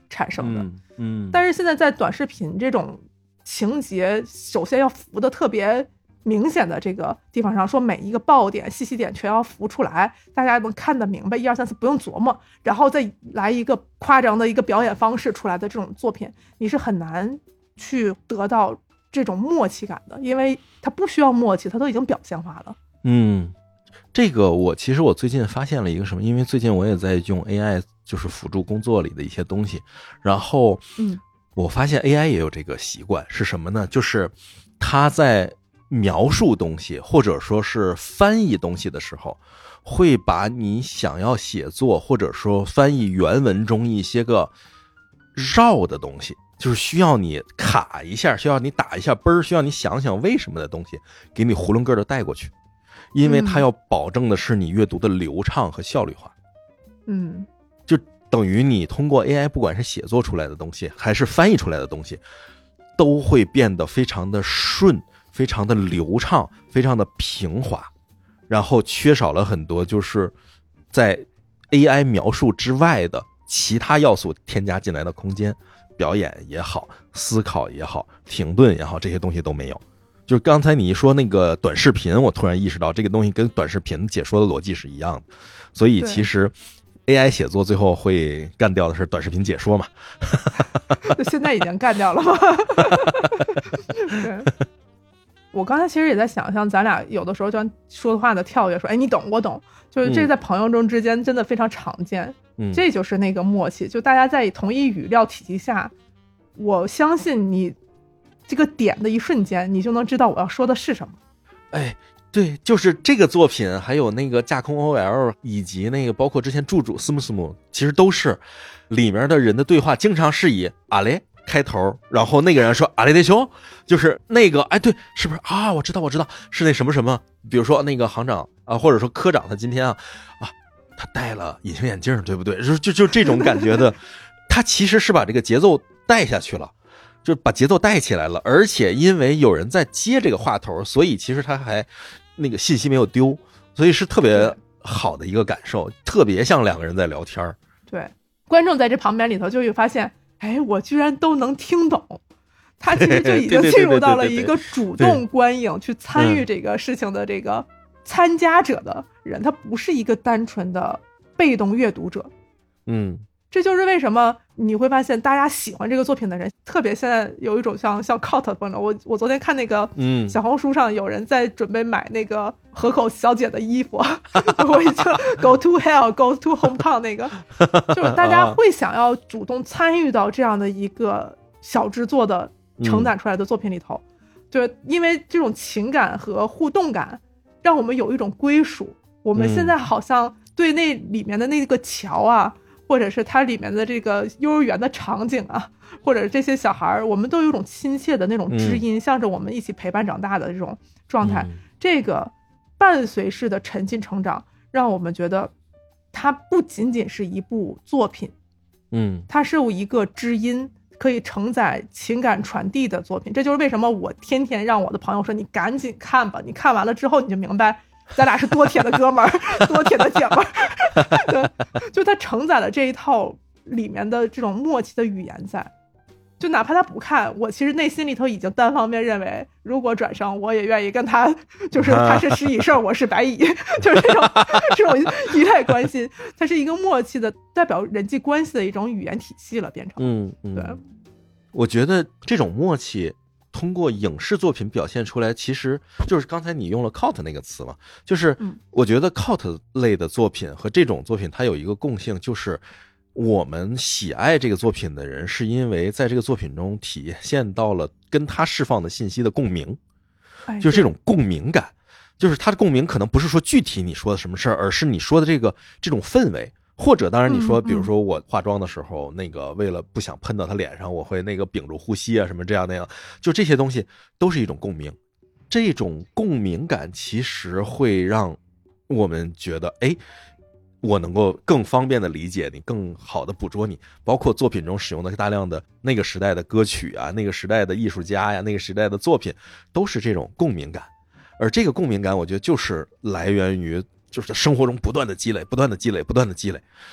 产生的。 嗯，嗯但是现在在短视频这种情节首先要浮的特别明显的这个地方上，说每一个爆点信息点全要浮出来，大家能看得明白，一二三四不用琢磨，然后再来一个夸张的一个表演方式出来的这种作品，你是很难去得到这种默契感的，因为它不需要默契，它都已经表现化了。 嗯，这个我其实我最近发现了一个什么，因为最近我也在用 A I 就是辅助工作里的一些东西，然后嗯， 我发现 A I 也有这个习惯，是什么呢？就是它在描述东西或者说是翻译东西的时候，会把你想要写作或者说翻译原文中一些个绕的东西，就是需要你卡一下，需要你打一下奔儿，需要你想想为什么的东西，给你囫囵个的带过去，因为它要保证的是你阅读的流畅和效率化。 嗯， 就等于你通过 A I 不管是写作出来的东西还是翻译出来的东西，都会变得非常的顺，非常的流畅，非常的平滑，然后缺少了很多就是在 A I 描述之外的其他要素添加进来的空间，表演也好，思考也好，停顿也好，这些东西都没有。就是刚才你一说那个短视频，我突然意识到这个东西跟短视频解说的逻辑是一样的，所以其实 A I 写作最后会干掉的是短视频解说嘛。 现在已经干掉了吗？对，我刚才其实也在想，像咱俩有的时候就说话的跳跃，说哎你懂我懂，就是这在朋友中之间真的非常常见。 嗯， 这就是那个默契，就大家在同一语料体系下，我相信你这个点的一瞬间，你就能知道我要说的是什么。 哎，对，就是这个作品，还有那个架空 O L， 以及那个包括之前注主斯姆斯姆，其实都是里面的人的对话经常是以阿雷开头，然后那个人说阿雷德修，就是那个哎对，是不是啊？我知道我知道是那什么什么，比如说那个行长啊，或者说科长，他今天啊啊他戴了隐形眼镜，对不对？就就就这种感觉的，他其实是把这个节奏带下去了。就把节奏带起来了，而且因为有人在接这个话头，所以其实他还那个信息没有丢，所以是特别好的一个感受，特别像两个人在聊天。对， 观众在这旁边里头就会发现，哎，我居然都能听懂，他其实就已经进入到了一个主动观影去参与这个事情的这个参加者的人，他不是一个单纯的被动阅读者。 嗯。 这就是为什么你会发现大家喜欢这个作品的人，特别现在有一种像像 cult 风的。我我昨天看那个小红书上有人在准备买那个河口小姐的衣服，我已经 go to hell go to hometown 那个，就是大家会想要主动参与到这样的一个小制作的承载出来的作品里头，就是因为这种情感和互动感，让我们有一种归属。我们现在好像对那里面的那个桥啊。或者是它里面的这个幼儿园的场景啊，或者这些小孩，我们都有一种亲切的那种知音，嗯、像是我们一起陪伴长大的这种状态。嗯、这个伴随式的沉浸成长，让我们觉得它不仅仅是一部作品， 嗯， 它是一个知音，可以承载情感传递的作品。这就是为什么我天天让我的朋友说：“你赶紧看吧，你看完了之后你就明白。”咱俩是多铁的哥们儿，多铁的姐们儿，对，就他承载了这一套里面的这种默契的语言在，就哪怕他不看，我其实内心里头已经单方面认为，如果转生，我也愿意跟他，就是他是石以胜，我是白蚁，就是这种这种依赖关系，它是一个默契的代表人际关系的一种语言体系了，变成， 嗯嗯， 对， 我觉得这种默契。通过影视作品表现出来，其实就是刚才你用了 cult 那个词嘛，就是我觉得 cult 类的作品和这种作品它有一个共性，就是我们喜爱这个作品的人是因为在这个作品中体现到了跟他释放的信息的共鸣，就是这种共鸣感，就是他的共鸣可能不是说具体你说的什么事儿，而是你说的这个这种氛围。或者当然你说比如说我化妆的时候，那个为了不想喷到他脸上，我会那个屏住呼吸啊什么这样那样，就这些东西都是一种共鸣。这种共鸣感其实会让我们觉得，哎，我能够更方便的理解你，更好的捕捉你，包括作品中使用的大量的那个时代的歌曲啊，那个时代的艺术家呀，那个时代的作品都是这种共鸣感。而这个共鸣感我觉得就是来源于就是生活中不断的积累不断的积累不断的积累，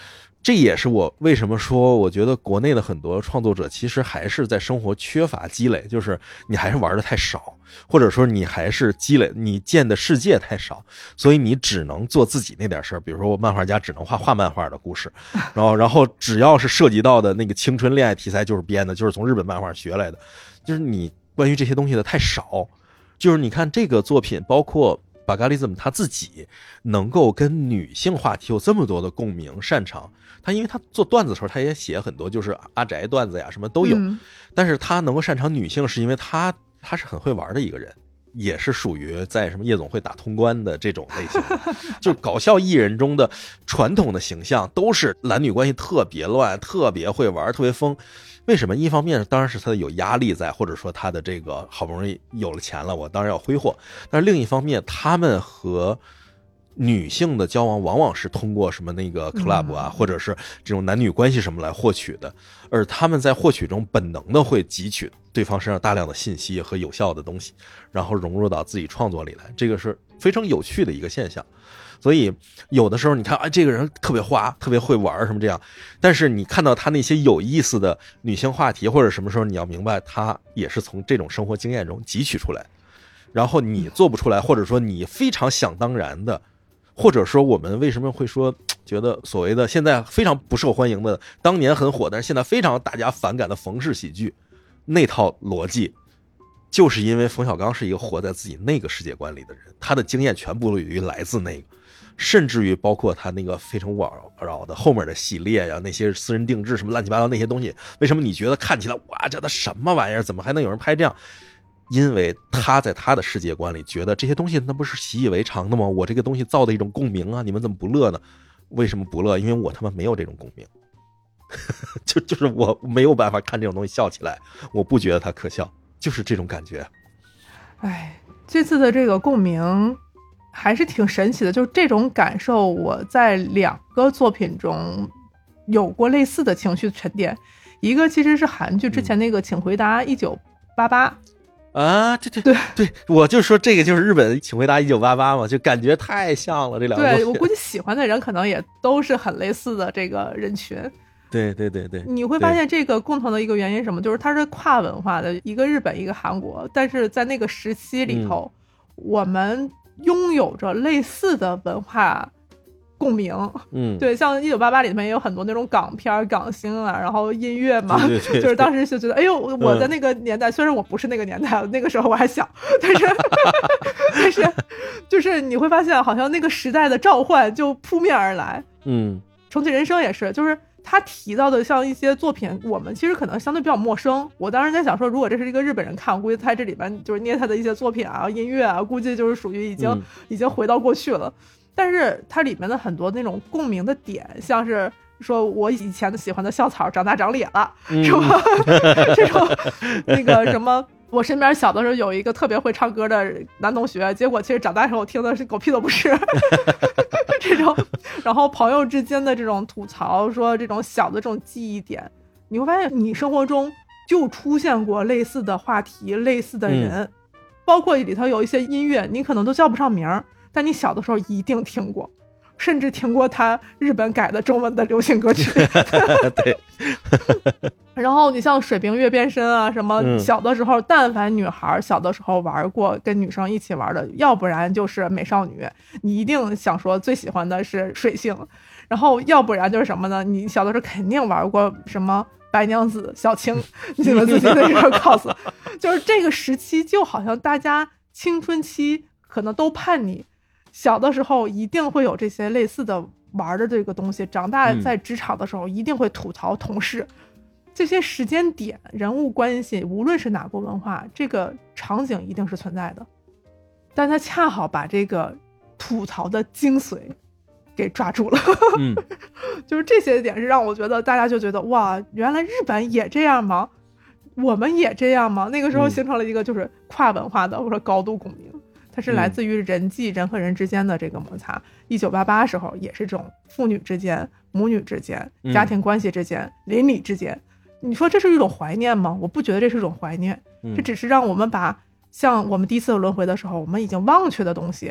这也是我为什么说我觉得国内的很多创作者其实还是在生活缺乏积累，就是你还是玩的太少，或者说你还是积累你见的世界太少，所以你只能做自己那点事儿。比如说我漫画家只能画画漫画的故事，然后然后只要是涉及到的那个青春恋爱题材就是编的，就是从日本漫画学来的，就是你关于这些东西的太少。就是你看这个作品，包括巴嘎利兹姆他自己能够跟女性话题有这么多的共鸣擅长，他因为他做段子的时候他也写很多就是阿宅段子呀什么都有、嗯、但是他能够擅长女性是因为他他是很会玩的一个人，也是属于在什么夜总会打通关的这种类型的就是搞笑艺人中的传统的形象都是男女关系特别乱，特别会玩，特别疯。为什么？一方面当然是他的有压力在，或者说他的这个好不容易有了钱了，我当然要挥霍。但是另一方面，他们和女性的交往往往是通过什么那个 club 啊，或者是这种男女关系什么来获取的，而他们在获取中本能的会汲取对方身上大量的信息和有效的东西，然后融入到自己创作里来，这个是非常有趣的一个现象。所以有的时候你看，哎，这个人特别花，特别会玩什么这样，但是你看到他那些有意思的女性话题或者什么时候，你要明白他也是从这种生活经验中汲取出来，然后你做不出来，或者说你非常想当然的，或者说我们为什么会说觉得所谓的现在非常不受欢迎的，当年很火但是现在非常大家反感的冯氏喜剧，那套逻辑就是因为冯小刚是一个活在自己那个世界观里的人，他的经验全部于来自那个，甚至于包括他那个非诚勿扰的后面的系列呀，那些私人定制什么乱七八糟那些东西，为什么你觉得看起来哇这的什么玩意儿，怎么还能有人拍这样？因为他在他的世界观里觉得这些东西那不是习以为常的吗？我这个东西造的一种共鸣啊，你们怎么不乐呢？为什么不乐？因为我他妈没有这种共鸣就就是我没有办法看这种东西笑起来，我不觉得它可笑，就是这种感觉。 哎，这次的这个共鸣还是挺神奇的，就是这种感受我在两个作品中有过类似的情绪沉淀。一个其实是韩剧之前那个请回答一九八八啊，对对对对，我就说这个就是日本请回答一九八八嘛，就感觉太像了这两个。 对，我估计喜欢的人可能也都是很类似的这个人群。 对对对对， 你会发现这个共同的一个原因是什么？就是它是跨文化的，一个日本一个韩国，但是在那个时期里头、嗯、我们拥有着类似的文化共鸣。嗯，对，像一九八八里面也有很多那种港片港星啊，然后音乐嘛，对对对对，就是当时就觉得哎呦，我在那个年代、嗯、虽然我不是那个年代，那个时候我还小，但是但是就是你会发现好像那个时代的召唤就扑面而来。嗯，重启人生也是，就是他提到的像一些作品我们其实可能相对比较陌生，我当时在想说如果这是一个日本人看，估计在这里边就是捏他的一些作品啊音乐啊，估计就是属于已经、嗯、已经回到过去了。但是它里面的很多那种共鸣的点，像是说我以前的喜欢的校草长大长脸了、嗯、是吧这种那个什么我身边小的时候有一个特别会唱歌的男同学，结果其实长大时候听的是狗屁都不是这种，然后朋友之间的这种吐槽，说这种小的这种记忆点，你会发现你生活中就出现过类似的话题，类似的人、嗯、包括里头有一些音乐你可能都叫不上名，但你小的时候一定听过，甚至听过他日本改的中文的流行歌曲对然后你像水瓶月变身啊什么，小的时候、嗯、但凡女孩小的时候玩过跟女生一起玩的，要不然就是美少女，你一定想说最喜欢的是水星，然后要不然就是什么呢，你小的时候肯定玩过什么白娘子小青你们自己的这个 cos 就是这个时期就好像大家青春期可能都叛逆，小的时候一定会有这些类似的玩的这个东西，长大在职场的时候一定会吐槽同事、嗯、这些时间点人物关系无论是哪国文化，这个场景一定是存在的，但他恰好把这个吐槽的精髓给抓住了嗯就是这些点是让我觉得大家就觉得哇，原来日本也这样吗？我们也这样吗？那个时候形成了一个就是跨文化的或者高度共鸣，它是来自于人际、嗯、人和人之间的这个摩擦。一九八八时候也是这种父女之间、母女之间、家庭关系之间、嗯、邻里之间。你说这是一种怀念吗？我不觉得这是一种怀念、嗯、这只是让我们把像我们第一次轮回的时候我们已经忘却的东西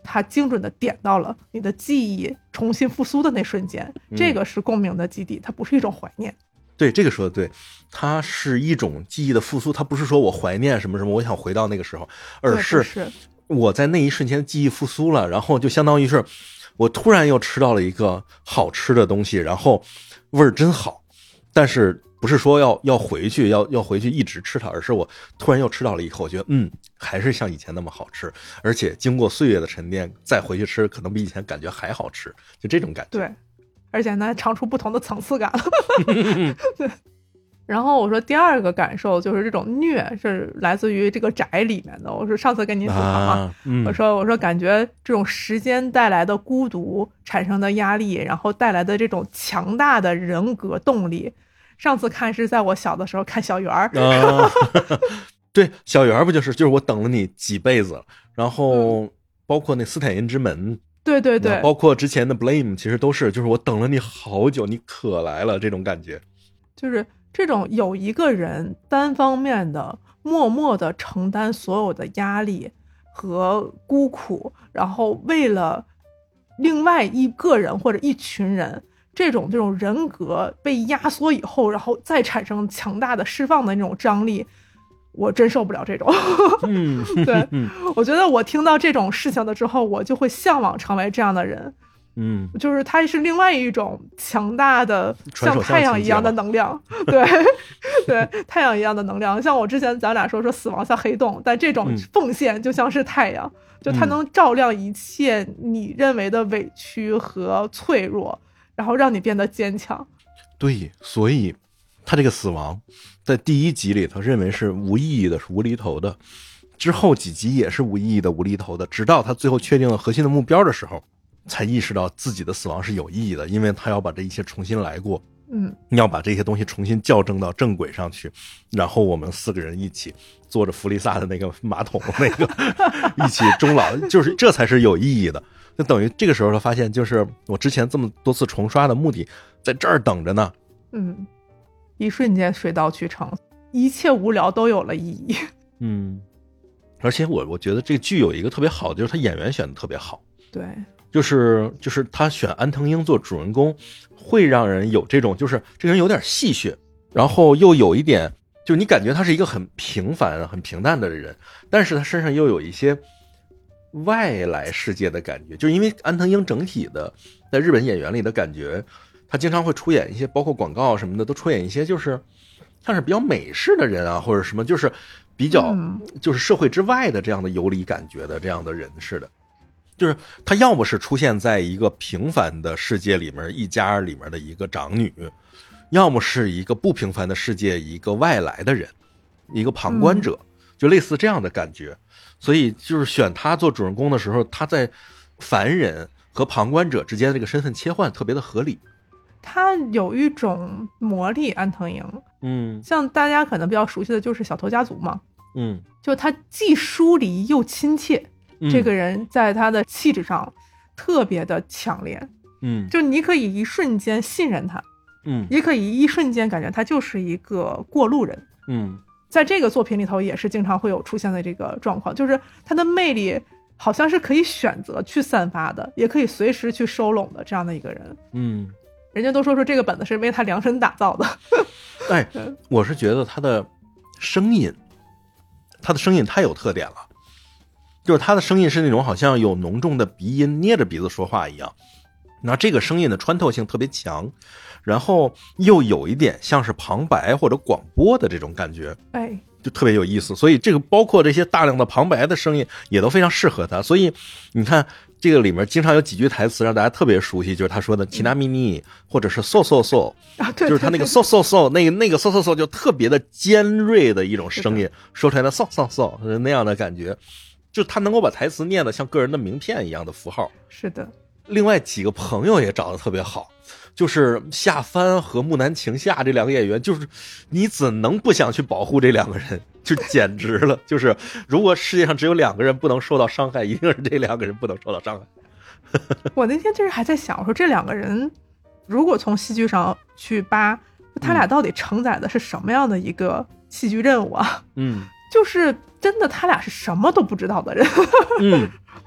它精准的点到了你的记忆重新复苏的那瞬间，这个是共鸣的基底，它不是一种怀念。 对，这个说的对，它是一种记忆的复苏，它不是说我怀念什么什么，我想回到那个时候，而是我在那一瞬间记忆复苏了，然后就相当于是我突然又吃到了一个好吃的东西，然后味儿真好，但是不是说要要回去要要回去一直吃它，而是我突然又吃到了一口，我觉得嗯还是像以前那么好吃，而且经过岁月的沉淀再回去吃，可能比以前感觉还好吃，就这种感觉。 对，而且呢尝出不同的层次感。对。然后我说第二个感受就是这种虐是来自于这个宅里面的。我说上次跟您吐槽嘛、啊嗯、我说我说感觉这种时间带来的孤独产生的压力，然后带来的这种强大的人格动力。上次看是在我小的时候看小圆儿、啊、 对，小圆儿不就是就是我等了你几辈子，然后包括那斯坦因之门， 对对对， 包括之前的 Blame 其实都是就是我等了你好久，你可来了，这种感觉。 就是这种有一个人单方面的默默的承担所有的压力和孤苦，然后为了另外一个人或者一群人，这种这种人格被压缩以后，然后再产生强大的释放的那种张力，我真受不了这种。 嗯， 对，我觉得我听到这种事情的之后，我就会向往成为这样的人。 嗯， 就是它是另外一种强大的像太阳一样的能量。对对，太阳一样的能量。像我之前咱俩说说死亡像黑洞，但这种奉献就像是太阳、嗯、就它能照亮一切你认为的委屈和脆弱，然后让你变得坚强。 对，所以他这个死亡在第一集里头认为是无意义的，是无厘头的，之后几集也是无意义的无厘头的，直到他最后确定了核心的目标的时候才意识到自己的死亡是有意义的，因为他要把这一切重新来过。 嗯， 你要把这些东西重新校正到正轨上去，然后我们四个人一起坐着弗利萨的那个马桶那个一起终老，就是这才是有意义的。就等于这个时候他发现，就是我之前这么多次重刷的目的在这儿等着呢。 嗯，一瞬间水到渠成，一切无聊都有了意义。 嗯，而且我我觉得这个剧有一个特别好的，就是他演员选的特别好。 对， 就是就是他选安藤英做主人公，会让人有这种就是这个人有点戏谑，然后又有一点就是你感觉他是一个很平凡很平淡的人，但是他身上又有一些外来世界的感觉。就是因为安藤英整体的在日本演员里的感觉，他经常会出演一些包括广告什么的都出演一些就是像是比较美式的人啊，或者什么就是比较就是社会之外的这样的游离感觉的这样的人似的。就是他要么是出现在一个平凡的世界里面一家里面的一个长女，要么是一个不平凡的世界一个外来的人，一个旁观者，就类似这样的感觉。所以就是选他做主人公的时候，他在凡人和旁观者之间的这个身份切换特别的合理。 他有一种魔力，安藤英， 嗯， 像大家可能比较熟悉的就是小偷家族嘛， 嗯， 就他既疏离又亲切。这个人在他的气质上特别的强烈， 嗯， 就你可以一瞬间信任他， 嗯， 也可以一瞬间感觉他就是一个过路人， 嗯， 在这个作品里头也是经常会有出现的这个状况，就是他的魅力好像是可以选择去散发的，也可以随时去收拢的这样的一个人。 嗯， 人家都说说这个本子是为他量身打造的。 哎，我是觉得他的声音，他的声音太有特点了。就是他的声音是那种好像有浓重的鼻音，捏着鼻子说话一样，然后这个声音的穿透性特别强，然后又有一点像是旁白或者广播的这种感觉， 哎， 就特别有意思。所以这个包括这些大量的旁白的声音也都非常适合他。所以你看这个里面经常有几句台词让大家特别熟悉，就是他说的其那咪咪或者是 so so so， 就是他那个 so so so 那个那个 so so so 就特别的尖锐的一种声音，说出来的 so so so 那样的感觉，就他能够把台词念得像个人的名片一样的符号。 是的， 另外几个朋友也找得特别好，就是夏帆和木南晴夏这两个演员，就是你怎能不想去保护这两个人，就简直了。就是如果世界上只有两个人不能受到伤害，一定是这两个人不能受到伤害。 我那天就是还在想，我说这两个人如果从戏剧上去扒，他俩到底承载的是什么样的一个戏剧任务啊？ 嗯， 就是真的他俩是什么都不知道的人。 嗯，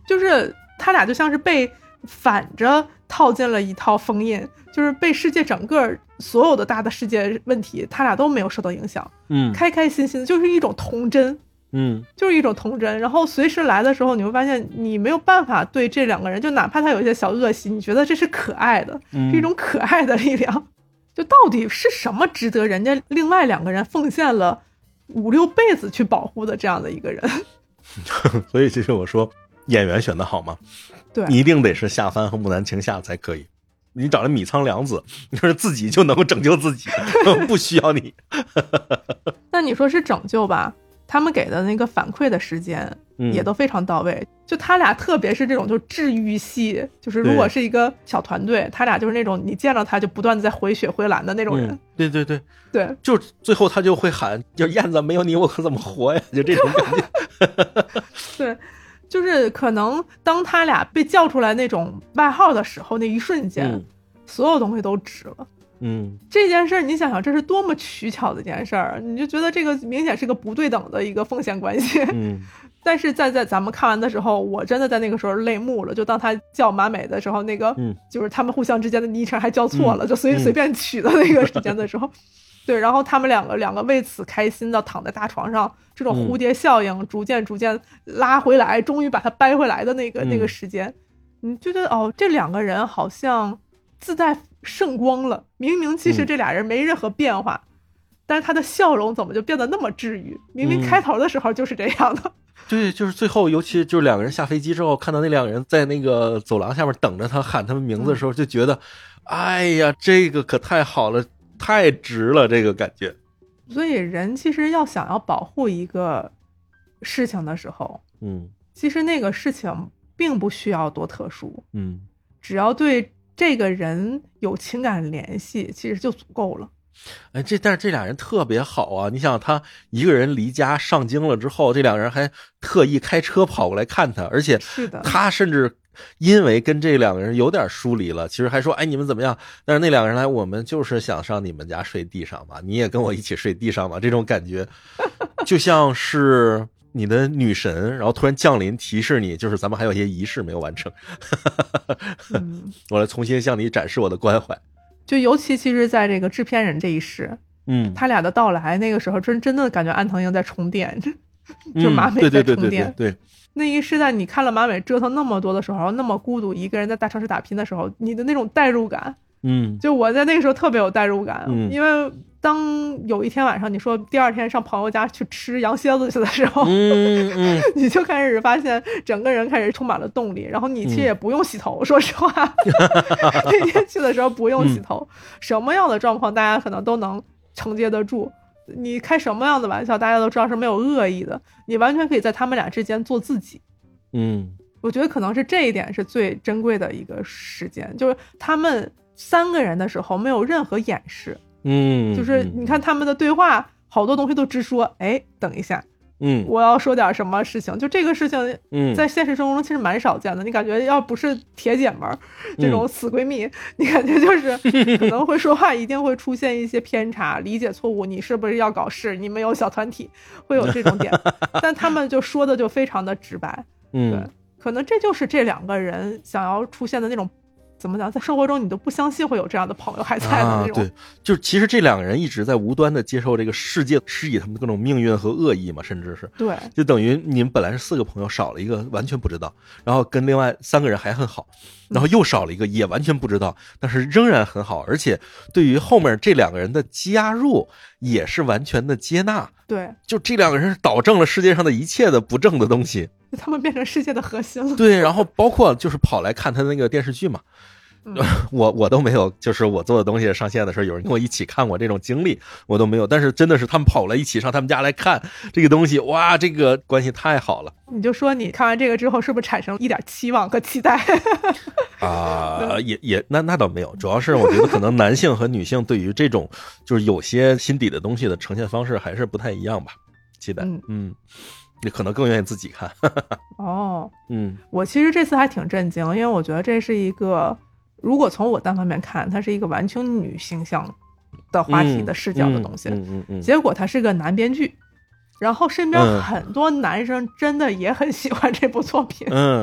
就是他俩就像是被反着套进了一套封印，就是被世界整个所有的大的世界问题他俩都没有受到影响， 嗯， 开开心心的，就是一种童真， 嗯， 就是一种童真。然后随时来的时候，你会发现你没有办法对这两个人，就哪怕他有一些小恶习，你觉得这是可爱的， 嗯、 是一种可爱的力量。就到底是什么值得人家另外两个人奉献了五六辈子去保护的这样的一个人？ 所以其实我说演员选的好吗？ 对， 你一定得是夏帆和木南晴夏才可以。你找了米仓凉子，你说自己就能够拯救自己，不需要你。 那你说是拯救吧？他们给的那个反馈的时间也都非常到位，嗯、就他俩特别是这种就治愈系，就是如果是一个小团队，他俩就是那种你见到他就不断的在回血回蓝的那种人。嗯、 对对对对， 就最后他就会喊，就燕子没有你我可怎么活呀，就这种感觉。 对，就是可能当他俩被叫出来那种外号的时候，那一瞬间、嗯、所有东西都值了。 嗯， 这件事你想想，这是多么取巧的一件事儿，你就觉得这个明显是个不对等的一个奉献关系。 嗯， 但是在在咱们看完的时候，我真的在那个时候泪目了。就当他叫马美的时候，那个、 嗯、 就是他们互相之间的昵称还叫错了，嗯、就随随便取的那个时间的时候，嗯、对，然后他们两个两个为此开心的躺在大床上，这种蝴蝶效应逐渐逐渐拉回来，终于把它掰回来的那个、嗯、那个时间，你觉得哦，这两个人好像自带圣光了，明明其实这俩人没任何变化、嗯、但是他的笑容怎么就变得那么治愈，明明开头的时候就是这样的、嗯、 对，就是最后尤其就是两个人下飞机之后，看到那两个人在那个走廊下面等着他喊他们名字的时候、嗯、就觉得哎呀这个可太好了，太值了，这个感觉。 所以人其实要想要保护一个事情的时候， 嗯， 其实那个事情并不需要多特殊， 嗯， 只要对这个人有情感联系其实就足够了。 哎，这但是这俩人特别好啊！你想他一个人离家上京了之后，这两个人还特意开车跑过来看他，而且他甚至因为跟这两个人有点疏离了，其实还说哎你们怎么样？但是那两个人来，我们就是想上你们家睡地上嘛，你也跟我一起睡地上嘛，这种感觉就像是你的女神，然后突然降临提示你，就是咱们还有一些仪式没有完成。 嗯、 我来重新向你展示我的关怀。 就尤其其实在这个制片人这一世， 嗯， 他俩的到来那个时候真真的感觉安藤樱在充电，就马美在充电、嗯、对对对对对对。那一世在你看了马美折腾那么多的时候，那么孤独一个人在大城市打拼的时候，你的那种代入感， 嗯， 就我在那个时候特别有代入感、 嗯、 因为当有一天晚上你说第二天上朋友家去吃羊蝎子去的时候， 嗯嗯， 你就开始发现整个人开始充满了动力，然后你其实也不用洗头、嗯、说实话那天去的时候不用洗头、嗯、什么样的状况大家可能都能承接得住，你开什么样的玩笑大家都知道是没有恶意的，你完全可以在他们俩之间做自己。 嗯， 我觉得可能是这一点是最珍贵的一个时间，就是他们三个人的时候没有任何掩饰， 嗯， 就是你看他们的对话好多东西都直说，哎等一下， 嗯， 我要说点什么事情，就这个事情嗯， 在现实生活中其实蛮少见的、嗯、你感觉要不是铁姐们这种死闺蜜、嗯、你感觉就是可能会说话一定会出现一些偏差理解错误，你是不是要搞事，你们有小团体，会有这种点但他们就说的就非常的直白， 嗯， 对，可能这就是这两个人想要出现的那种，怎么讲，在生活中你都不相信会有这样的朋友还在的那种、 啊、对，就是其实这两个人一直在无端的接受这个世界施以他们的各种命运和恶意嘛，甚至是对， 就等于你们本来是四个朋友少了一个完全不知道，然后跟另外三个人还很好，然后又少了一个也完全不知道，但是仍然很好，而且对于后面这两个人的加入也是完全的接纳， 对， 就这两个人是导正了世界上的一切的不正的东西， 他们变成世界的核心了。 对，然后包括就是跑来看他那个电视剧嘛， 嗯、 我我都没有，就是我做的东西上线的时候有人跟我一起看过这种经历我都没有，但是真的是他们跑来一起上他们家来看这个东西，哇，这个关系太好了。 你就说你看完这个之后是不是产生一点期望和期待啊、呃，也也那那倒没有，主要是我觉得可能男性和女性对于这种就是有些心底的东西的呈现方式还是不太一样吧，期待，嗯嗯，你可能更愿意自己看哦， 嗯， 我其实这次还挺震惊，因为我觉得这是一个，如果从我单方面看，它是一个完全女性向的话题的视角的东西， 嗯嗯 嗯, 嗯, 嗯结果它是个男编剧，然后身边很多男生真的也很喜欢这部作品， 嗯，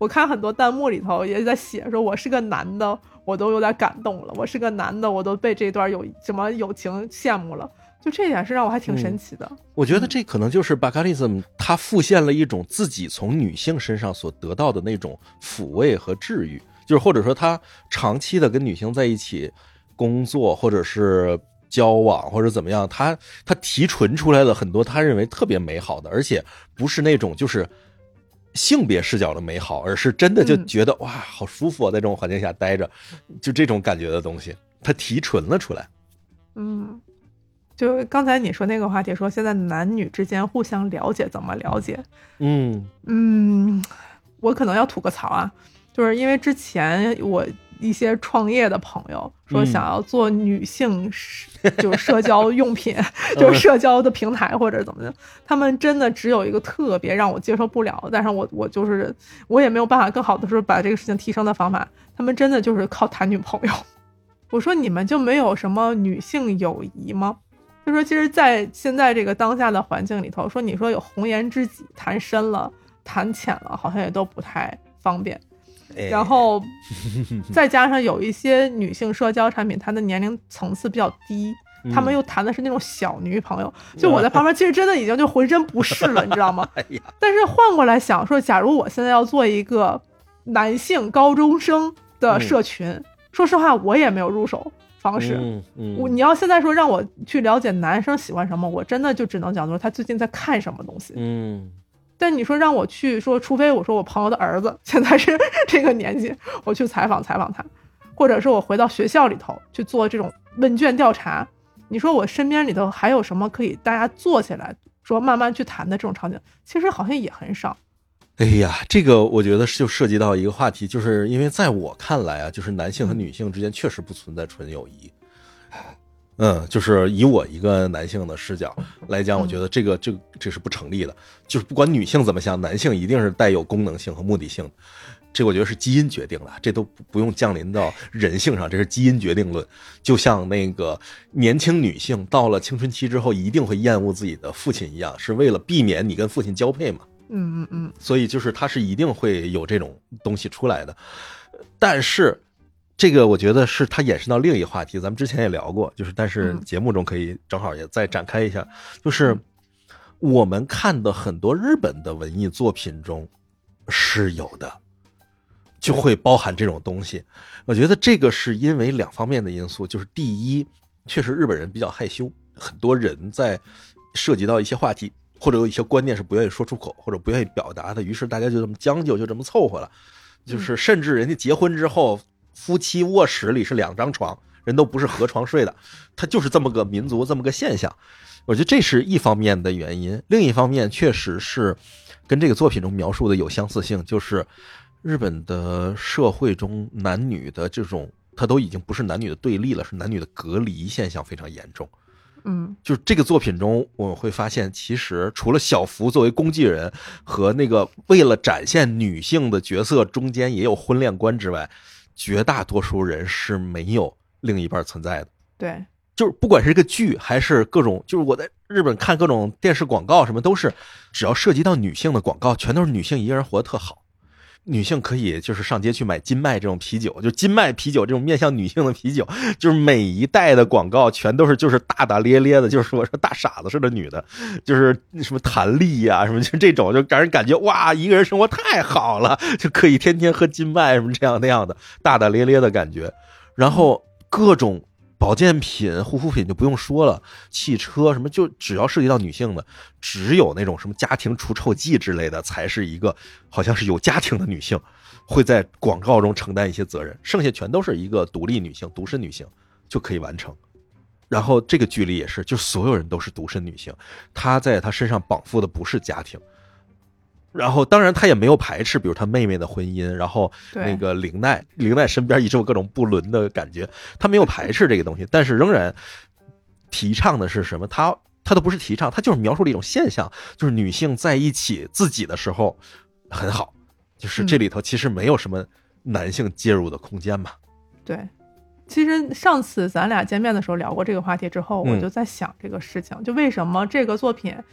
我看很多弹幕里头也在写说，我是个男的，我都有点感动了；我是个男的，我都被这段有什么友情羡慕了。就这点是让我还挺神奇的。嗯、 我觉得这可能就是巴卡利斯他复现了一种自己从女性身上所得到的那种抚慰和治愈，就是或者说他长期的跟女性在一起工作，或者是交往，或者怎么样，他他提纯出来了很多他认为特别美好的，而且不是那种就是性别视角的美好，而是真的就觉得、嗯、哇好舒服，在这种环境下待着，就这种感觉的东西他提纯了出来。 嗯，就刚才你说那个话题，说现在男女之间互相了解怎么了解。 嗯嗯，我可能要吐个槽啊，就是因为之前我一些创业的朋友说想要做女性就是社交用品、嗯、就是社交的平台或者怎么的，他们真的只有一个特别让我接受不了，但是我我就是我也没有办法更好的说把这个事情提升的方法，他们真的就是靠谈女朋友。我说你们就没有什么女性友谊吗？就说其实在现在这个当下的环境里头，说你说有红颜知己谈深了谈浅了好像也都不太方便，然后再加上有一些女性社交产品它的年龄层次比较低，他们又谈的是那种小女朋友，就我在旁边其实真的已经就浑身不适了，你知道吗？但是换过来想说，假如我现在要做一个男性高中生的社群，说实话我也没有入手方式。嗯嗯、我你要现在说让我去了解男生喜欢什么，我真的就只能讲说他最近在看什么东西。嗯，但你说让我去说，除非我说我朋友的儿子现在是这个年纪，我去采访采访他，或者是我回到学校里头去做这种问卷调查，你说我身边里头还有什么可以大家做起来说慢慢去谈的这种场景，其实好像也很少。 哎呀，这个我觉得就涉及到一个话题，就是因为在我看来啊，就是男性和女性之间确实不存在纯友谊。嗯，就是以我一个男性的视角来讲，我觉得这个这个这是不成立的。就是不管女性怎么想，男性一定是带有功能性和目的性的，这我觉得是基因决定的，这都不用降临到人性上，这是基因决定论。就像那个年轻女性到了青春期之后一定会厌恶自己的父亲一样，是为了避免你跟父亲交配嘛。 嗯嗯嗯， 所以就是它是一定会有这种东西出来的。但是这个我觉得是它衍生到另一个话题，咱们之前也聊过，就是但是节目中可以正好也再展开一下，就是我们看的很多日本的文艺作品中是有的，就会包含这种东西。我觉得这个是因为两方面的因素，就是第一，确实日本人比较害羞，很多人在涉及到一些话题或者有一些观念是不愿意说出口或者不愿意表达的，于是大家就这么将就，就这么凑合了。就是甚至人家结婚之后夫妻卧室里是两张床，人都不是合床睡的，他就是这么个民族，这么个现象。我觉得这是一方面的原因，另一方面确实是跟这个作品中描述的有相似性，就是日本的社会中男女的这种，它都已经不是男女的对立了，是男女的隔离现象非常严重。 嗯， 就是这个作品中我们会发现，其实除了小福作为工具人和那个为了展现女性的角色中间也有婚恋观之外，绝大多数人是没有另一半存在的。 对， 就是不管是这个剧还是各种，就是我在日本看各种电视广告什么，都是只要涉及到女性的广告，全都是女性一个人活得特好。女性可以就是上街去买金麦这种啤酒，就金麦啤酒这种面向女性的啤酒，就是每一代的广告全都是就是大大咧咧的，就是我说大傻子似的女的，就是什么弹力呀、啊、什么，就这种就让人感觉哇，一个人生活太好了，就可以天天喝金麦什么这样那样的大大咧咧的感觉。然后各种保健品、护肤品就不用说了，汽车什么，就只要涉及到女性的，只有那种什么家庭除臭剂之类的，才是一个好像是有家庭的女性会在广告中承担一些责任，剩下全都是一个独立女性、独身女性就可以完成。然后这个剧里也是，就所有人都是独身女性，她在她身上绑缚的不是家庭。然后当然他也没有排斥比如他妹妹的婚姻，然后那个玲奈玲奈身边一直有各种不伦的感觉，他没有排斥这个东西，但是仍然提倡的是什么，他他都不是提倡，他就是描述了一种现象，就是女性在一起自己的时候很好，就是这里头其实没有什么男性介入的空间嘛。 对，其实上次咱俩见面的时候聊过这个话题之后，我就在想这个事情、嗯、就为什么这个作品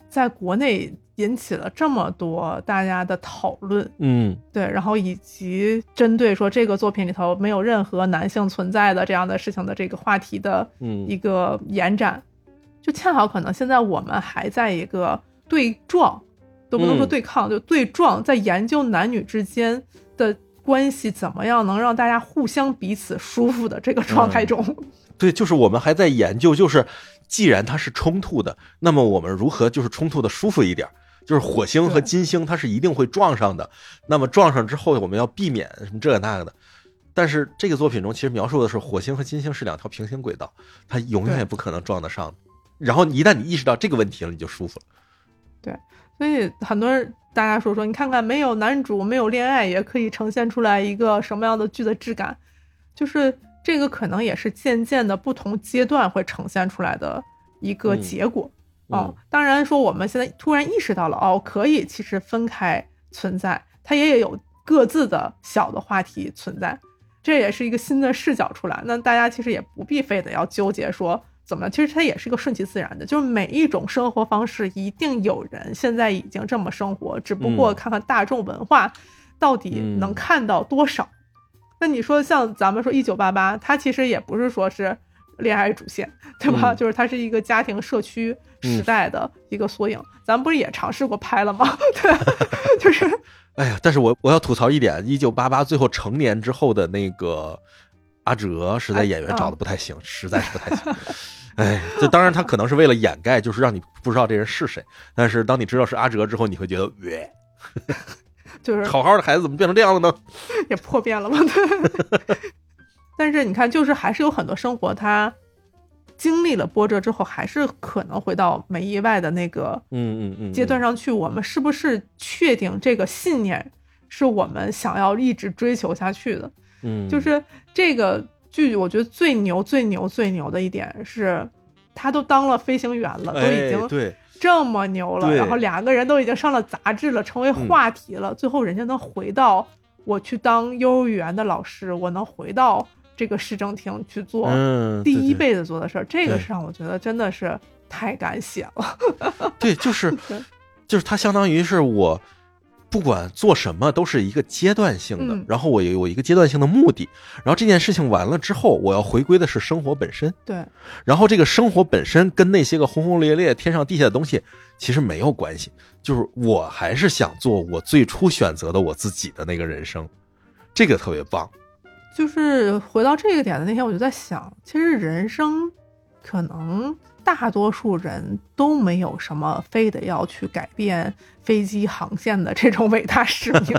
在国内引起了这么多大家的讨论， 嗯， 对，然后以及针对说这个作品里头没有任何男性存在的这样的事情的这个话题的一个延展，嗯、就恰好可能现在我们还在一个对撞，都不能说对抗，嗯、就对撞，在研究男女之间的关系怎么样能让大家互相彼此舒服的这个状态中。 嗯、对，就是我们还在研究，就是既然它是冲突的，那么我们如何就是冲突的舒服一点。就是火星和金星它是一定会撞上的，那么撞上之后我们要避免什么这个那个的。但是这个作品中其实描述的是火星和金星是两条平行轨道，它永远也不可能撞得上。然后一旦你意识到这个问题了，你就舒服了。 对，所以很多人大家说说你看看没有男主没有恋爱也可以呈现出来一个什么样的剧的质感，就是这个可能也是渐渐的不同阶段会呈现出来的一个结果。嗯哦，当然说我们现在突然意识到了哦，可以其实分开存在，它也有各自的小的话题存在，这也是一个新的视角出来。那大家其实也不必非得要纠结说怎么样，其实它也是一个顺其自然的，就是每一种生活方式一定有人现在已经这么生活，只不过看看大众文化到底能看到多少。嗯、那你说像咱们说一九八八，它其实也不是说是恋爱主线，对吧？嗯、就是它是一个家庭社区时代的一个缩影，嗯、咱们不是也尝试过拍了吗？对，就是， 哎呀，但是我我要吐槽一点，一九八八最后成年之后的那个阿哲，实在演员找的不太行，哎、实在是不太行。哎，这当然他可能是为了掩盖，就是让你不知道这人是谁，但是当你知道是阿哲之后，你会觉得，呃、 就是好好的孩子怎么变成这样了呢？ 也破变了吗？对。但是你看，就是还是有很多生活，它经历了波折之后，还是可能回到没意外的那个嗯嗯嗯阶段上去。我们是不是确定这个信念是我们想要一直追求下去的？嗯，就是这个剧，我觉得最牛、最牛、最牛的一点是，他都当了飞行员了，都已经对这么牛了，然后两个人都已经上了杂志了，成为话题了。嗯、最后人家能回到我去当幼儿园的老师，我能回到这个市政厅去做第一辈子做的事儿、嗯，这个是让我觉得真的是太敢写了。 对，就是就是它相当于是我不管做什么都是一个阶段性的，嗯、然后我有一个阶段性的目的，然后这件事情完了之后，我要回归的是生活本身。 对， 然后这个生活本身跟那些个轰轰烈烈天上地下的东西其实没有关系，就是我还是想做我最初选择的我自己的那个人生，这个特别棒。 就是回到这个点的那天，我就在想，其实人生可能大多数人都没有什么非得要去改变飞机航线的这种伟大使命。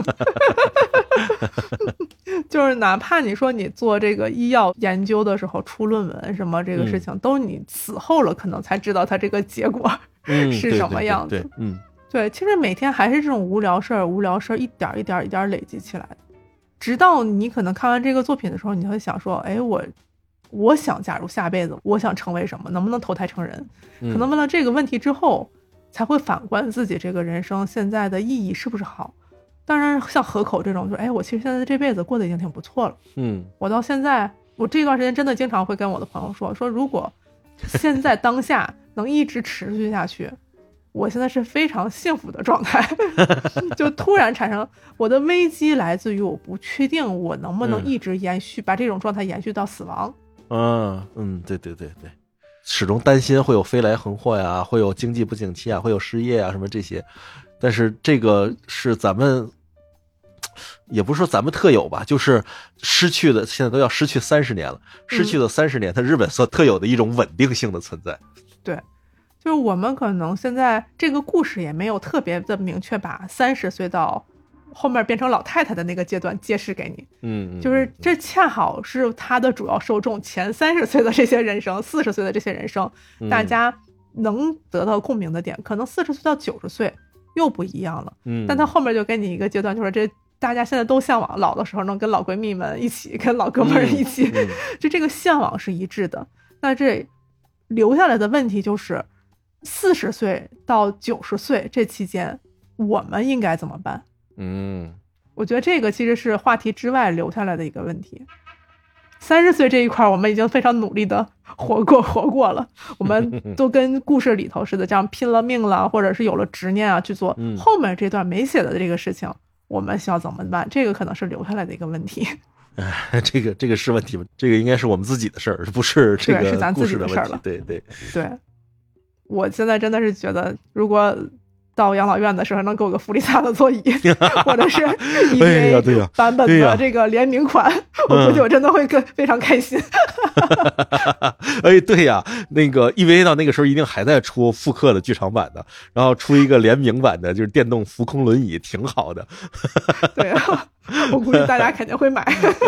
就是哪怕你说你做这个医药研究的时候出论文什么这个事情，嗯、都你死后了可能才知道它这个结果是什么样子。 嗯、对, 对, 对, 对, 嗯、 对，其实每天还是这种无聊事儿，无聊事儿一点一点一点累积起来的。直到你可能看完这个作品的时候，你会想说，哎，我我想假如下辈子我想成为什么，能不能投胎成人？可能问了这个问题之后，才会反观自己这个人生现在的意义是不是好。当然像河口这种，就哎，我其实现在这辈子过得已经挺不错了。嗯，我到现在，我这段时间真的经常会跟我的朋友说，说如果现在当下能一直持续下去，我现在是非常幸福的状态。就突然产生我的危机来自于我不确定我能不能一直延续、嗯、把这种状态延续到死亡。 嗯嗯，对对对对，始终担心会有飞来横祸呀，会有经济不景气啊，会有失业啊什么这些，但是这个是咱们也不是说咱们特有吧，就是失去的现在都要失去三十年了，失去的三十年它日本所特有的一种稳定性的存在。 嗯、对，就是我们可能现在这个故事也没有特别的明确把三十岁到后面变成老太太的那个阶段揭示给你，嗯，就是这恰好是他的主要受众前三十岁的这些人生，四十岁的这些人生，大家能得到共鸣的点，可能四十岁到九十岁又不一样了，嗯，但他后面就给你一个阶段，就是这大家现在都向往老的时候能跟老闺蜜们一起，跟老哥们儿一起，嗯嗯、就这个向往是一致的。那这留下来的问题就是四十岁到九十岁这期间我们应该怎么办？嗯，我觉得这个其实是话题之外留下来的一个问题。 三十岁这一块我们已经非常努力的活过活过了，我们都跟故事里头似的这样拼了命了，或者是有了执念啊去做后面这段没写的这个事情，我们需要怎么办？这个可能是留下来的一个问题。 哎，这个这个是问题，这个应该是我们自己的事儿，不是这个是咱自己的事儿了。 对对对，我现在真的是觉得，如果到养老院的时候能给我个弗利萨的座椅，或者是 E V A 版本的这个联名款，哎呀哎、我估计我真的会更非常开心。 哎，对呀，那个 E V A 到那个时候一定还在出复刻的剧场版的，然后出一个联名版的，就是电动浮空轮椅，挺好的。 对啊，我估计大家肯定会买。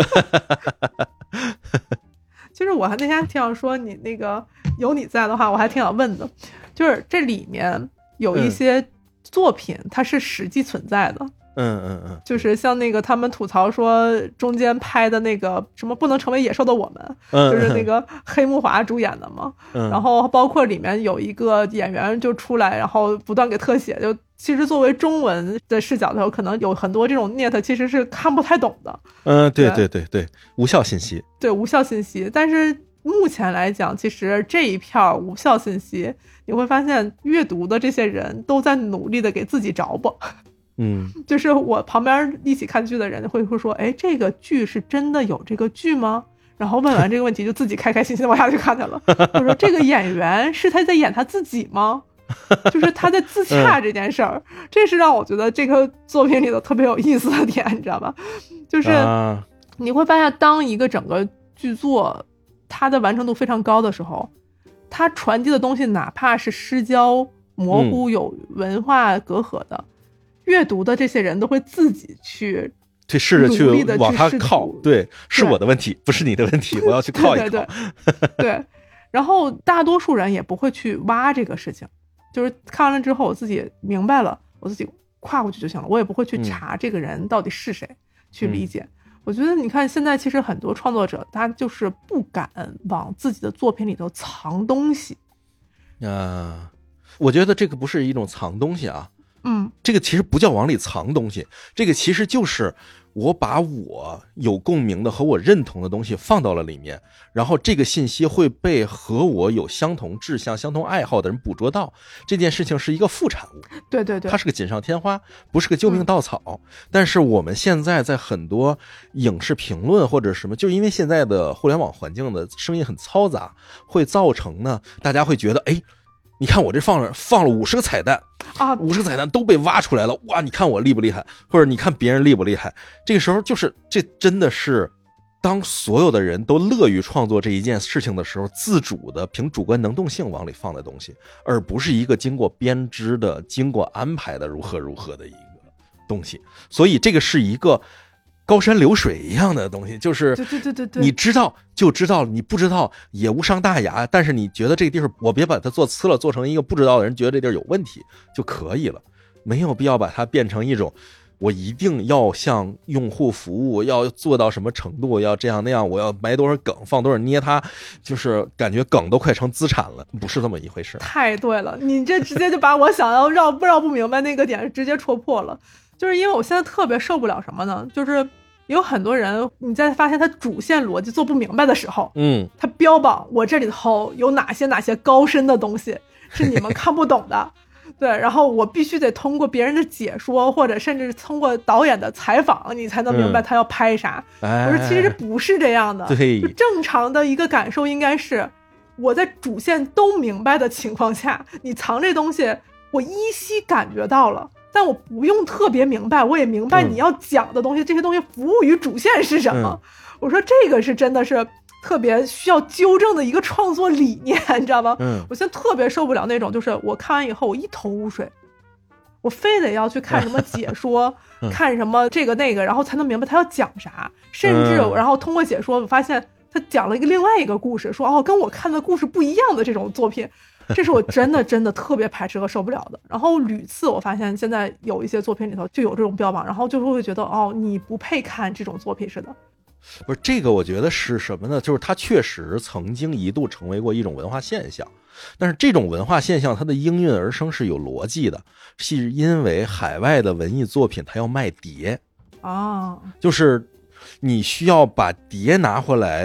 其实我还那天挺想说，你那个有你在的话，我还挺想问的，就是这里面有一些作品它是实际存在的。 嗯嗯嗯， 就是像那个他们吐槽说中间拍的那个什么不能成为野兽的我们，嗯、就是那个黑木华主演的嘛、嗯、然后包括里面有一个演员就出来，然后不断给特写，就其实作为中文的视角的时候，可能有很多这种 net 其实是看不太懂的。 嗯，对对对对，无效信息， 对无效信息。但是目前来讲，其实这一片无效信息，你会发现阅读的这些人都在努力的给自己找补。 嗯，就是我旁边一起看剧的人会会说，哎，这个剧是真的有这个剧吗？然后问完这个问题就自己开开心心的往下去看去了。我说这个演员是他在演他自己吗？就是他在自洽这件事儿、嗯、这是让我觉得这个作品里头特别有意思的点，你知道吧？就是你会发现当一个整个剧作它的完成度非常高的时候，它传递的东西哪怕是失焦模糊有文化隔阂的、嗯、阅读的这些人都会自己去去试着去往他靠，对，是我的问题不是你的问题，我要去靠一靠。 对对对对，然后大多数人也不会去挖这个事情，就是看完了之后我自己明白了，我自己跨过去就行了，我也不会去查这个人到底是谁、嗯、去理解。我觉得你看现在其实很多创作者他就是不敢往自己的作品里头藏东西啊，我觉得这个不是一种藏东西啊， 嗯， 这个其实不叫往里藏东西，这个其实就是我把我有共鸣的和我认同的东西放到了里面，然后这个信息会被和我有相同志向相同爱好的人捕捉到，这件事情是一个副产物， 对对对， 它是个锦上添花，不是个救命稻草、嗯、但是我们现在在很多影视评论或者什么，就因为现在的互联网环境的声音很嘈杂，会造成呢大家会觉得，哎，你看我这放了放了五十个彩蛋啊，五十个彩蛋都被挖出来了，哇！你看我厉不厉害，或者你看别人厉不厉害？这个时候就是这真的是，当所有的人都乐于创作这一件事情的时候，自主的凭主观能动性往里放的东西，而不是一个经过编织的、经过安排的如何如何的一个东西。所以这个是一个高山流水一样的东西，就是对对对对对， 你知道就知道，你不知道也无伤大雅，但是你觉得这个地方我别把它做次了，做成一个不知道的人觉得这地儿有问题就可以了，没有必要把它变成一种我一定要向用户服务，要做到什么程度，要这样那样，我要埋多少梗放多少捏它，就是感觉梗都快成资产了，不是这么一回事。 太对了，你这直接就把我想要绕不绕不明白那个点直接戳破了。就是因为我现在特别受不了什么呢，就是有很多人你在发现他主线逻辑做不明白的时候， 嗯， 他标榜我这里头有哪些哪些高深的东西是你们看不懂的对，然后我必须得通过别人的解说，或者甚至通过导演的采访，你才能明白他要拍啥。 嗯、 我说其实不是这样的， 对， 正常的一个感受应该是我在主线都明白的情况下，你藏这东西我依稀感觉到了，但我不用特别明白，我也明白你要讲的东西、嗯、这些东西服务于主线是什么、嗯、我说这个是真的是特别需要纠正的一个创作理念，你知道吗？ 嗯， 我现在特别受不了那种，就是我看完以后我一头雾水，我非得要去看什么解说、嗯、看什么这个那个，然后才能明白他要讲啥，甚至、嗯、然后通过解说我发现他讲了一个另外一个故事，说哦跟我看的故事不一样的这种作品，这是我真的真的特别排斥和受不了的。然后屡次我发现现在有一些作品里头就有这种标榜，然后就会觉得哦你不配看这种作品似的。 不是这个，我觉得是什么呢？就是它确实曾经一度成为过一种文化现象，但是这种文化现象它的应运而生是有逻辑的，是因为海外的文艺作品它要卖碟啊， 就是你需要把碟拿回来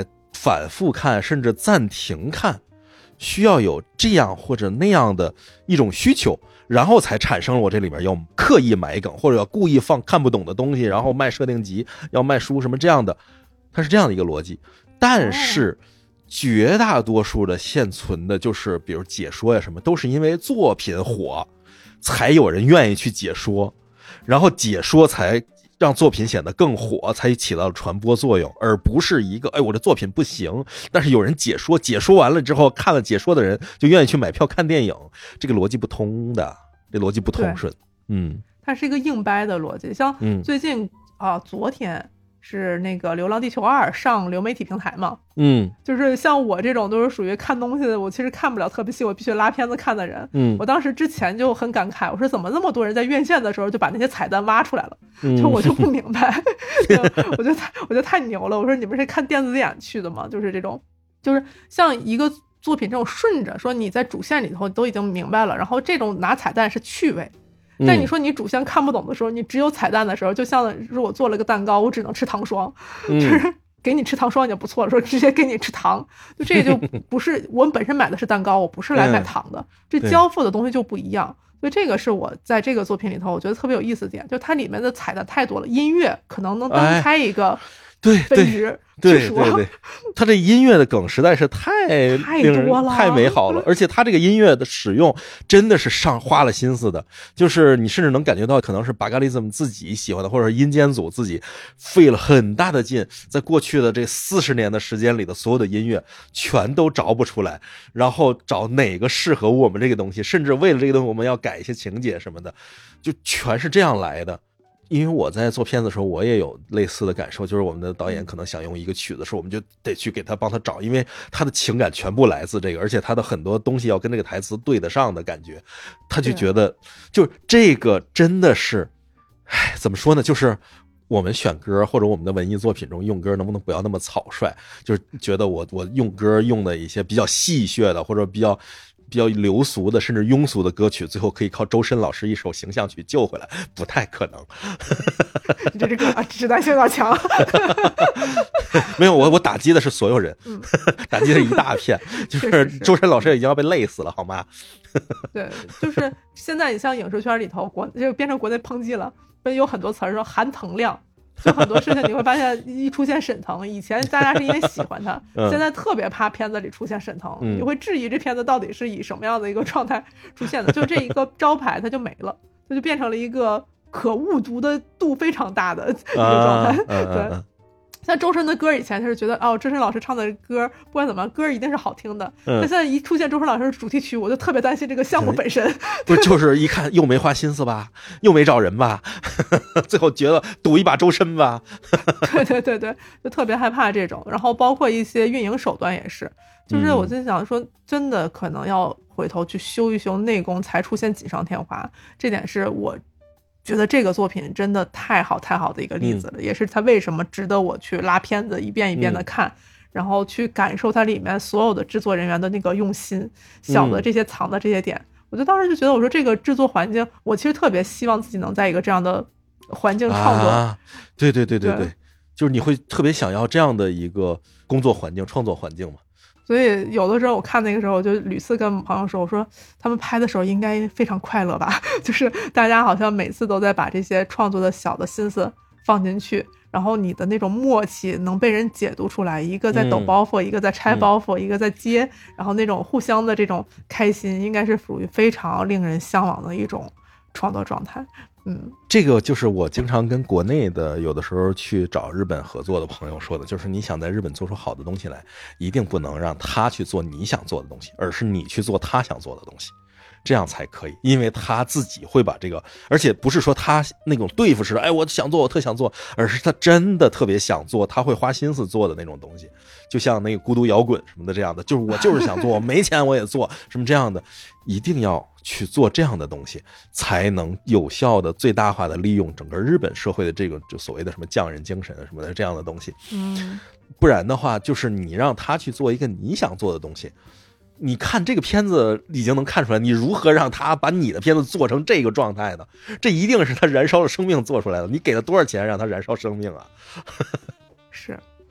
反复看甚至暂停看，需要有这样或者那样的一种需求，然后才产生了我这里面要刻意埋梗，或者要故意放看不懂的东西，然后卖设定集，要卖书什么这样的，它是这样的一个逻辑。但是绝大多数的现存的就是比如解说呀什么，都是因为作品火才有人愿意去解说，然后解说才让作品显得更火，才起到了传播作用，而不是一个哎我的作品不行，但是有人解说，解说完了之后看了解说的人就愿意去买票看电影，这个逻辑不通的，这逻辑不通顺。嗯， 它是一个硬掰的逻辑。像最近啊、嗯呃，昨天是那个《流浪地球二》上流媒体平台嘛， 嗯， 就是像我这种都是属于看东西的，我其实看不了特别细，我必须拉片子看的人， 嗯， 我当时之前就很感慨，我说怎么那么多人在院线的时候就把那些彩蛋挖出来了，嗯、就我就不明白，我觉得我觉得太牛了，我说你们是看电子眼去的吗？就是这种，就是像一个作品这种顺着说你在主线里头都已经明白了，然后这种拿彩蛋是趣味。但你说你主线看不懂的时候，你只有彩蛋的时候，就像如果做了个蛋糕，我只能吃糖霜， 嗯、 就是给你吃糖霜也不错了，说直接给你吃糖，就这就不是我们本身买的是蛋糕，我不是来买糖的，嗯、这交付的东西就不一样。所以这个是我在这个作品里头我觉得特别有意思的点，就它里面的彩蛋太多了，音乐可能能单开一个分支。哎对对对，他这音乐的梗实在是太太多了， 太美好了，而且他这个音乐的使用真的是上花了心思的，就是你甚至能感觉到可能是巴嘎利兹姆自己喜欢的，或者阴间组自己费了很大的劲，在过去的这四十年的时间里的所有的音乐全都找不出来，然后找哪个适合我们这个东西，甚至为了这个东西我们要改一些情节什么的，就全是这样来的。因为我在做片子的时候我也有类似的感受，就是我们的导演可能想用一个曲子的时候，我们就得去给他帮他找，因为他的情感全部来自这个，而且他的很多东西要跟这个台词对得上的感觉，他就觉得就这个真的是唉怎么说呢，就是我们选歌或者我们的文艺作品中用歌能不能不要那么草率，就是觉得我我用歌用的一些比较戏谑的或者比较比较流俗的甚至庸俗的歌曲，最后可以靠周深老师一首形象曲救回来，不太可能。 你这个指代性有点强。 没有，我我打击的是所有人，嗯、打击的一大片，就是周深老师已经要被累死了，好吗？ 对，就是现在你像影视圈里头，国就变成国内抨击了，有很多词儿说含腾量。就很多事情你会发现一出现沈腾，以前大家是因为喜欢他，嗯、现在特别怕片子里出现沈腾，嗯、你会质疑这片子到底是以什么样的一个状态出现的，就这一个招牌它就没了，它就变成了一个可误读的度非常大的一个状态。啊、对、啊，像周深的歌以前就是觉得哦，周深老师唱的歌不管怎么歌一定是好听的，但、嗯、现在一出现周深老师的主题曲，我就特别担心这个项目本身。 不是，就是一看又没花心思吧，又没找人吧，最后觉得赌一把周深吧。 对对对对，就特别害怕这种。然后包括一些运营手段也是，就是我在想说，真的可能要回头去修一修内功，才出现锦上添花。这点是我觉得这个作品真的太好太好的一个例子了，嗯、也是它为什么值得我去拉片子一遍一遍的看，嗯、然后去感受它里面所有的制作人员的那个用心，小的这些藏的这些点，嗯、我就当时就觉得，我说这个制作环境，我其实特别希望自己能在一个这样的环境创作。 啊、对对对对 对, 对，就是你会特别想要这样的一个工作环境、创作环境嘛。 所以有的时候我看那个时候，我就屡次跟朋友说，我说他们拍的时候应该非常快乐吧，就是大家好像每次都在把这些创作的小的心思放进去，然后你的那种默契能被人解读出来，一个在抖包袱，嗯、一个在拆包袱，嗯、一个在接，然后那种互相的这种开心，应该是属于非常令人向往的一种创作状态。嗯， 这个就是我经常跟国内的有的时候去找日本合作的朋友说的，就是你想在日本做出好的东西来，一定不能让他去做你想做的东西，而是你去做他想做的东西，这样才可以，因为他自己会把这个，而且不是说他那种对付式的，哎，我想做，我特想做，而是他真的特别想做，他会花心思做的那种东西，就像那个孤独摇滚什么的这样的，就是我就是想做，没钱我也做，什么这样的，一定要去做这样的东西，才能有效的最大化的利用整个日本社会的这个就所谓的什么匠人精神什么的这样的东西。 嗯， 不然的话，就是你让他去做一个你想做的东西，你看这个片子已经能看出来，你如何让他把你的片子做成这个状态呢？这一定是他燃烧了生命做出来的。你给了多少钱让他燃烧生命啊？ 是，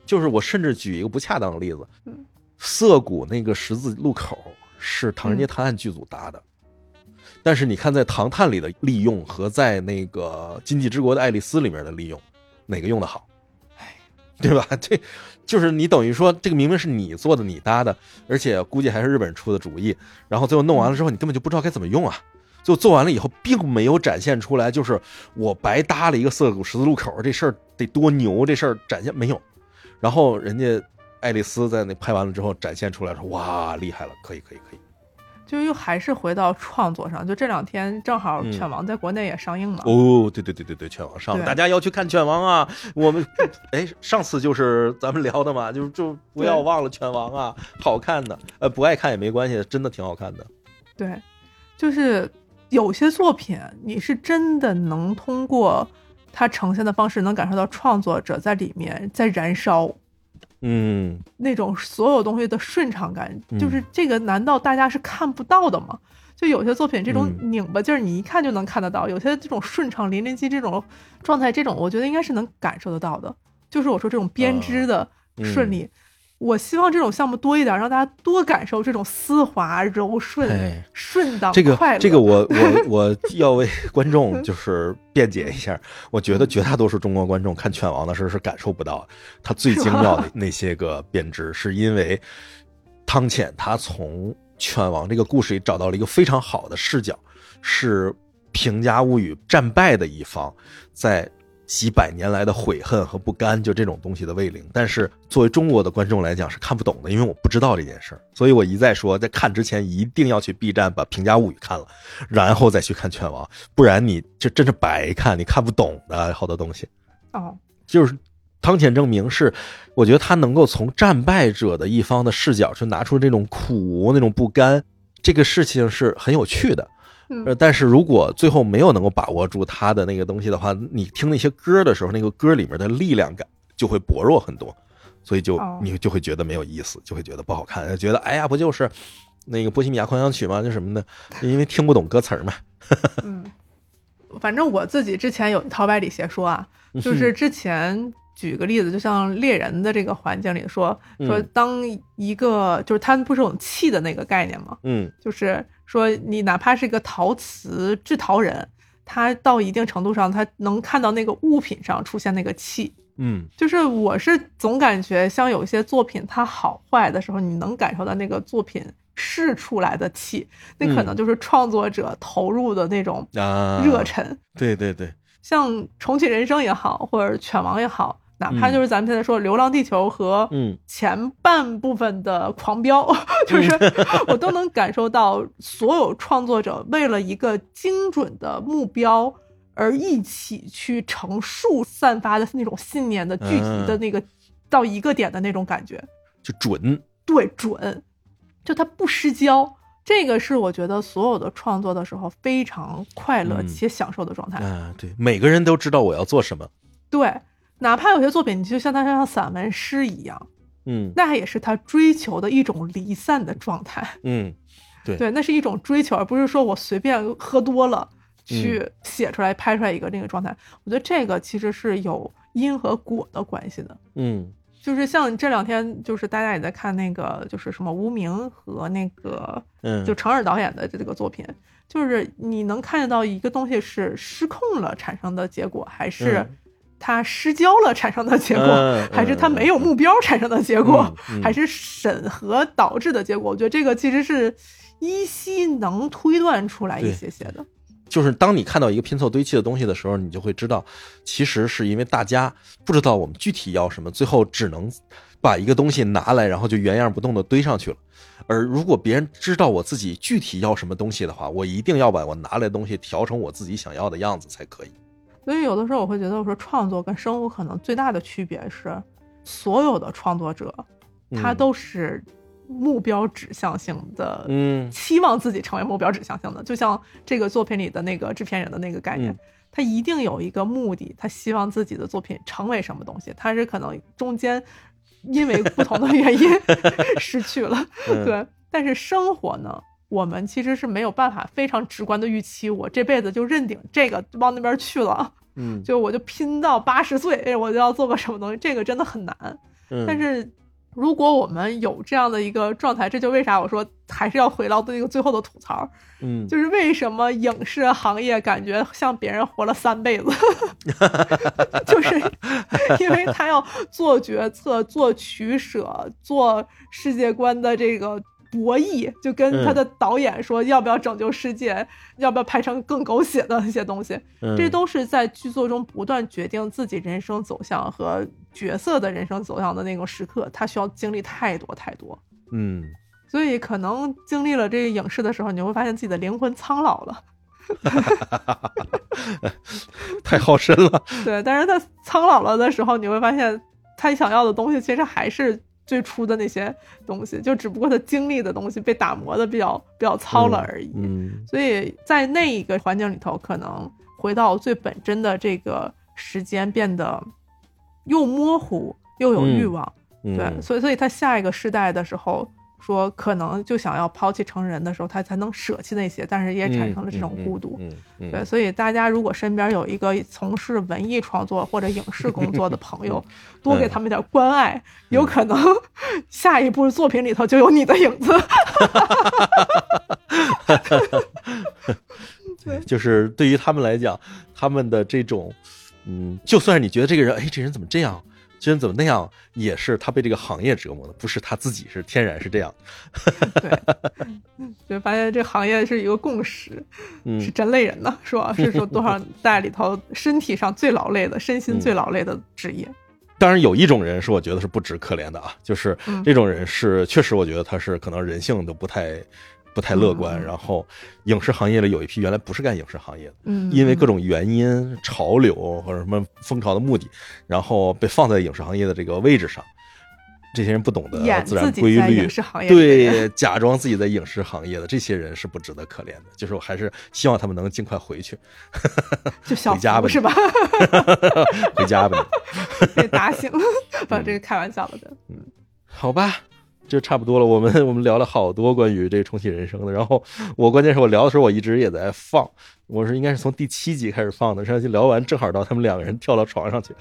就是我甚至举一个不恰当的例子， 嗯， 涩谷那个十字路口是《唐人街探案》剧组搭的，嗯，但是你看在《唐探》里的利用和在那个《今际之国的爱丽丝》里面的利用，哪个用的好？对吧？这就是你等于说这个明明是你做的你搭的，而且估计还是日本人出的主意，然后最后弄完了之后你根本就不知道该怎么用啊。最后做完了以后并没有展现出来，就是我白搭了一个涩谷十字路口，这事儿得多牛，这事儿展现没有。然后人家爱丽丝在那拍完了之后展现出来说，哇，厉害了，可以可以可以。 就又还是回到创作上，就这两天正好犬王在国内也上映嘛。 嗯、哦，对对对对对，犬王上了，大家要去看犬王啊！我们哎，上次就是咱们聊的嘛，就就不要忘了犬王啊，好看的。呃，不爱看也没关系，真的挺好看的。 对，就是有些作品，你是真的能通过它呈现的方式，能感受到创作者在里面在燃烧。 嗯， 那种所有东西的顺畅感，就是这个难道大家是看不到的吗？就有些作品这种拧巴劲儿你一看就能看得到，有些这种顺畅淋漓机这种状态，这种我觉得应该是能感受得到的。就是我说这种编织的顺利，我希望这种项目多一点，让大家多感受这种丝滑柔顺、顺当快乐。 这个这个我我我要为观众就是辩解一下，我觉得绝大多数中国观众看犬王的时候是感受不到他最精妙的那些个编织，是因为汤浅他从犬王这个故事里找到了一个非常好的视角，是平家物语战败的一方在几百年来的悔恨和不甘，就这种东西的慰灵，但是作为中国的观众来讲是看不懂的，因为我不知道这件事儿，所以我一再说在看之前一定要去 B 站把平家物语看了，然后再去看犬王，不然你这真是白看，你看不懂的好多东西。 哦， 就是汤浅政明是我觉得他能够从战败者的一方的视角去拿出这种苦那种不甘，这个事情是很有趣的。呃，但是如果最后没有能够把握住他的那个东西的话，你听那些歌的时候，那个歌里面的力量感就会薄弱很多，所以就你就会觉得没有意思，就会觉得不好看，觉得哎呀，不就是那个波西米亚狂想曲吗？就什么的，因为听不懂歌词嘛。 嗯，反正我自己之前有一套歪理邪说啊，就是之前举个例子，就像猎人的这个环境里说说，当一个就是他们不是有气的那个概念吗？嗯，就是说你哪怕是一个陶瓷制陶人，他到一定程度上，他能看到那个物品上出现那个气。嗯，就是我是总感觉像有一些作品它好坏的时候，你能感受到那个作品释出来的气，那可能就是创作者投入的那种热忱。啊、 对对对， 像重启人生也好，或者犬王也好，哪怕就是咱们现在说流浪地球和前半部分的狂飙、嗯、就是我都能感受到所有创作者为了一个精准的目标而一起去成树散发的那种信念的聚集的那个、嗯、到一个点的那种感觉， 就准， 对，准，就它不失焦，这个是我觉得所有的创作的时候非常快乐且享受的状态。 嗯、啊，对，每个人都知道我要做什么。 对，哪怕有些作品，你就像他像散文诗一样，嗯，那也是他追求的一种离散的状态。 嗯，对对，那是一种追求，而不是说我随便喝多了去写出来、嗯、拍出来一个那个状态。我觉得这个其实是有因和果的关系的。嗯。就是像这两天，就是大家也在看那个，就是什么无名和那个，嗯，就程耳导演的这个作品，就是你能看得到一个东西是失控了产生的结果，还是它失焦了产生的结果，嗯、还是它没有目标产生的结果，嗯嗯、还是审核导致的结果？我觉得这个其实是依稀能推断出来一些些的。 就是当你看到一个拼凑堆砌的东西的时候，你就会知道其实是因为大家不知道我们具体要什么，最后只能把一个东西拿来然后就原样不动的堆上去了。而如果别人知道我自己具体要什么东西的话，我一定要把我拿来的东西调成我自己想要的样子才可以。 所以有的时候我会觉得，我说创作跟生活可能最大的区别是，所有的创作者他都是目标指向性的，嗯，期望自己成为目标指向性的，就像这个作品里的那个制片人的那个概念，嗯、他一定有一个目的，他希望自己的作品成为什么东西，他是可能中间因为不同的原因失去了，嗯、对。但是生活呢，我们其实是没有办法非常直观的预期，我这辈子就认定这个往那边去了，嗯，就我就拼到八十岁，哎，我就要做个什么东西，这个真的很难。 嗯、 但是如果我们有这样的一个状态，这就为啥我说还是要回到那个最后的吐槽， 嗯， 就是为什么影视行业感觉像别人活了三辈子，就是因为他要做决策、做取舍、做世界观的这个博弈，就跟他的导演说要不要拯救世界、嗯、要不要拍成更狗血的一些东西、嗯、这都是在剧作中不断决定自己人生走向和角色的人生走向的那种时刻，他需要经历太多太多。 嗯， 所以可能经历了这个影视的时候，你会发现自己的灵魂苍老了。 太耗身了。 对，但是他苍老了的时候，你会发现他想要的东西其实还是最初的那些东西，就只不过他经历的东西被打磨的比较比较糙了而已、 嗯嗯、 所以在那一个环境里头，可能回到最本真的这个时间变得又模糊又有欲望、嗯、对、嗯、所以所以他下一个世代的时候说可能就想要抛弃成人的时候，他才能舍弃那些，但是也产生了这种孤独、 嗯嗯嗯嗯、 对，所以大家如果身边有一个从事文艺创作或者影视工作的朋友，多给他们点关爱、嗯、有可能下一部作品里头就有你的影子。 对，就是对于他们来讲，他们的这种嗯，就算是你觉得这个人哎，这人怎么这样，这人怎么那样，也是他被这个行业折磨的，不是他自己是天然是这样。 对，就发现这行业是一个共识、嗯、是真累人呢，是吧？是说多少代里头身体上最劳累的、身心最劳累的职业、嗯、 当然有一种人是我觉得是不止可怜的啊，就是这种人是、嗯、确实我觉得他是可能人性都不太不太乐观、嗯、然后影视行业里有一批原来不是干影视行业的、嗯、因为各种原因潮流或者什么风潮的目的，然后被放在影视行业的这个位置上，这些人不懂得自然规律，对，假装自己在影视行业的这些人是不值得可怜的，就是我还是希望他们能尽快回去， 就小回家吧， 是吧？ 回家吧， 被打醒了，把这个开玩笑了的， 嗯，好吧。就差不多了，我们我们聊了好多关于这个重启人生的，然后我关键是我聊的时候我一直也在放，我是应该是从第七集开始放的，上去聊完正好到他们两个人跳到床上去，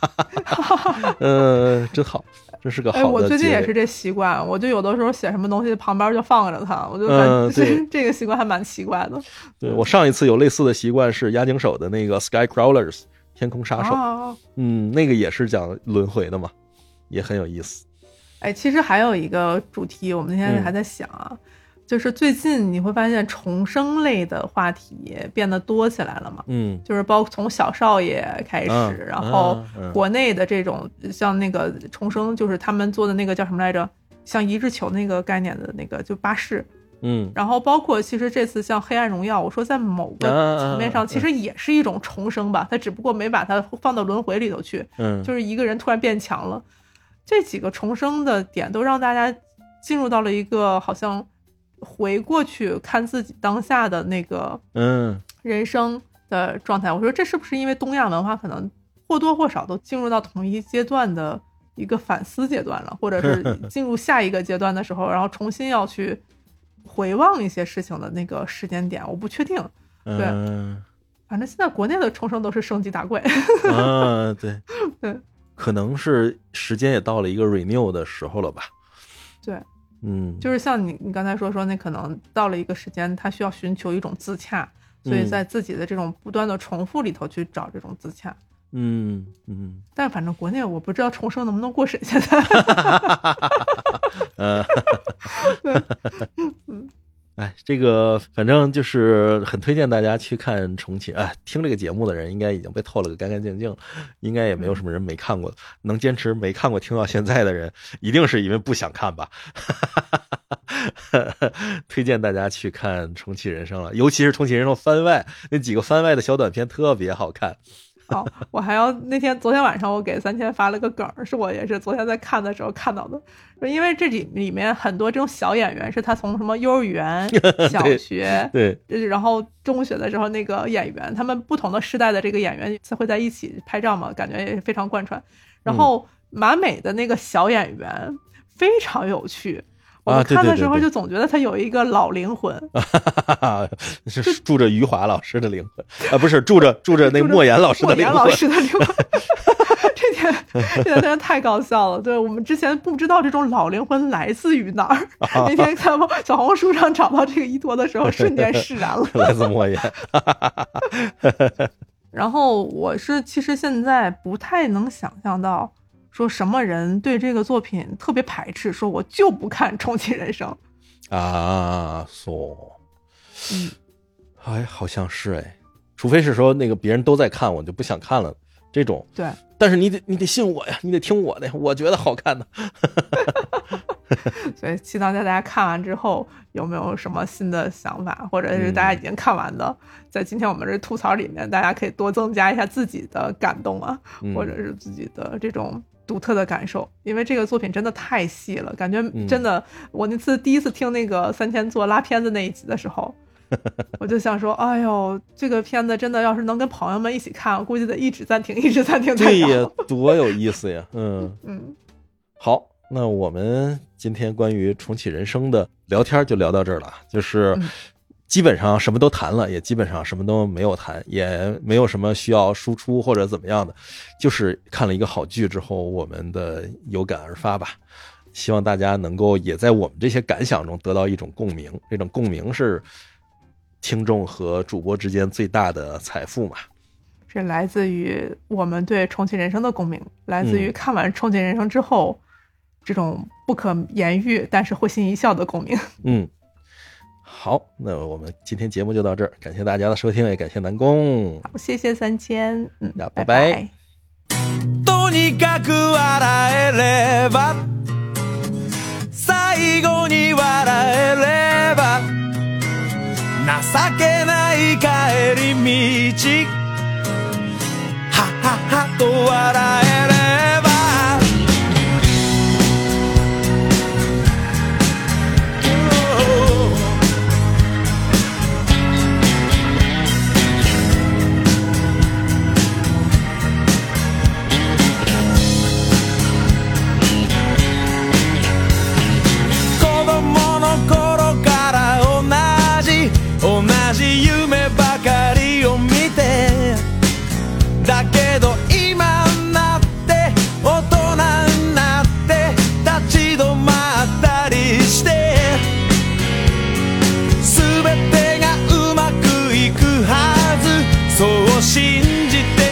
嗯、呃，真好，这是个好的、哎。 我最近也是这习惯，我就有的时候写什么东西旁边就放着它，我就感觉、嗯、这个习惯还蛮奇怪的。 对，我上一次有类似的习惯是押井守的那个 Sky Crawlers 天空杀手、哦，嗯，那个也是讲轮回的嘛，也很有意思。 哎，其实还有一个主题，我们那天还在想啊、嗯，就是最近你会发现重生类的话题变得多起来了嘛？嗯，就是包括从小少爷开始，嗯、然后国内的这种、嗯、像那个重生，就是他们做的那个叫什么来着？像一日球那个概念的那个，就巴士。嗯，然后包括其实这次像黑暗荣耀，我说在某个层面上其实也是一种重生吧，它只不过没把它放到轮回里头去，嗯，就是一个人突然变强了。这几个重生的点都让大家进入到了一个好像回过去看自己当下的那个嗯人生的状态。我说这是不是因为东亚文化可能或多或少都进入到同一阶段的一个反思阶段了，或者是进入下一个阶段的时候，然后重新要去回望一些事情的那个时间点，我不确定。对，嗯、反正现在国内的重生都是升级打怪。 啊，对对。 可能是时间也到了一个 renew 的时候了吧。 对， 嗯， 就是像你你刚才说说那可能到了一个时间他需要寻求一种自洽，所以在自己的这种不断的重复里头去找这种自洽。 嗯嗯， 但反正国内我不知道重生能不能过审现在。 呃嗯哎，这个反正就是很推荐大家去看重启。哎，听这个节目的人应该已经被透了个干干净净，应该也没有什么人没看过。能坚持没看过听到现在的人，一定是因为不想看吧。推荐大家去看重启人生了，尤其是重启人生番外，那几个番外的小短片特别好看。 好，我还要那天昨天晚上我给三千发了个梗，是我也是昨天在看的时候看到的，因为这里里面很多这种小演员是他从什么幼儿园、小学对， 然后中学的时候那个演员，他们不同的世代的这个演员会在一起拍照嘛，感觉也非常贯穿。然后马美的那个小演员非常有趣。我们看的时候就总觉得他有一个老灵魂， 啊、对对对对是住着余华老师的灵魂啊，不是住着住着那莫言老师的灵魂， 莫言老师的灵魂。 这点这点真的太搞笑了。对，我们之前不知道这种老灵魂来自于哪儿，那天在小红书上找到这个依托的时候，瞬间释然了。 来自莫言。 然后我是其实现在不太能想象到说什么人对这个作品特别排斥，说我就不看《重启人生》 啊，说， 嗯， 哎，好像是哎，除非是说那个别人都在看，我就不想看了这种。 对， 但是你得你得信我呀，你得听我的，我觉得好看的。 所以期待大家看完之后有没有什么新的想法，或者是大家已经看完的，嗯、在今天我们这吐槽里面，大家可以多增加一下自己的感动啊，嗯、或者是自己的这种独特的感受，因为这个作品真的太细了，感觉真的，嗯、我那次第一次听那个三千座拉片子那一集的时候，我就想说，哎呦，这个片子真的要是能跟朋友们一起看，我估计得一直暂停，一直暂停才好。 对呀，多有意思呀！嗯嗯， 好，那我们今天关于重启人生的聊天就聊到这儿了，就是基本上什么都谈了，也基本上什么都没有谈，也没有什么需要输出或者怎么样的，就是看了一个好剧之后，我们的有感而发吧。希望大家能够也在我们这些感想中得到一种共鸣，这种共鸣是听众和主播之间最大的财富嘛。 是来自于我们对重启人生的共鸣，来自于看完重启人生之后，嗯、这种不可言喻但是会心一笑的共鸣。 嗯，好，那我们今天节目就到这儿，感谢大家的收听，也感谢南宫。 好，谢谢三千，嗯， 那拜拜。 とにかく笑えれば、最後に笑えれば、情けない帰り道、はははと笑えれば、子供の頃から同じ同じ夢ばかりを見て、だけど今になって大人になって立ち止まったりして、全てがうまくいくはずそう信じて